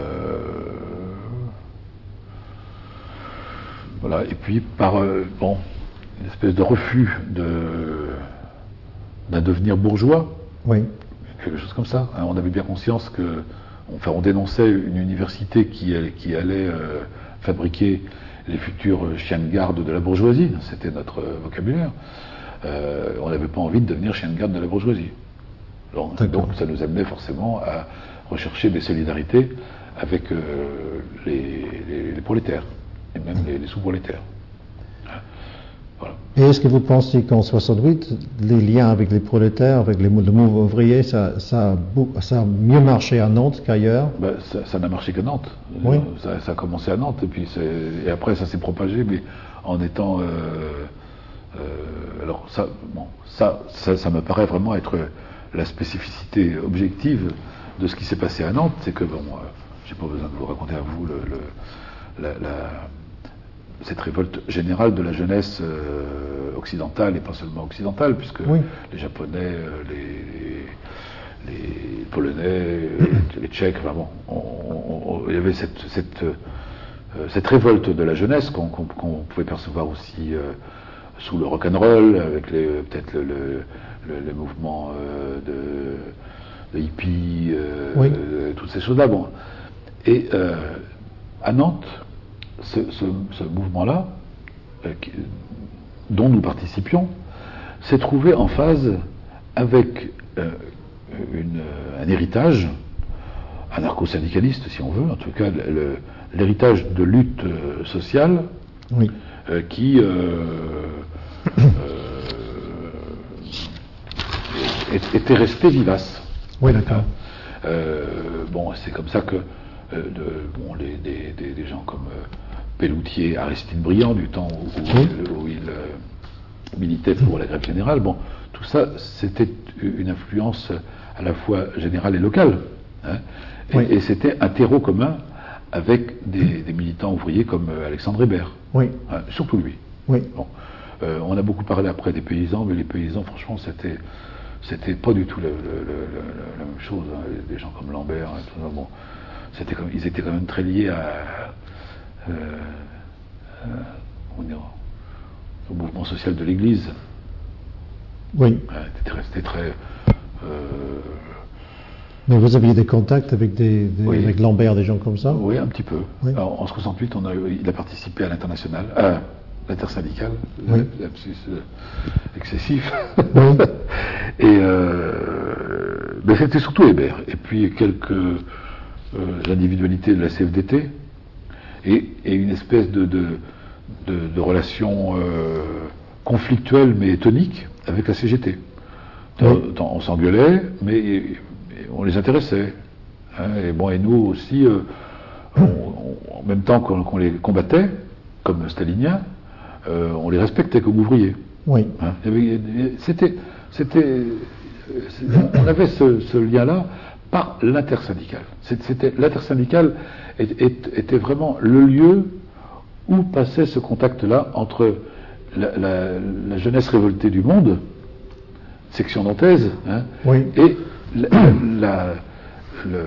voilà, et puis par euh, bon, une espèce de refus de, d'un devenir bourgeois, Oui. quelque chose comme ça. Hein, on avait bien conscience que, enfin, on dénonçait une université qui, qui allait euh, fabriquer les futurs chiens de garde de la bourgeoisie, c'était notre euh, vocabulaire. Euh, on n'avait pas envie de devenir chien de garde de la bourgeoisie. Donc, donc ça nous amenait forcément à rechercher des solidarités avec euh, les, les, les prolétaires, et même les, les sous-prolétaires. Voilà. Et est-ce que vous pensez qu'en soixante-huit, les liens avec les prolétaires, avec les, le mouvement ouvrier, ça, ça, a, ça a mieux marché à Nantes qu'ailleurs? Ben, ça, ça n'a marché qu'à Nantes. Oui. Ça, ça a commencé à Nantes, et puis et après ça s'est propagé, mais en étant... Euh, euh, alors ça, bon, ça, ça, ça me paraît vraiment être la spécificité objective de ce qui s'est passé à Nantes, c'est que, bon, euh, j'ai pas besoin de vous raconter à vous le, le, la, la, cette révolte générale de la jeunesse euh, occidentale, et pas seulement occidentale, puisque oui. les Japonais, euh, les, les, les Polonais, euh, les Tchèques, enfin bon, on, on, on, il y avait cette, cette, euh, cette révolte de la jeunesse qu'on qu'on, qu'on pouvait percevoir aussi euh, sous le rock'n'roll, avec les, peut-être le, le, le, les mouvements euh, de, de hippies, euh, oui. euh, toutes ces choses-là. Bon. Et euh, à Nantes, ce, ce, ce mouvement-là, euh, qui, dont nous participions, s'est trouvé en phase avec euh, une, un héritage anarcho-syndicaliste, si on veut, en tout cas le, l'héritage de lutte euh, sociale, oui. euh, qui euh, euh, était resté vivace. Oui, d'accord. Euh, bon, c'est comme ça que euh, de, bon, les, des, des, des gens comme euh, Pelloutier, Aristide Briand, du temps où, où, oui. où il euh, militait pour la grève générale, bon, tout ça, c'était une influence à la fois générale et locale. Hein, et, oui. et c'était un terreau commun avec des, des militants ouvriers comme euh, Alexandre Hébert. Oui. Hein, surtout lui. Oui. Bon. Euh, on a beaucoup parlé après des paysans, mais les paysans, franchement, c'était c'était pas du tout le, le, le, le, la même chose. Hein. Des gens comme Lambert, et tout ça, bon, c'était comme, ils étaient quand même très liés à, euh, euh, on dirait, au mouvement social de l'Église. Oui. C'était resté très. Euh, Mais vous aviez des contacts avec, des, des oui. avec Lambert, des gens comme ça? Oui, un petit peu. Oui. Alors, en soixante-huit, on a, il a participé à l'international, à l'intersyndicale, oui. lapsus euh, excessif. Oui. Et euh, mais c'était surtout Hébert. Et puis quelques euh, individualités de la C F D T et, et une espèce de, de, de, de relation euh, conflictuelle mais tonique avec la C G T. Oui. On s'engueulait, mais et, on les intéressait. Hein, et bon, et nous aussi, euh, on, on, en même temps qu'on qu'on les combattait, comme staliniens, euh, on les respectait comme ouvriers. Oui. Hein, c'était, c'était, on avait ce, ce lien-là par l'intersyndicale. C'était, l'intersyndicale était vraiment le lieu où passait ce contact-là entre la, la, la jeunesse révoltée du monde, section nantaise, hein, oui. et la, la, le,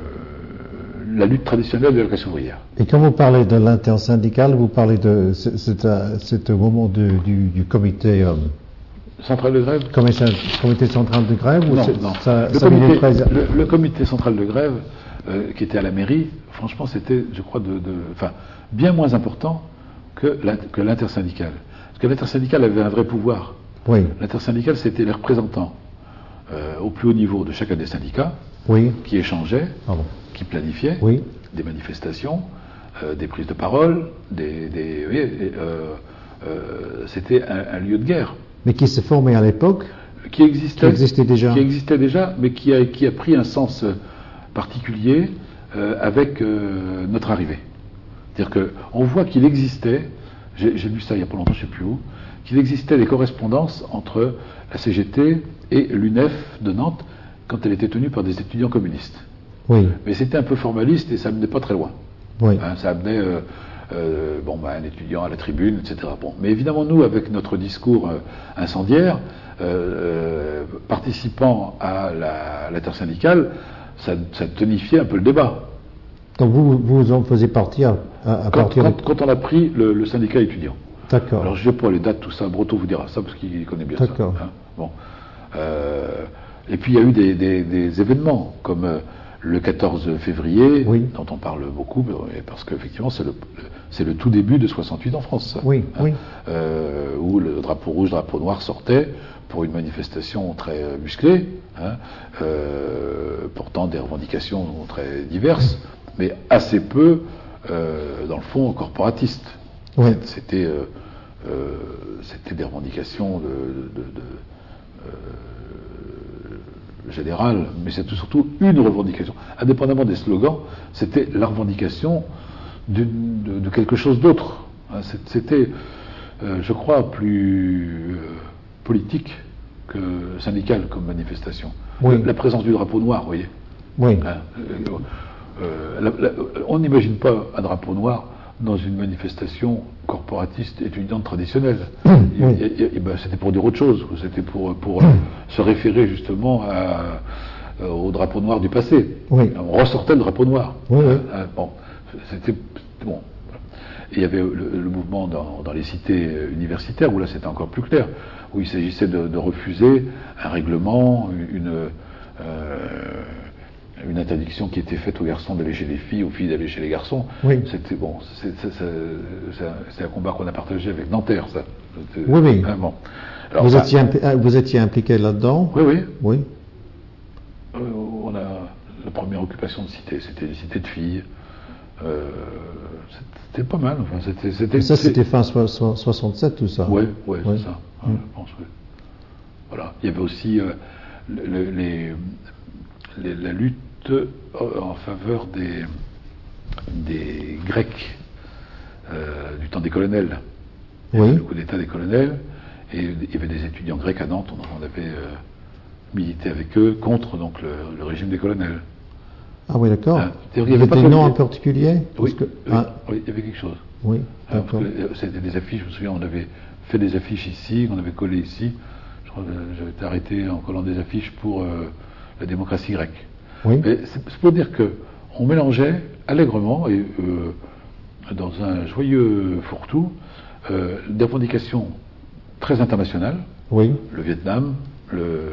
la lutte traditionnelle de la classe ouvrière. Et quand vous parlez de l'intersyndicale, vous parlez de c'est au moment de, du, du comité euh, central de grève. Comité, comité central de grève ou non, non. Ça, le, ça comité, le, le comité central de grève euh, qui était à la mairie, franchement, c'était, je crois, de, de, enfin, bien moins important que l'intersyndicale. Parce que l'intersyndicale avait un vrai pouvoir. Oui. L'intersyndicale, c'était les représentants euh, au plus haut niveau de chacun des syndicats, oui. qui échangeaient, Pardon. qui planifiaient oui. des manifestations, euh, des prises de parole, des, des, oui, euh, euh, c'était un, un lieu de guerre. Mais qui se formait à l'époque qui existait, qui existait déjà, qui existait déjà, mais qui a, qui a pris un sens particulier euh, avec euh, notre arrivée. C'est-à-dire qu'on voit qu'il existait, j'ai, j'ai lu ça il n'y a pas longtemps, je ne sais plus où, qu'il existait des correspondances entre la C G T et l'U N E F de Nantes quand elle était tenue par des étudiants communistes. Oui. Mais c'était un peu formaliste et ça ne menait pas très loin. Oui. Hein, ça amenait euh, euh, bon, bah, un étudiant à la tribune, et cetera. Bon. Mais évidemment, nous, avec notre discours euh, incendiaire, euh, euh, participant à la, l'intersyndicale, ça, ça tonifiait un peu le débat. Donc vous, vous en faisiez partie à, à quand, partir quand, de... quand on a pris le, le syndicat étudiant. D'accord. Alors je ne sais pas les dates, tout ça, Breton vous dira ça parce qu'il connaît bien D'accord. ça. Hein. Bon. Euh, et puis il y a eu des, des, des événements comme euh, le quatorze février, oui. dont on parle beaucoup, parce qu'effectivement c'est le, c'est le tout début de soixante-huit en France. Ça, oui, hein, oui. Euh, où le drapeau rouge, drapeau noir sortait pour une manifestation très euh, musclée, hein, euh, portant des revendications très diverses, mais assez peu, euh, dans le fond, corporatistes. Oui. C'était, euh, euh, c'était des revendications de, de, de, euh, générales, mais c'était surtout une revendication. Indépendamment des slogans, c'était la revendication de, de, de quelque chose d'autre. C'était, euh, je crois, plus euh, politique que syndical comme manifestation. Oui. La, la présence du drapeau noir, vous voyez. Oui. Hein, euh, euh, la, la, on n'imagine pas un drapeau noir dans une manifestation corporatiste étudiante traditionnelle. Oui. Et, et, et ben, c'était pour dire autre chose. C'était pour, pour se référer justement à, euh, au drapeau noir du passé. Oui. On ressortait le drapeau noir. Oui, oui. Euh, bon, c'était bon. Et il y avait le, le mouvement dans, dans les cités universitaires où là c'était encore plus clair, où il s'agissait de, de refuser un règlement, une euh, une interdiction qui était faite aux garçons d'aller chez les filles, aux filles d'aller chez les garçons. Oui. C'était bon, c'est, c'est, c'est, c'est, un, c'est un combat qu'on a partagé avec Nanterre, ça. C'était, oui, oui. Vraiment. Alors, vous, ça, étiez impli- vous étiez impliqué là-dedans? Oui, oui. Oui. Euh, on a la première occupation de cité, c'était une cité de filles. Euh, c'était pas mal. Enfin, c'était, c'était, ça, c'est... c'était fin so- so- soixante-sept, tout ça? Oui, ouais, oui. c'est ça. Mm. Ouais, je pense, oui. Voilà. Il y avait aussi euh, le, les, les, la lutte en faveur des, des Grecs euh, du temps des colonels. Il y avait oui. le coup d'état des colonels, et il y avait des étudiants grecs à Nantes, on, on avait euh, milité avec eux contre donc, le, le régime des colonels. Ah oui, d'accord. Hein, il y avait des noms en particulier? Oui, que... oui, ah. oui, il y avait quelque chose. Oui, hein, d'accord. parce que c'était des affiches, je me souviens, on avait fait des affiches ici, on avait collé ici. Je crois que j'avais été arrêté en collant des affiches pour euh, la démocratie grecque. Oui. Mais c'est, c'est pour dire qu'on mélangeait allègrement et euh, dans un joyeux fourre-tout euh, des revendications très internationales. Oui. Le Vietnam, le,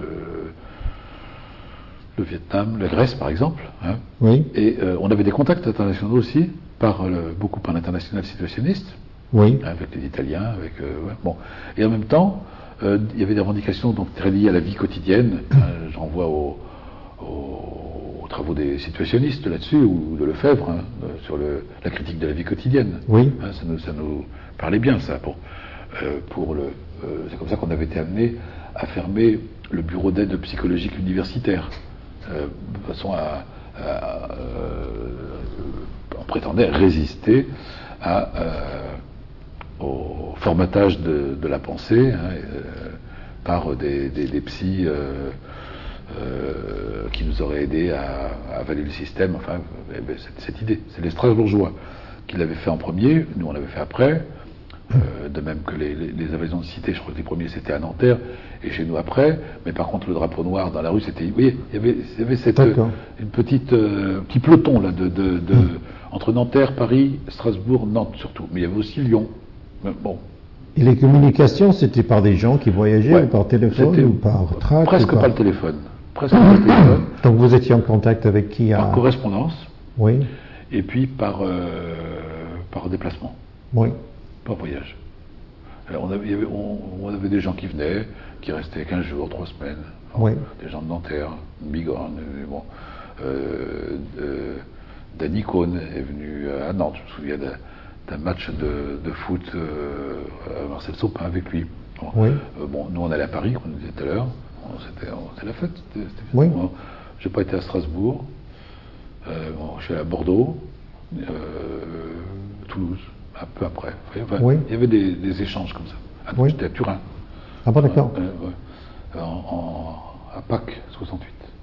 le Vietnam, la Grèce par exemple. Hein. Oui. Et euh, on avait des contacts internationaux aussi, par le, beaucoup par l'international situationniste. Oui. Avec les Italiens, avec euh, ouais, bon. Et en même temps, euh, il y avait des revendications donc très liées à la vie quotidienne. euh, j'en vois au aux travaux des situationnistes là-dessus, ou de Lefebvre, hein, sur le, la critique de la vie quotidienne. Oui. Hein, ça, nous, ça nous parlait bien, ça. Pour, euh, pour le, euh, c'est comme ça qu'on avait été amené à fermer le bureau d'aide psychologique universitaire, euh, de façon à, à euh, on prétendait résister à, euh, au formatage de, de la pensée hein, euh, par des, des, des psys euh, Euh, qui nous aurait aidé à, à avaler le système, enfin, eh ben, cette, cette idée. C'est les Strasbourgeois qui l'avaient fait en premier, nous on l'avait fait après, euh, de même que les, les, les avalaisons de cité, je crois que les premiers c'était à Nanterre, et chez nous après, mais par contre le drapeau noir dans la rue, c'était, vous voyez, il y avait, il y avait cette, euh, une petite, euh, petit peloton là, de, de, de, entre Nanterre, Paris, Strasbourg, Nantes surtout, mais il y avait aussi Lyon. Mais bon. Et les communications, c'était par des gens qui voyageaient, ouais, ou par téléphone, ou par tract? Presque ou par... pas le téléphone. Presque pas le téléphone. Donc vous étiez en contact avec qui? Par à... correspondance. Oui. Et puis par, euh, par déplacement. Oui. Par voyage. Alors on, avait, il y avait, on, on avait des gens qui venaient, qui restaient quinze jours, trois semaines. Alors, oui. Des gens de Nanterre, de Bigorre, bon. Euh, euh, Danny Cohn est venu à Nantes, je me souviens d'un, d'un match de, de foot euh, à Marcel Sopin avec lui. Bon, Oui. euh, bon, nous on allait à Paris, comme on disait tout à l'heure, Bon, c'était c'était la fête. C'était, c'était Oui. Bon, j'ai pas été à Strasbourg, euh, bon, je suis allé à Bordeaux, euh, Toulouse, un peu après. Enfin, Oui. Il y avait des, des échanges comme ça. Ah, Oui. J'étais à Turin. Ah bon, d'accord. Euh, ouais. en, en- à Pâques soixante-huit.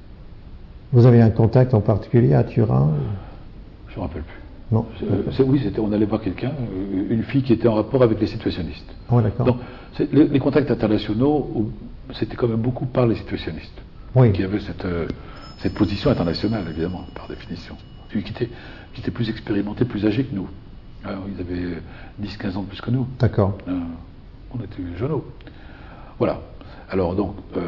Vous avez un contact en particulier à Turin? Je ne me rappelle plus. Non. Euh, c'est- oui, c'était, on allait voir quelqu'un, euh, une fille qui était en rapport avec les situationnistes. Ah ouais, d'accord. Donc, c'est- les, les contacts internationaux, où- c'était quand même beaucoup par les situationnistes, Oui. qui avaient cette, euh, cette position internationale, évidemment, par définition. Qui étaient, qui étaient plus expérimentés, plus âgés que nous. Alors, ils avaient dix quinze ans de plus que nous. D'accord. Euh, on était jeunes. Voilà. Alors, donc, euh,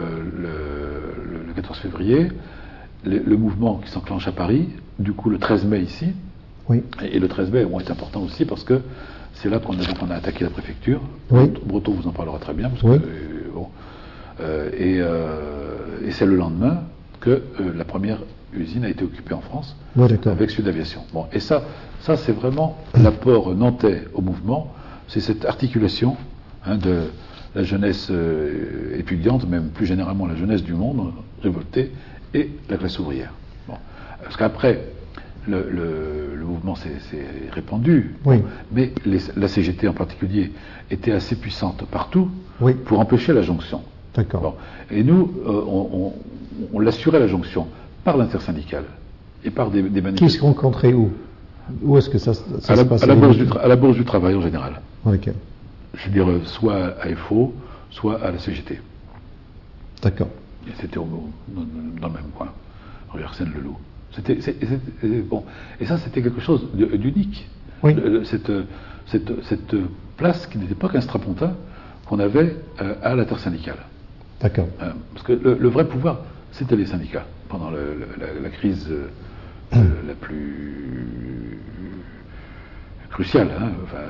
le, le- le quatorze février, le, le mouvement qui s'enclenche à Paris, du coup, le treize mai ici, Oui. et, et le treize mai vont être important aussi parce que c'est là qu'on a, donc, on a attaqué la préfecture. Oui. Breton vous en parlera très bien. Parce Oui. que, euh, bon, euh, et, euh, et c'est le lendemain que euh, la première usine a été occupée en France Oui, d'accord. avec Sud Aviation. Bon, et ça, ça c'est vraiment l'apport nantais au mouvement, c'est cette articulation hein, de la jeunesse euh, étudiante, même plus généralement la jeunesse du monde euh, révoltée, et la classe ouvrière. Bon. Parce qu'après, le, le- le mouvement s'est s'est répandu, Oui. mais les- la C G T en particulier était assez puissante partout Oui. pour empêcher la jonction. D'accord. Bon. Et nous, euh, on, on- on l'assurait la jonction par l'intersyndicale et par des, des Qui se manifestations. rencontrait où? Où est-ce que ça, ça À se la, passait? à la bourse du tra- à la Bourse du Travail en général. Dans lesquels? Je veux dire, euh, soit à F O, soit à la C G T. D'accord. Et c'était au- dans, dans le même coin, rue Arsène-Leloup. C'était, c'est- c'était- bon. Et ça, c'était quelque chose de- d'unique. Oui. Le- le- cette, cette, cette place qui n'était pas qu'un strapontin qu'on avait euh, à l'intersyndicale. D'accord. Euh, parce que le, le vrai pouvoir, c'était les syndicats pendant le- le- la, la crise euh, euh, la plus cruciale. Hein, enfin,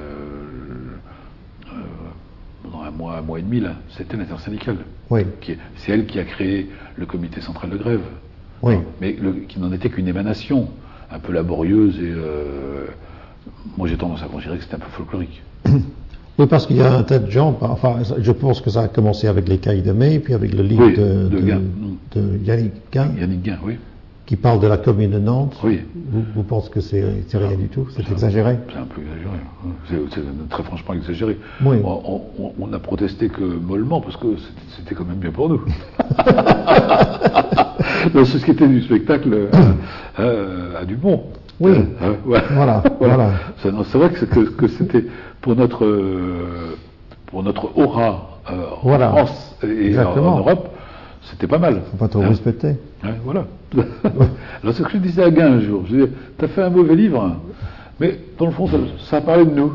euh, euh, pendant un mois, un mois et demi, là, c'était l'intersyndicale. Oui. Qui est- C'est elle qui a créé le comité central de grève. Oui. Mais le- qui n'en était qu'une émanation, un peu laborieuse et. euh, moi j'ai tendance à considérer que c'était un peu folklorique. Oui, parce qu'il y a un tas de gens, enfin, je pense que ça a commencé avec les cahiers de mai, puis avec le livre Oui, de, de de, Guin. de Yannick Guin, Yannick Guin, oui. qui parle de la commune de Nantes. Oui. Vous, vous pensez que c'est c'est rien du tout? C'est exagéré? C'est un peu exagéré. hein. C'est, c'est très franchement exagéré. Oui. On, on- on n'a protesté que mollement parce que c'était, c'était quand même bien pour nous. La société du spectacle euh, euh, a du bon. Oui. Euh, ouais. Voilà, voilà. C'est, non, c'est vrai que, c'est- que- que c'était pour notre euh, pour notre aura euh, Voilà. en France et en, Exactement. en Europe, c'était pas mal. Faut pas trop Hein. respecter. Ouais, voilà. Alors c'est ce que je disais à Guin un jour. Je disais, t'as fait un mauvais livre, mais dans le fond, ça, ça a parlé de nous.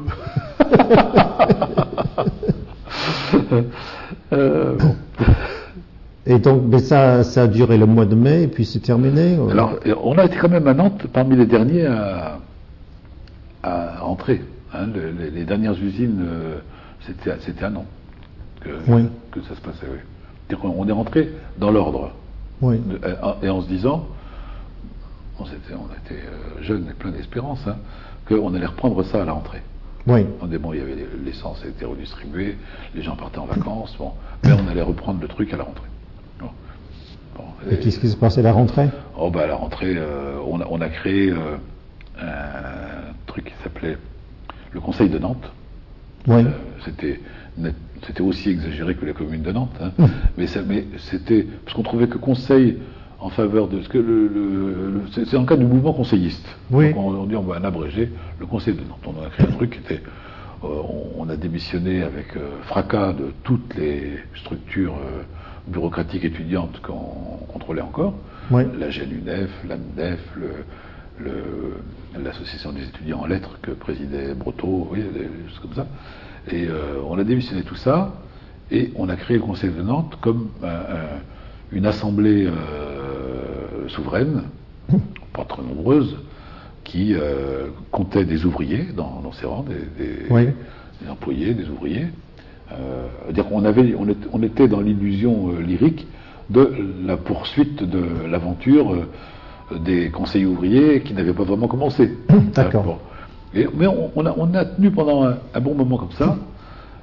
Euh, bon. Et donc, mais ça, ça a duré le mois de mai, et puis c'est terminé? euh Alors, on a été quand même à Nantes parmi les derniers à, à entrer. hein. Le- les, les dernières usines, euh, c'était, à- c'était à Nantes que, Oui. que ça se passait. Oui. C'est-à-dire qu'on- on est rentré dans l'ordre. Oui. De- et en se disant, on était, on était euh, jeunes et plein d'espérance, hein, qu'on allait reprendre ça à la rentrée. Oui. On dit, bon, il y avait l'essence a été redistribuée, les gens partaient en vacances, bon, mais on allait reprendre le truc à la rentrée. Bon. Bon, Et qu'est-ce qui se passait à la rentrée? oh, bah, à la rentrée, euh, on, a, on a créé euh, un truc qui s'appelait le Conseil de Nantes. Oui. Euh, c'était, net- c'était aussi exagéré que la commune de Nantes, hein. Mmh. mais, ça- mais c'était parce qu'on trouvait que conseil en faveur de ce que le, le- le- c'est, c'est en cas du mouvement conseilliste. Oui. Donc on, on dit on va abréger le Conseil de Nantes. On a créé un truc qui était, euh, on, on a démissionné avec euh, fracas de toutes les structures euh, bureaucratiques étudiantes qu'on contrôlait encore. Oui. La G N U N E F, l'A M D E F, le, le- l'association des étudiants en lettres que présidait Bretot, oui, des choses comme ça. Et euh, on a démissionné tout ça, et on a créé le Conseil de Nantes comme un- un- une assemblée euh, souveraine, pas très nombreuse, qui euh, comptait des ouvriers dans, dans ses rangs, des, des- Oui. des employés, des ouvriers. Euh, dire qu'on avait, on était, on était dans l'illusion euh, lyrique de la poursuite de l'aventure euh, des conseils ouvriers qui n'avaient pas vraiment commencé. D'accord. Euh, bon. Et- mais on, on a, on a tenu pendant un, un bon moment comme ça.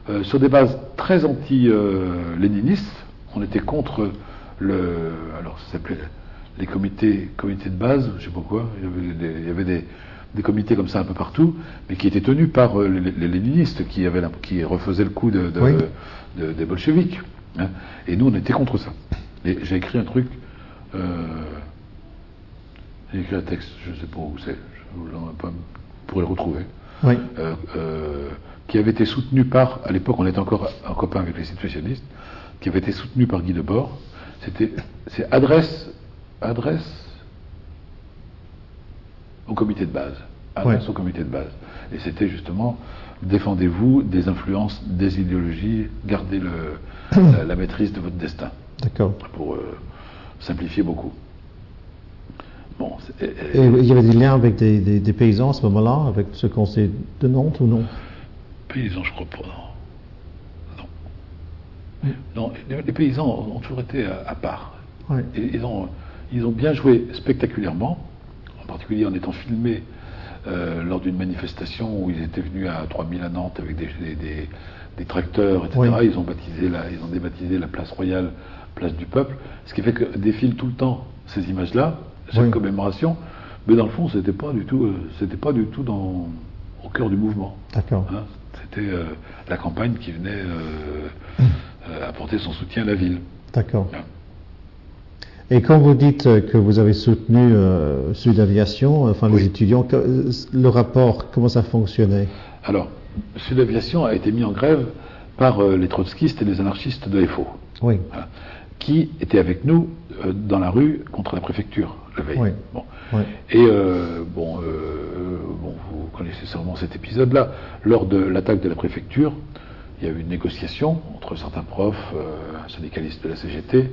euh, sur des bases très anti-léninistes. On était contre le... Alors, ça s'appelait les comités, comités de base, je ne sais pas quoi. Il y avait, des, il y avait des, des comités comme ça un peu partout, mais qui étaient tenus par euh, les, les léninistes, qui, avaient, qui refaisaient le coup de, de, oui. de, de, des bolcheviks. Hein. Et nous, on était contre ça. Et j'ai écrit un truc... Euh, j'ai écrit un texte, je ne sais pas où c'est, je pourrais le retrouver, oui. euh, euh, qui avait été soutenu par, à l'époque on était encore en copain avec les situationnistes, qui avait été soutenu par Guy Debord. C'était, c'est adresse, adresse au comité de base, adresse oui. au comité de base. Et c'était justement, défendez-vous des influences, des idéologies, gardez le, la, la maîtrise de votre destin. D'accord. Pour euh, simplifier beaucoup. Bon, et, et il y avait des liens avec des, des, des paysans à ce moment-là, avec ce conseil de Nantes ou non? Paysans, je crois pas, non. Non. Oui. Non, les, les paysans ont toujours été à, à part. Oui. Et, ils, ont, ils ont bien joué spectaculairement, en particulier en étant filmés euh, lors d'une manifestation où ils étaient venus à trois mille à Nantes avec des, des, des, des tracteurs, et cetera. Oui. Ils ont baptisé la, ils ont débaptisé la place royale, place du peuple, ce qui fait que défilent tout le temps ces images-là, cette oui. commémoration, mais dans le fond, c'était pas du tout, euh, c'était pas du tout dans, au cœur du mouvement. D'accord. Hein, c'était euh, la campagne qui venait euh, mmh. euh, apporter son soutien à la ville. D'accord. Hein. Et quand vous dites que vous avez soutenu euh, Sud Aviation, enfin oui. les étudiants, que, le rapport, comment ça fonctionnait? Alors, Sud Aviation a été mis en grève par euh, les trotskistes et les anarchistes de F O. Oui. Hein, qui étaient avec nous euh, dans la rue contre la préfecture la veille. Oui. Bon. Oui. Et euh, bon, euh, bon, vous connaissez sûrement cet épisode-là. Lors de l'attaque de la préfecture, il y a eu une négociation entre certains profs, euh, un syndicaliste de la C G T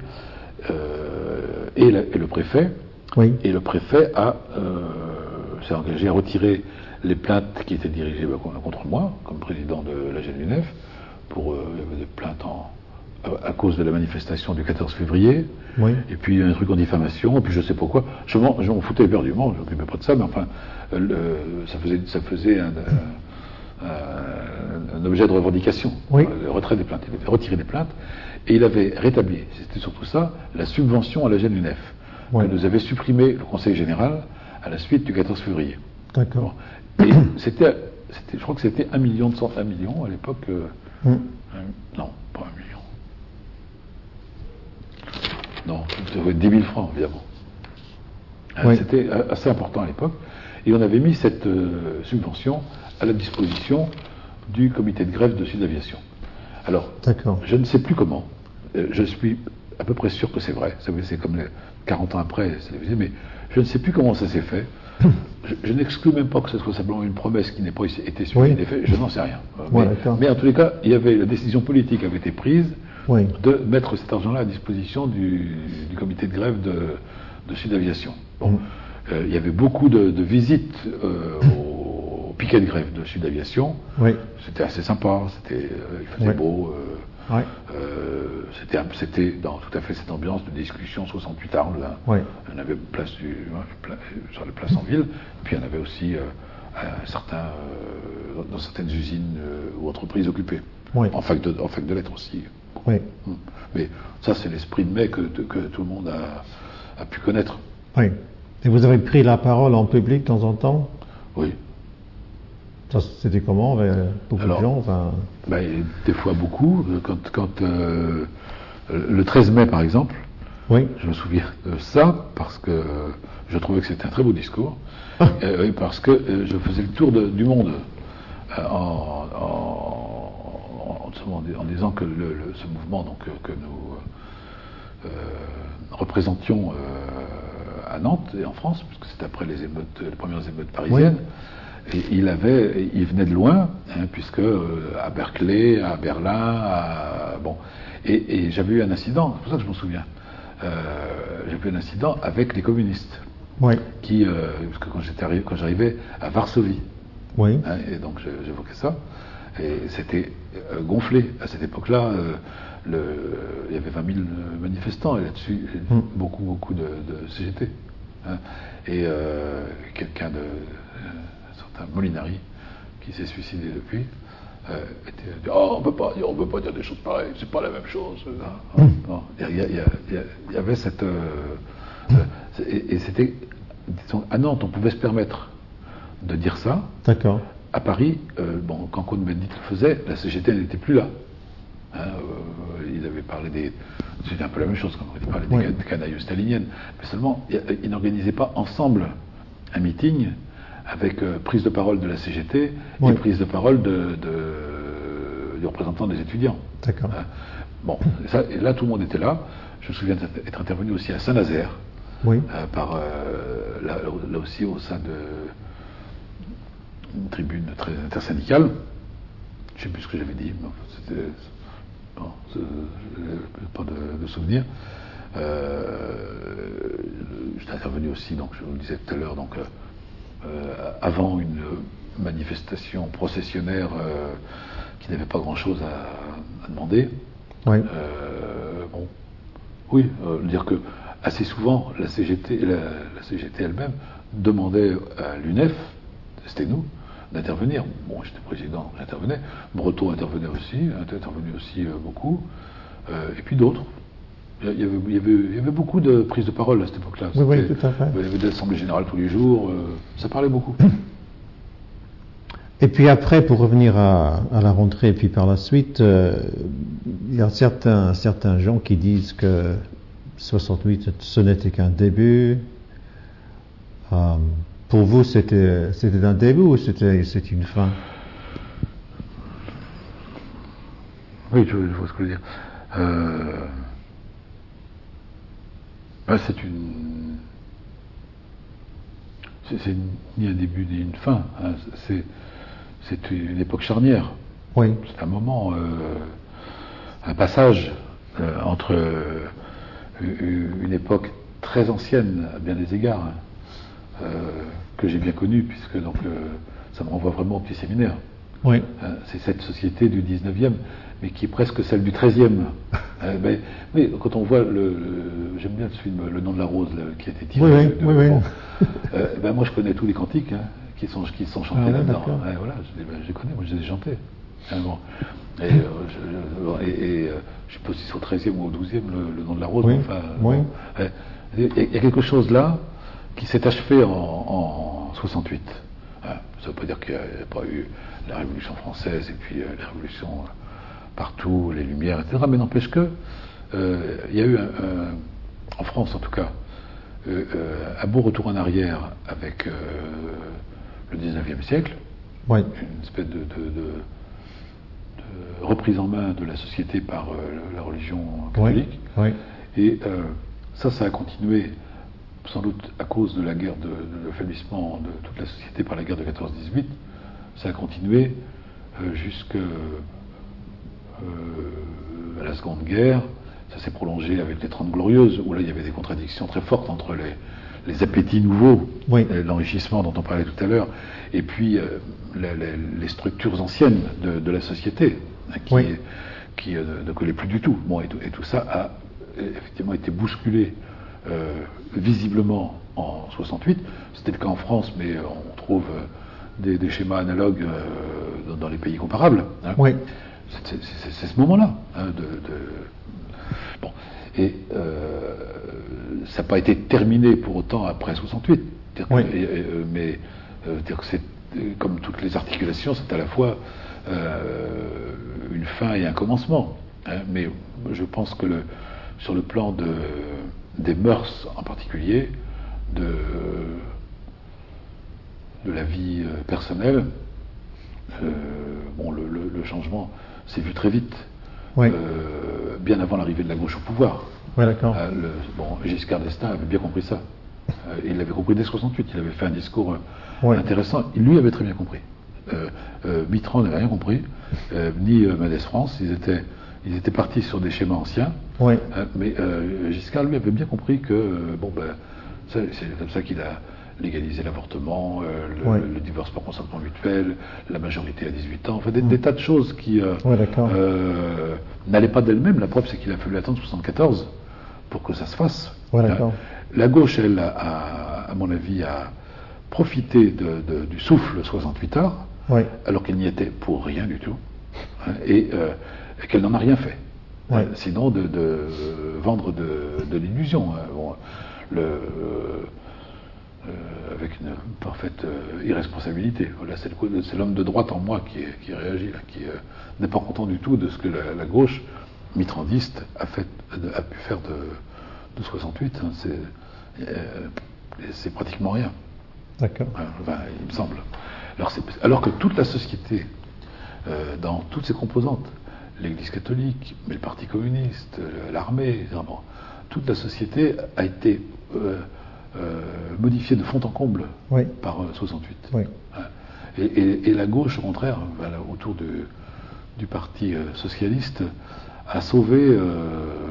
euh, et, la, et le préfet. Oui. Et le préfet a euh, s'est engagé à retirer les plaintes qui étaient dirigées bah, contre moi, comme président de la G N U N F, pour euh, il y avait des plaintes en à cause de la manifestation du quatorze février, oui. et puis un truc en diffamation, et puis je sais pourquoi. Je m'en, je m'en foutais éperdument, je m'occupais pas de ça, mais enfin, le, ça faisait, ça faisait un, un, un objet de revendication, oui. le retrait des plaintes. Il avait retiré des plaintes, et il avait rétabli, c'était surtout ça, la subvention à la G N U N F, oui. que nous avait supprimé le Conseil général à la suite du quatorze février. D'accord. Bon. Et c'était, c'était, je crois que c'était un million de cent un millions à l'époque. Euh, mm. un, non, pas un million. Non, ça devait être dix mille francs, évidemment. Oui. C'était assez important à l'époque. Et on avait mis cette euh, subvention à la disposition du comité de grève de Sud Aviation. Alors, je ne sais plus comment. Euh, je suis à peu près sûr que c'est vrai. C'est comme les quarante ans après, c'est télévisé, mais je ne sais plus comment ça s'est fait. je je n'exclus même pas que ce soit simplement une promesse qui n'ait pas été suivie des faits. Je n'en sais rien. Ouais, mais, mais en tous les cas, il y avait, la décision politique avait été prise. Oui. De mettre cet argent-là à disposition du, du comité de grève de, de Sud Aviation. Bon, mmh. euh, il y avait beaucoup de, de visites euh, au, au piquet de grève de Sud Aviation. Oui. C'était assez sympa, c'était, euh, il faisait oui. beau. Euh, oui. euh, c'était, c'était dans tout à fait cette ambiance de discussion soixante-huit Arles. Hein. Oui. Il y en avait place du, sur la place en ville, puis il y en avait aussi euh, un certain, euh, dans certaines usines euh, ou entreprises occupées. Oui. En fac de, en fac de lettres aussi. Oui. Mais ça, c'est l'esprit de mai que, que tout le monde a, a pu connaître. Oui. Et vous avez pris la parole en public de temps en temps? Oui. Ça, c'était comment avec beaucoup Alors, de gens enfin... ben, des fois beaucoup. Quand, quand euh, le treize mai, par exemple, oui. je me souviens de ça parce que je trouvais que c'était un très beau discours. euh, et parce que euh, je faisais le tour de, du monde euh, en, en En, en disant que le, le, ce mouvement donc, que nous euh, représentions euh, à Nantes et en France, puisque c'était après les émeutes, les premières émeutes parisiennes, oui. et il avait, il venait de loin, hein, puisque euh, à Berkeley, à Berlin, à, bon, et, et j'avais eu un incident, c'est pour ça que je m'en souviens. Euh, j'avais eu un incident avec les communistes, oui. qui, euh, parce que quand j'étais arrivé, quand j'arrivais à Varsovie, oui. hein, et donc j'évoquais ça. Et c'était euh, gonflé. À cette époque-là, euh, le, il y avait vingt mille manifestants, et là-dessus, mm. beaucoup, beaucoup de, de C G T. Hein. Et euh, quelqu'un de, un certain Molinari, qui s'est suicidé depuis, euh, était, oh, on peut pas dire, on peut pas dire des choses pareilles, c'est pas la même chose. Non, non. Il, y a, il, y a, il y avait cette, euh, euh, et, et c'était, disons, à Nantes, on pouvait se permettre de dire ça. D'accord. À Paris, euh, bon, quand Cohn-Bendit le faisait, la C G T n'était plus là. Hein, euh, il avait parlé des, c'était un peu la même chose quand il parlait oui. des canailles staliniennes, mais seulement, il, il n'organisait pas ensemble un meeting avec euh, prise de parole de la C G T oui. et prise de parole de, de, du représentant des étudiants. D'accord. Hein, bon, ça, et là tout le monde était là. Je me souviens d'être intervenu aussi à Saint-Nazaire, oui. euh, par euh, là, là aussi au sein de une tribune très intersyndicale. Je ne sais plus ce que j'avais dit, mais c'était bon, pas de, de souvenir. Euh, J'étais intervenu aussi, donc je vous le disais tout à l'heure, donc euh, avant une manifestation processionnaire euh, qui n'avait pas grand-chose à, à demander. Oui. Euh, bon, oui, euh, dire que assez souvent la C G T, la, la C G T elle-même demandait à l'U N E F, c'était nous, d'intervenir. Bon, j'étais président, j'intervenais. Breton intervenait aussi, intervenu aussi euh, beaucoup, euh, et puis d'autres. Il y, avait, il, y avait, il y avait beaucoup de prises de parole à cette époque-là. Oui, oui, tout à fait. Il y avait des assemblées générales tous les jours, euh, ça parlait beaucoup. Et puis après, pour revenir à, à la rentrée, et puis par la suite, euh, il y a certains, certains gens qui disent que soixante-huit, ce n'était qu'un début. Euh, pour vous, c'était, c'était un début ou c'était, c'était une fin? Oui, je, je vois ce que je veux dire. Euh, ben c'est une... C'est, c'est ni un début ni une fin. Hein, c'est, c'est une époque charnière. Oui. C'est un moment, euh, un passage euh, entre euh, une époque très ancienne à bien des égards, hein, euh, que j'ai bien connue, puisque donc euh, ça me renvoie vraiment au petit séminaire. Oui. Hein, c'est cette société du dix-neuvième, mais qui est presque celle du treizième. euh, mais, mais quand on voit le, le j'aime bien ce film Le nom de la rose là, qui a été tiré. Oui, de, oui, oui, bon, oui. euh, ben moi je connais tous les cantiques hein, qui sont qui sont chantés ah, là-dedans. Ouais, voilà, je, ben, je les connais, moi je les ai chantés. Hein, bon. Et, euh, je, je, et, et euh, je sais pas si c'est au treizième ou au douzième le, le nom de la rose. Oui, enfin, oui. Bon, euh, il y a quelque chose là qui s'est achevé en, en soixante-huit. Hein, ça ne veut pas dire qu'il n'y a pas eu la Révolution française et puis euh, les révolutions euh, partout, les Lumières, et cetera. Mais n'empêche que euh, il y a eu un, un, en France en tout cas euh, euh, un beau retour en arrière avec euh, le dix-neuvième siècle, oui. une espèce de, de, de, de reprise en main de la société par euh, la religion catholique. Oui. Oui. Et euh, ça, ça a continué sans doute à cause de la guerre, de, de l'affaiblissement de toute la société par la guerre de quatorze dix-huit, ça a continué euh, jusqu'à euh, la Seconde Guerre. Ça s'est prolongé avec les Trente Glorieuses, où là il y avait des contradictions très fortes entre les, les appétits nouveaux, oui. l'enrichissement dont on parlait tout à l'heure, et puis euh, les, les, les structures anciennes de, de la société, hein, qui, oui. qui euh, ne collaient plus du tout. Bon, et, et tout ça a effectivement été bousculé euh, visiblement en soixante-huit. C'était le cas en France, mais euh, on trouve euh, des, des schémas analogues euh, dans, dans les pays comparables. Hein. Oui. C'est, c'est, c'est ce moment-là. Hein, de, de... Bon. Et euh, ça n'a pas été terminé pour autant après soixante-huit. Oui. Que, et, et, mais euh, dire que c'est, comme toutes les articulations, c'est à la fois euh, une fin et un commencement. Hein. Mais je pense que le, sur le plan de, des mœurs en particulier, de, de la vie personnelle, euh, bon, le, le, le changement s'est vu très vite, oui. euh, bien avant l'arrivée de la gauche au pouvoir. Oui, d'accord. Euh, le, bon, Giscard d'Estaing avait bien compris ça. Euh, il l'avait compris dès soixante-huit, il avait fait un discours euh, oui. intéressant. Il lui avait très bien compris. Euh, euh, Mitterrand n'avait rien compris, euh, ni euh, Mendès France, ils étaient, ils étaient partis sur des schémas anciens, oui. euh, mais euh, Giscard lui avait bien compris que, euh, bon ben, ça, c'est comme ça qu'il a légalisé l'avortement, euh, le, oui. le divorce par consentement mutuel, la majorité à dix-huit ans, enfin des, mmh. des tas de choses qui euh, oui, euh, n'allaient pas d'elles-mêmes. La preuve, c'est qu'il a fallu attendre soixante-quatorze pour que ça se fasse. Oui, hein. La gauche, elle, a, a, à mon avis, a profité de, de, du souffle soixante-huit heures, oui. alors qu'elle n'y était pour rien du tout. hein, et, euh, et qu'elle n'en a rien fait. Ouais. Euh, sinon de, de vendre de, de l'illusion. Hein. Bon, le, euh, euh, avec une parfaite euh, irresponsabilité. Voilà, c'est, le, c'est l'homme de droite en moi qui, qui réagit, là, qui euh, n'est pas content du tout de ce que la, la gauche mitrandiste a, fait, a pu faire de, de soixante-huit. Hein. C'est, euh, c'est pratiquement rien. D'accord. Enfin, il me semble. Alors, c'est, alors que toute la société, euh, dans toutes ses composantes, l'Église catholique, mais le Parti communiste, l'armée, vraiment, toute la société a été euh, euh, modifiée de fond en comble oui. par euh, soixante-huit. Oui. Et, et, et la gauche, au contraire, voilà, autour du, du Parti euh, socialiste, a sauvé euh,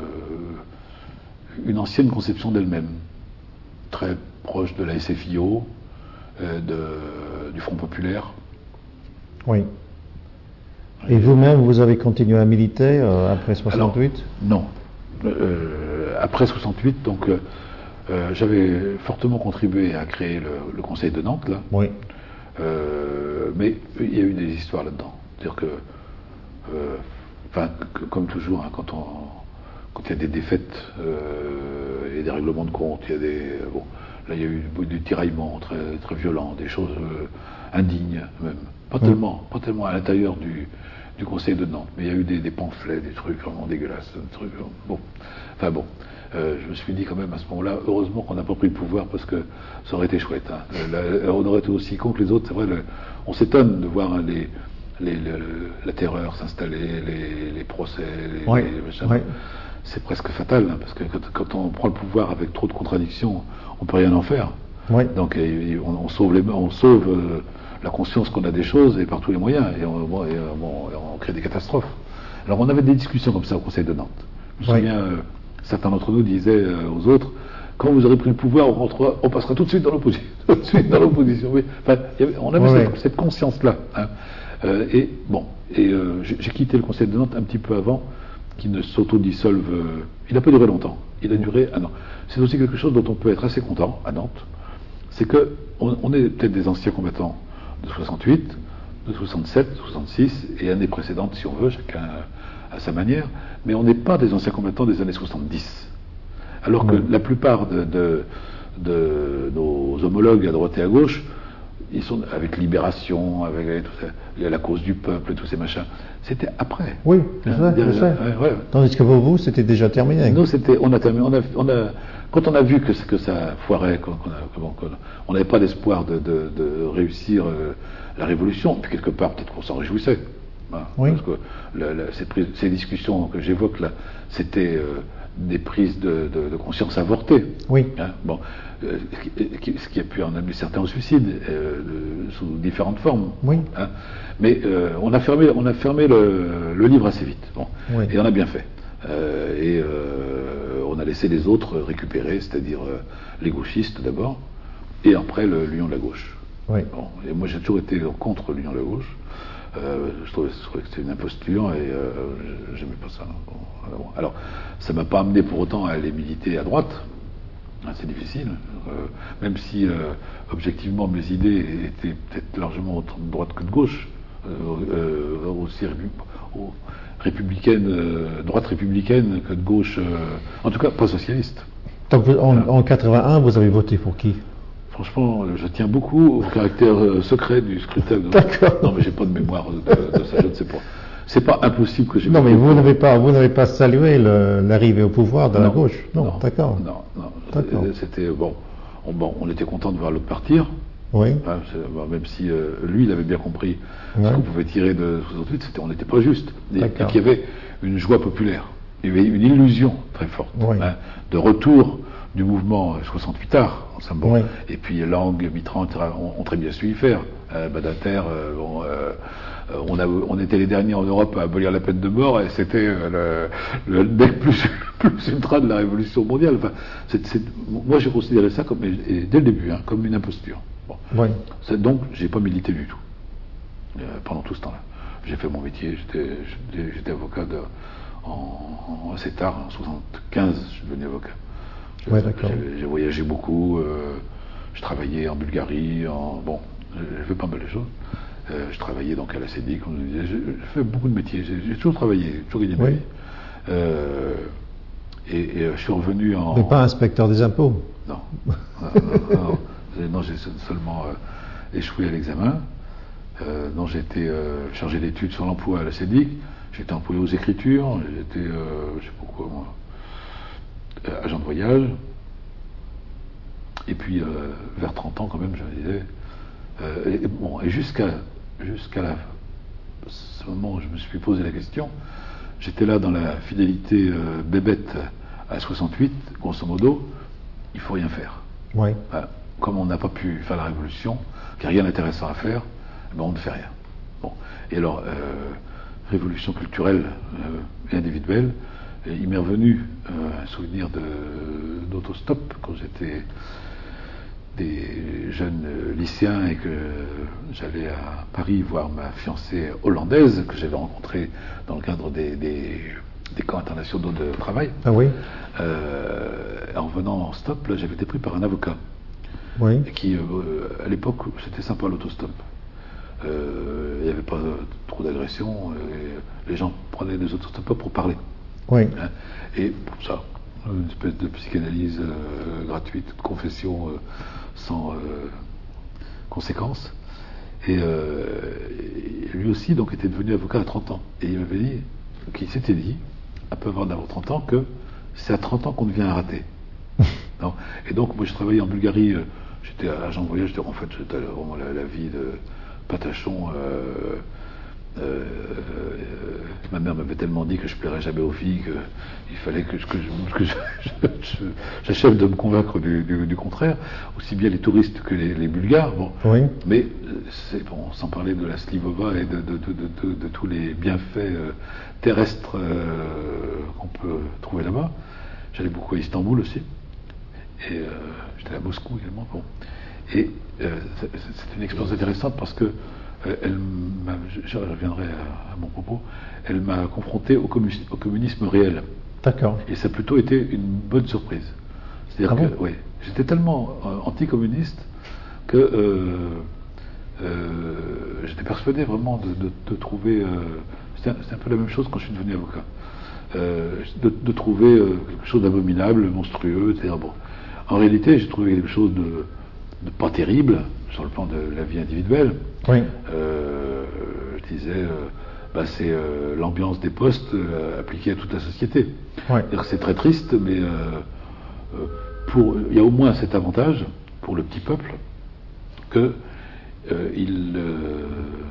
une ancienne conception d'elle-même, très proche de la S F I O, euh, de, du Front populaire. Oui. Et vous-même, vous avez continué à militer euh, après soixante-huit? Alors, non. Euh, après soixante-huit, donc, euh, euh, j'avais fortement contribué à créer le, le Conseil de Nantes, là. Oui. Euh, mais il y a eu des histoires là-dedans. C'est-à-dire que, euh, enfin, que, comme toujours, hein, quand on, quand il y a des défaites euh, et des règlements de compte, il y a des, bon, là, il y a eu du tiraillement très, très violent, des choses euh, indignes même. Pas oui. tellement, pas tellement à l'intérieur du, du Conseil de Nantes, mais il y a eu des, des pamphlets, des trucs vraiment dégueulasses, des trucs, bon, enfin bon, euh, je me suis dit quand même à ce moment-là, heureusement qu'on n'a pas pris le pouvoir parce que ça aurait été chouette. Hein. Là, on aurait été aussi con que les autres, c'est vrai, le, on s'étonne de voir hein, les, les, les, la terreur s'installer, les, les procès, les, oui. les machins. Oui. C'est presque fatal, hein, parce que quand, quand on prend le pouvoir avec trop de contradictions, on peut rien en faire. Oui. Donc et, on, on sauve, les, on sauve euh, la conscience qu'on a des choses et par tous les moyens, et on, bon, et, bon, et on crée des catastrophes. Alors on avait des discussions comme ça au Conseil de Nantes. Je me oui. souviens, euh, certains d'entre nous disaient euh, aux autres, quand vous aurez pris le pouvoir, on, rentrera, on passera tout de suite dans l'opposition. Tout de suite dans l'opposition. Oui. Enfin, y avait, on avait oui, cette, oui. cette conscience-là. Hein. Euh, et bon, et euh, j'ai, j'ai quitté le Conseil de Nantes un petit peu avant qu'il ne s'auto-dissolve. Euh, il n'a pas duré longtemps. Il a duré un an. C'est aussi quelque chose dont on peut être assez content à Nantes. C'est que on, on est peut-être des anciens combattants de soixante-huit, de soixante-sept, de soixante-six et années précédentes, si on veut, chacun à sa manière, mais on n'est pas des anciens combattants des années soixante-dix. Alors que mmh. la plupart de, de, de nos homologues à droite et à gauche, ils sont avec Libération, avec tout ça, la cause du peuple, tous ces machins. C'était après. Oui, je sais, je sais. Ouais, ouais. Tandis que pour vous, c'était déjà terminé. Nous, c'était, on a terminé. On a, on a, quand on a vu que, que ça foirait, qu'on, qu'on a, qu'on, on n'avait pas d'espoir de, de, de réussir euh, la révolution, puis quelque part, peut-être qu'on s'en réjouissait. Hein, oui. Parce que la, la, ces, ces discussions que j'évoque là, c'était euh, des prises de, de, de conscience avortées. Oui. Hein, bon, euh, ce qui a pu en amener certains au suicide euh, de, sous différentes formes. Oui. Hein, mais euh, on a fermé, on a fermé le, le livre assez vite. Bon, oui. Et on a bien fait. Euh, et euh, on a laissé les autres récupérer, c'est-à-dire euh, les gauchistes d'abord, et après le, l'Union de la gauche. Oui. Bon, et moi j'ai toujours été contre l'Union de la gauche. Euh, je, trouvais, je trouvais que c'était une imposture et euh, j'aimais pas ça. Bon, alors, ça m'a pas amené pour autant à aller militer à droite. C'est difficile, euh, même si euh, objectivement mes idées étaient peut-être largement autant de droite que de gauche, euh, euh, aussi répu- républicaine, euh, droite républicaine que de gauche, euh, en tout cas pas socialiste. Donc vous, en, voilà. En quatre-vingt-un, vous avez voté pour qui? Franchement, je tiens beaucoup au caractère euh, secret du scrutin. D'accord. Non, mais j'ai pas de mémoire de, de ça, je ne sais pas. C'est pas impossible que j'ai. Non, mais vous n'avez pas, vous n'avez pas salué le, l'arrivée au pouvoir de non, la gauche. Non, non d'accord. Non, non. D'accord. C'était bon. On, bon, on était content de voir l'autre partir. Oui. Hein, bon, même si euh, lui, il avait bien compris oui. ce qu'on pouvait tirer de soixante-huit, c'était, on n'était pas juste. Et, et qu'il y avait une joie populaire. Il y avait une illusion très forte oui. hein, de retour du mouvement soixante-huit art, bon. Oui. Et puis Lang, Mitterrand ont, ont très bien su y faire. Euh, Badinter, euh, bon, euh, on, a, on était les derniers en Europe à abolir la peine de mort, et c'était euh, le, le nec plus, plus ultra de la révolution mondiale. Enfin, c'est, c'est, moi, j'ai considéré ça comme, et dès le début, hein, comme une imposture. Bon. Oui. C'est, donc, j'ai pas milité du tout euh, pendant tout ce temps-là. J'ai fait mon métier, j'étais, j'étais, j'étais avocat de, en, en, assez tard, en soixante-quinze, je suis devenu avocat. Ouais, d'accord. J'ai, j'ai voyagé beaucoup, euh, je travaillais en Bulgarie, en, bon, j'ai fait pas mal de choses. Euh, je travaillais donc à la C D I, comme je disais. J'ai fait beaucoup de métiers. J'ai, j'ai toujours travaillé, toujours gagné ma Oui. vie. Euh, et, et euh, je suis revenu en. Mais pas inspecteur des impôts. Non. non, non, non, non, non, j'ai seulement euh, échoué à l'examen. Euh, non, j'ai été euh, chargé d'études sur l'emploi à la C D I. J'étais employé aux écritures. J'étais, euh, je sais pas quoi, moi, euh, agent de voyage. Et puis, euh, vers trente ans, quand même, je me disais. Euh, et, bon, et jusqu'à jusqu'à la, ce moment où je me suis posé la question, j'étais là dans la fidélité euh, bébête à soixante-huit, grosso modo, il faut rien faire. Oui. Voilà. Comme on n'a pas pu faire la révolution, qu'il n'y a rien d'intéressant à faire, eh ben on ne fait rien. Bon. Et alors, euh, révolution culturelle euh, et individuelle, et il m'est revenu euh, un souvenir de, d'autostop quand j'étais des jeunes lycéens et que j'allais à Paris voir ma fiancée hollandaise que j'avais rencontrée dans le cadre des, des, des camps internationaux de travail. Ah oui. Euh, en venant en stop, là, j'avais été pris par un avocat. Oui. Et qui, euh, à l'époque, c'était sympa l'autostop. Euh, il n'y avait pas euh, trop d'agression. Les gens prenaient des autostoppeurs pour parler. Oui. Hein, et pour ça, une espèce de psychanalyse euh, gratuite, de confession euh, sans euh, conséquences. Et, euh, et lui aussi donc était devenu avocat à trente ans. Et il m'avait dit, qu'il s'était dit, un peu avant d'avoir trente ans, que c'est à trente ans qu'on devient un raté. Non. Et donc moi je travaillais en Bulgarie, euh, j'étais agent de voyage, en fait c'était vraiment la, la vie de patachon. Euh, Euh, euh, ma mère m'avait tellement dit que je plairais jamais aux filles qu'il fallait que, je, que, je, que je, je, j'achève de me convaincre du, du, du contraire, aussi bien les touristes que les, les Bulgares. Bon. Oui. Mais c'est bon, sans parler de la Slivova et de, de, de, de, de, de tous les bienfaits euh, terrestres euh, qu'on peut trouver là-bas. J'allais beaucoup à Istanbul aussi, et euh, j'étais à Moscou également. Bon. Et euh, c'est une expérience intéressante parce que elle m'a, je reviendrai à, à mon propos, elle m'a confronté au communisme, au communisme réel. D'accord. Et ça a plutôt été une bonne surprise. C'est-à-dire ah que bon oui, j'étais tellement euh, anticommuniste que euh, euh, j'étais persuadé vraiment de, de, de trouver. Euh, c'est, un, c'est un peu la même chose quand je suis devenu avocat. Euh, de, de trouver euh, quelque chose d'abominable, monstrueux, et cetera. Bon. En réalité, j'ai trouvé quelque chose de, de pas terrible sur le plan de la vie individuelle. Oui. Euh, je disais, euh, bah, c'est euh, l'ambiance des postes euh, appliquée à toute la société. Oui. C'est très triste, mais euh, euh, pour, il y a au moins cet avantage pour le petit peuple que euh, il euh,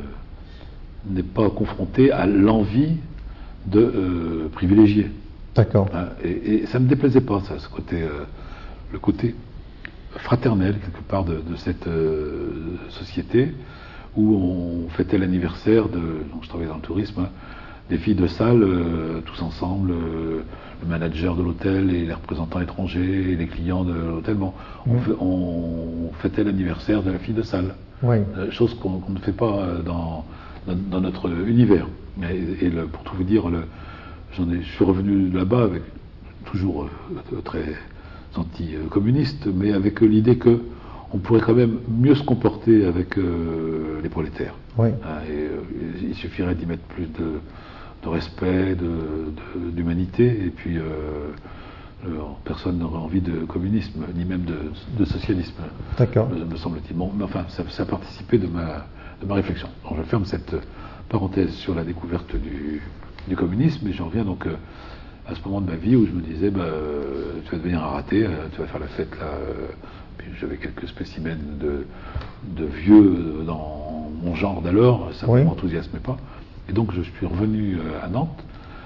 n'est pas confronté à l'envie de euh, privilégier. D'accord. Hein, et, et ça me déplaisait pas, ça, ce côté, euh, le côté fraternel quelque part de, de cette euh, société où on fêtait l'anniversaire de, donc je travaillais dans le tourisme, hein, des filles de salle, euh, tous ensemble, euh, le manager de l'hôtel et les représentants étrangers et les clients de l'hôtel. Bon, on, Mmh. fait, on fêtait l'anniversaire de la fille de salle, Oui. euh, chose qu'on, qu'on ne fait pas dans, dans, dans notre univers. Et, et le, pour tout vous dire, le, j'en ai, je suis revenu là-bas avec toujours euh, très anti-communiste, mais avec euh, l'idée que on pourrait quand même mieux se comporter avec euh, les prolétaires. Oui. Hein, et, euh, il suffirait d'y mettre plus de, de respect, de, de, d'humanité, et puis euh, euh, personne n'aurait envie de communisme, ni même de, de socialisme, D'accord. me, me semble-t-il. Bon, mais enfin, ça, ça a participé de ma, de ma réflexion. Donc, je ferme cette parenthèse sur la découverte du, du communisme, et j'en reviens donc euh, à ce moment de ma vie où je me disais, bah, euh, tu vas devenir un raté, euh, tu vas faire la fête là. Euh, puis j'avais quelques spécimens de, de vieux dans mon genre d'alors, ça Oui. ne m'enthousiasmait pas. Et donc je suis revenu euh, à Nantes,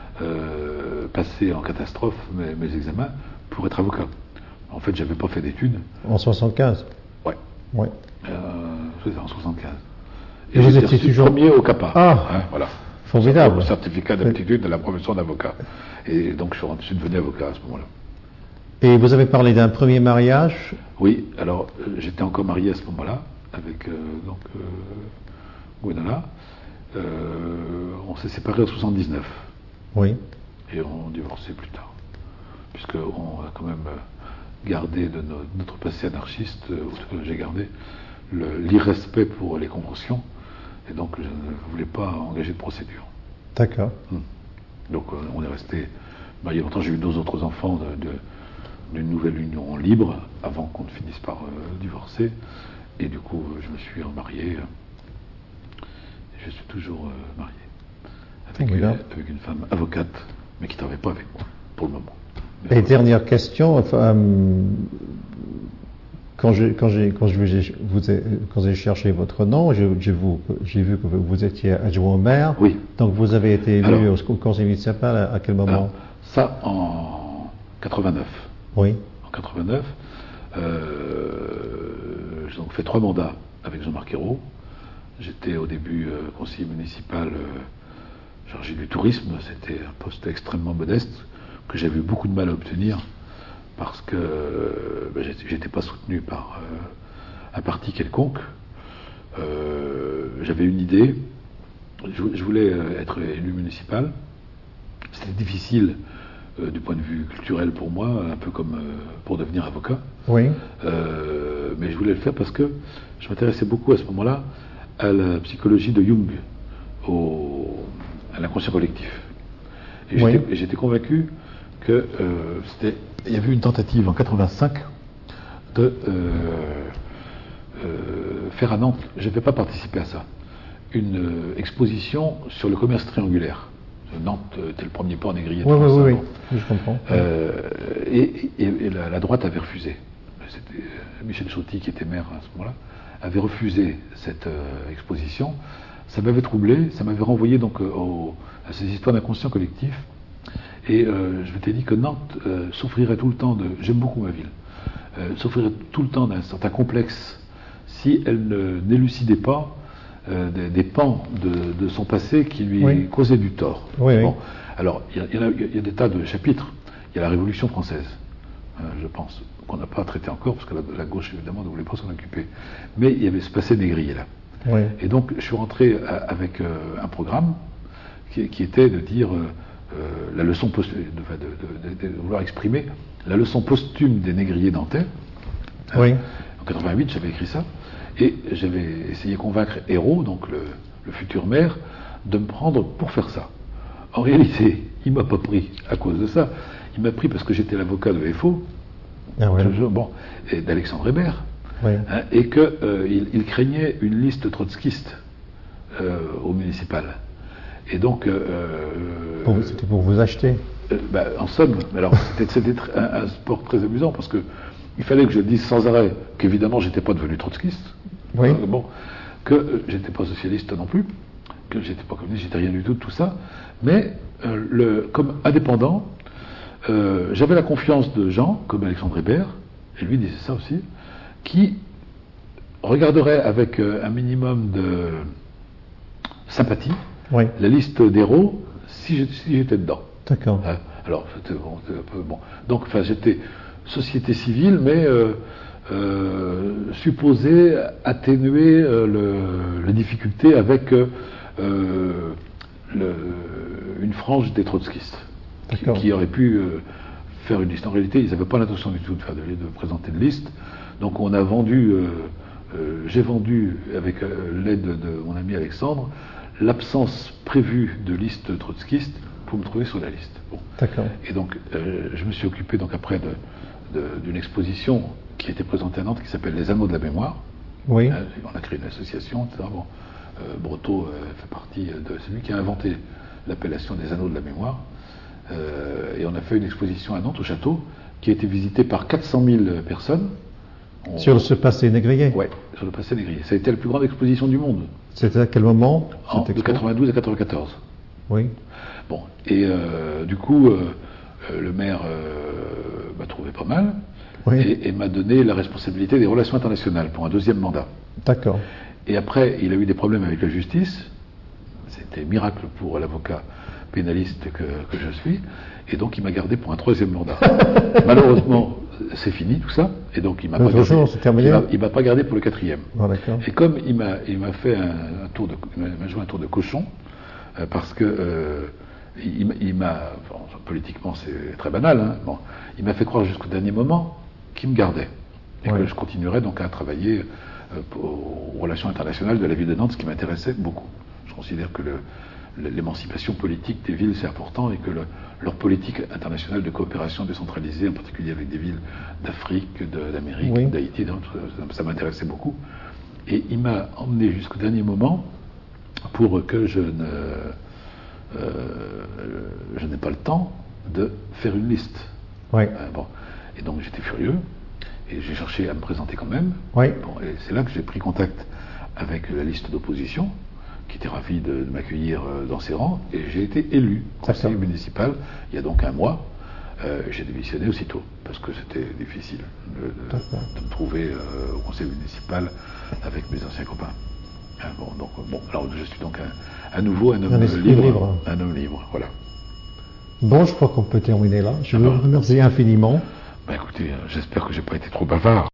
euh, passer en catastrophe mes, mes examens pour être avocat. En fait, j'avais pas fait d'études. En soixante-quinze. Ouais. Oui. Euh, c'était en soixante-quinze. Et vous j'étais étiez reçu toujours- premier au CAPA. Ah. Hein, voilà. Formidable. Certificat d'aptitude de la profession d'avocat. Et donc je suis, rentré- je suis devenu avocat à ce moment-là. Et vous avez parlé d'un premier mariage. Oui, alors euh, j'étais encore marié à ce moment-là avec euh, donc euh, Gwenola. Euh, on s'est séparés en soixante-dix-neuf Oui. et on divorçait plus tard, puisqu'on a quand même euh, gardé de no- notre passé anarchiste, euh, ou ce que j'ai gardé, le- l'irrespect pour les conventions Et donc je ne voulais pas engager de procédure. D'accord. Hum. Donc euh, on est resté. Ben, il y a longtemps, j'ai eu deux autres enfants de, de, d'une nouvelle union libre, avant qu'on ne finisse par euh, divorcer. Et du coup, je me suis remarié. Et je suis toujours euh, marié. Avec, Oui, euh, avec une femme avocate, mais qui ne travaille pas avec moi, pour le moment. Mais Et voilà. dernière question, enfin, euh, quand j'ai quand j'ai quand je vous ai, vous ai- quand j'ai cherché votre nom, j'ai j'ai vous- j'ai vu que vous étiez adjoint au maire. Oui. Donc vous avez été élu Alors, au, au conseil municipal à, à quel moment? Alors, ça en quatre-vingt-neuf. Oui. En quatre-vingt-neuf, euh, j'ai donc fait trois mandats avec Jean-Marc Ayrault. J'étais au début euh, conseiller municipal euh, chargé du tourisme. C'était un poste extrêmement modeste que j'avais eu beaucoup de mal à obtenir parce que euh, ben, j'étais pas soutenu par euh, un parti quelconque. Euh, j'avais une idée. Je, je voulais euh, être élu municipal. C'était difficile euh, du point de vue culturel pour moi, un peu comme euh, pour devenir avocat. Oui. Euh, mais je voulais le faire parce que je m'intéressais beaucoup à ce moment-là à la psychologie de Jung, au, à l'inconscient collectif. Et Oui. j'étais, et j'étais convaincu que euh, c'était, il y avait eu une tentative en quatre-vingt-cinq de euh, euh, faire à Nantes, je ne vais pas participer à ça, une euh, exposition sur le commerce triangulaire. Nantes était le premier port négrier de Oui, France. oui, oui, avant. oui, je comprends. Euh, et, et- et la, la droite avait refusé. C'était Michel Chauty, qui était maire à ce moment-là, avait refusé cette euh, exposition. Ça m'avait troublé, ça m'avait renvoyé donc euh, au- à ces histoires d'inconscient collectif. Et euh, je m'étais dit que Nantes euh, souffrirait tout le temps de. J'aime beaucoup ma ville. Euh, souffrirait tout le temps d'un certain complexe si elle ne- n'élucidait pas euh, des, des pans de, de son passé qui lui Oui. causaient du tort. Oui, oui. Bon. Alors, il y, a- il y en a- il y a des tas de chapitres. Il y a la Révolution française, euh, je pense, qu'on n'a pas traité encore, parce que la, la gauche, évidemment, ne voulait pas s'en occuper. Mais il y avait ce passé négrier là. Oui. Et donc, je suis rentré à- avec euh, un programme qui, qui était de dire euh, euh, la leçon post- de, de- de- de- de vouloir exprimer la leçon posthume des négriers nantais. Oui. En quatre-vingt-huit, j'avais écrit ça, et j'avais essayé de convaincre Ayrault, donc le, le futur maire, de me prendre pour faire ça. En réalité, il m'a pas pris à cause de ça. Il m'a pris parce que j'étais l'avocat de F O, Ah ouais. toujours, bon, et d'Alexandre Hébert, Oui. hein, et qu'il euh, il- il craignait une liste trotskiste euh, au municipal. Et donc, euh, Pour vous- C'était pour vous acheter. euh, bah, en somme, mais alors c'était, c'était tr- un, un sport très amusant parce que il fallait que je dise sans arrêt qu'évidemment j'étais pas devenu trotskiste, Oui. euh, bon, que euh, j'étais pas socialiste non plus, que j'étais pas communiste, j'étais rien du tout de tout ça, mais euh, le, comme indépendant, euh, j'avais la confiance de gens comme Alexandre Hébert, et lui disait ça aussi, qui regarderait avec euh, un minimum de sympathie Oui. la liste d'héros si j'étais, si j'étais dedans. D'accord. Hein, alors, c'était bon, c'était un peu bon. Donc, enfin, j'étais société civile, mais euh, euh, supposé atténuer euh, le, les difficultés avec euh, euh, le, une frange des trotskistes qui, D'accord. qui aurait pu euh, faire une liste. En réalité, ils n'avaient pas l'intention du tout de, faire de, de présenter de liste. Donc, on a vendu, euh, euh, j'ai vendu avec euh, l'aide de mon ami Alexandre, l'absence prévue de liste trotskiste pour me trouver sur la liste. Bon. D'accord. Et donc, euh, je me suis occupé donc après de, de, d'une exposition qui était présentée à Nantes qui s'appelle Les Anneaux de la Mémoire. Oui. Euh, on a créé une association, et cetera. Bon, euh, Breteau euh, fait partie de celui qui a inventé l'appellation des Anneaux de la Mémoire. Euh, et on a fait une exposition à Nantes au château qui a été visitée par quatre cent mille personnes. On... Sur ce passé négrier. Ouais, sur le passé négrier. Ça a été la plus grande exposition du monde. C'était à quel moment En, cette de expo quatre-vingt-douze à quatre-vingt-quatorze. Oui. Bon, et euh, du coup, euh, euh, le maire euh, m'a trouvé pas mal Oui. et, et m'a donné la responsabilité des relations internationales pour un deuxième mandat. D'accord. Et après, il a eu des problèmes avec la justice. C'était miracle pour l'avocat pénaliste que, que je suis. Et donc, il m'a gardé pour un troisième mandat. Malheureusement, c'est fini tout ça. Et donc, il m'a pas L'autre gardé. jour, c'est terminé. Il m'a, il m'a pas gardé pour le quatrième. Ah, d'accord. Et comme il m'a, il m'a fait un, un tour de, il m'a joué un tour de cochon, euh, parce que euh, il, m'a- il m'a, bon, politiquement c'est très banal, hein, bon, il m'a fait croire jusqu'au dernier moment qu'il me gardait et Ouais. que je continuerais donc à travailler euh, aux relations internationales de la ville de Nantes, ce qui m'intéressait beaucoup. Je considère que le, l'émancipation politique des villes, c'est important, et que le, leur politique internationale de coopération décentralisée, en particulier avec des villes d'Afrique, de, d'Amérique, oui. d'Haïti, ça, ça m'intéressait beaucoup. Et il m'a emmené jusqu'au dernier moment pour que je ne, euh, je n'ai pas le temps de faire une liste. Oui. Euh, bon. Et donc j'étais furieux, et j'ai cherché à me présenter quand même. Oui. Bon, et c'est là que j'ai pris contact avec la liste d'opposition, qui était ravie de, de m'accueillir dans ses rangs, et j'ai été élu conseiller municipal il y a donc un mois. Euh, j'ai démissionné aussitôt, parce que c'était difficile de, de, de me trouver euh, au conseil municipal avec mes anciens copains. Hein, bon, donc, bon, alors je suis donc un, à nouveau un homme un libre, libre. Un homme libre, voilà. Bon, je crois qu'on peut terminer là. Je vous remercie infiniment. Ben écoutez, j'espère que j'ai pas été trop bavard.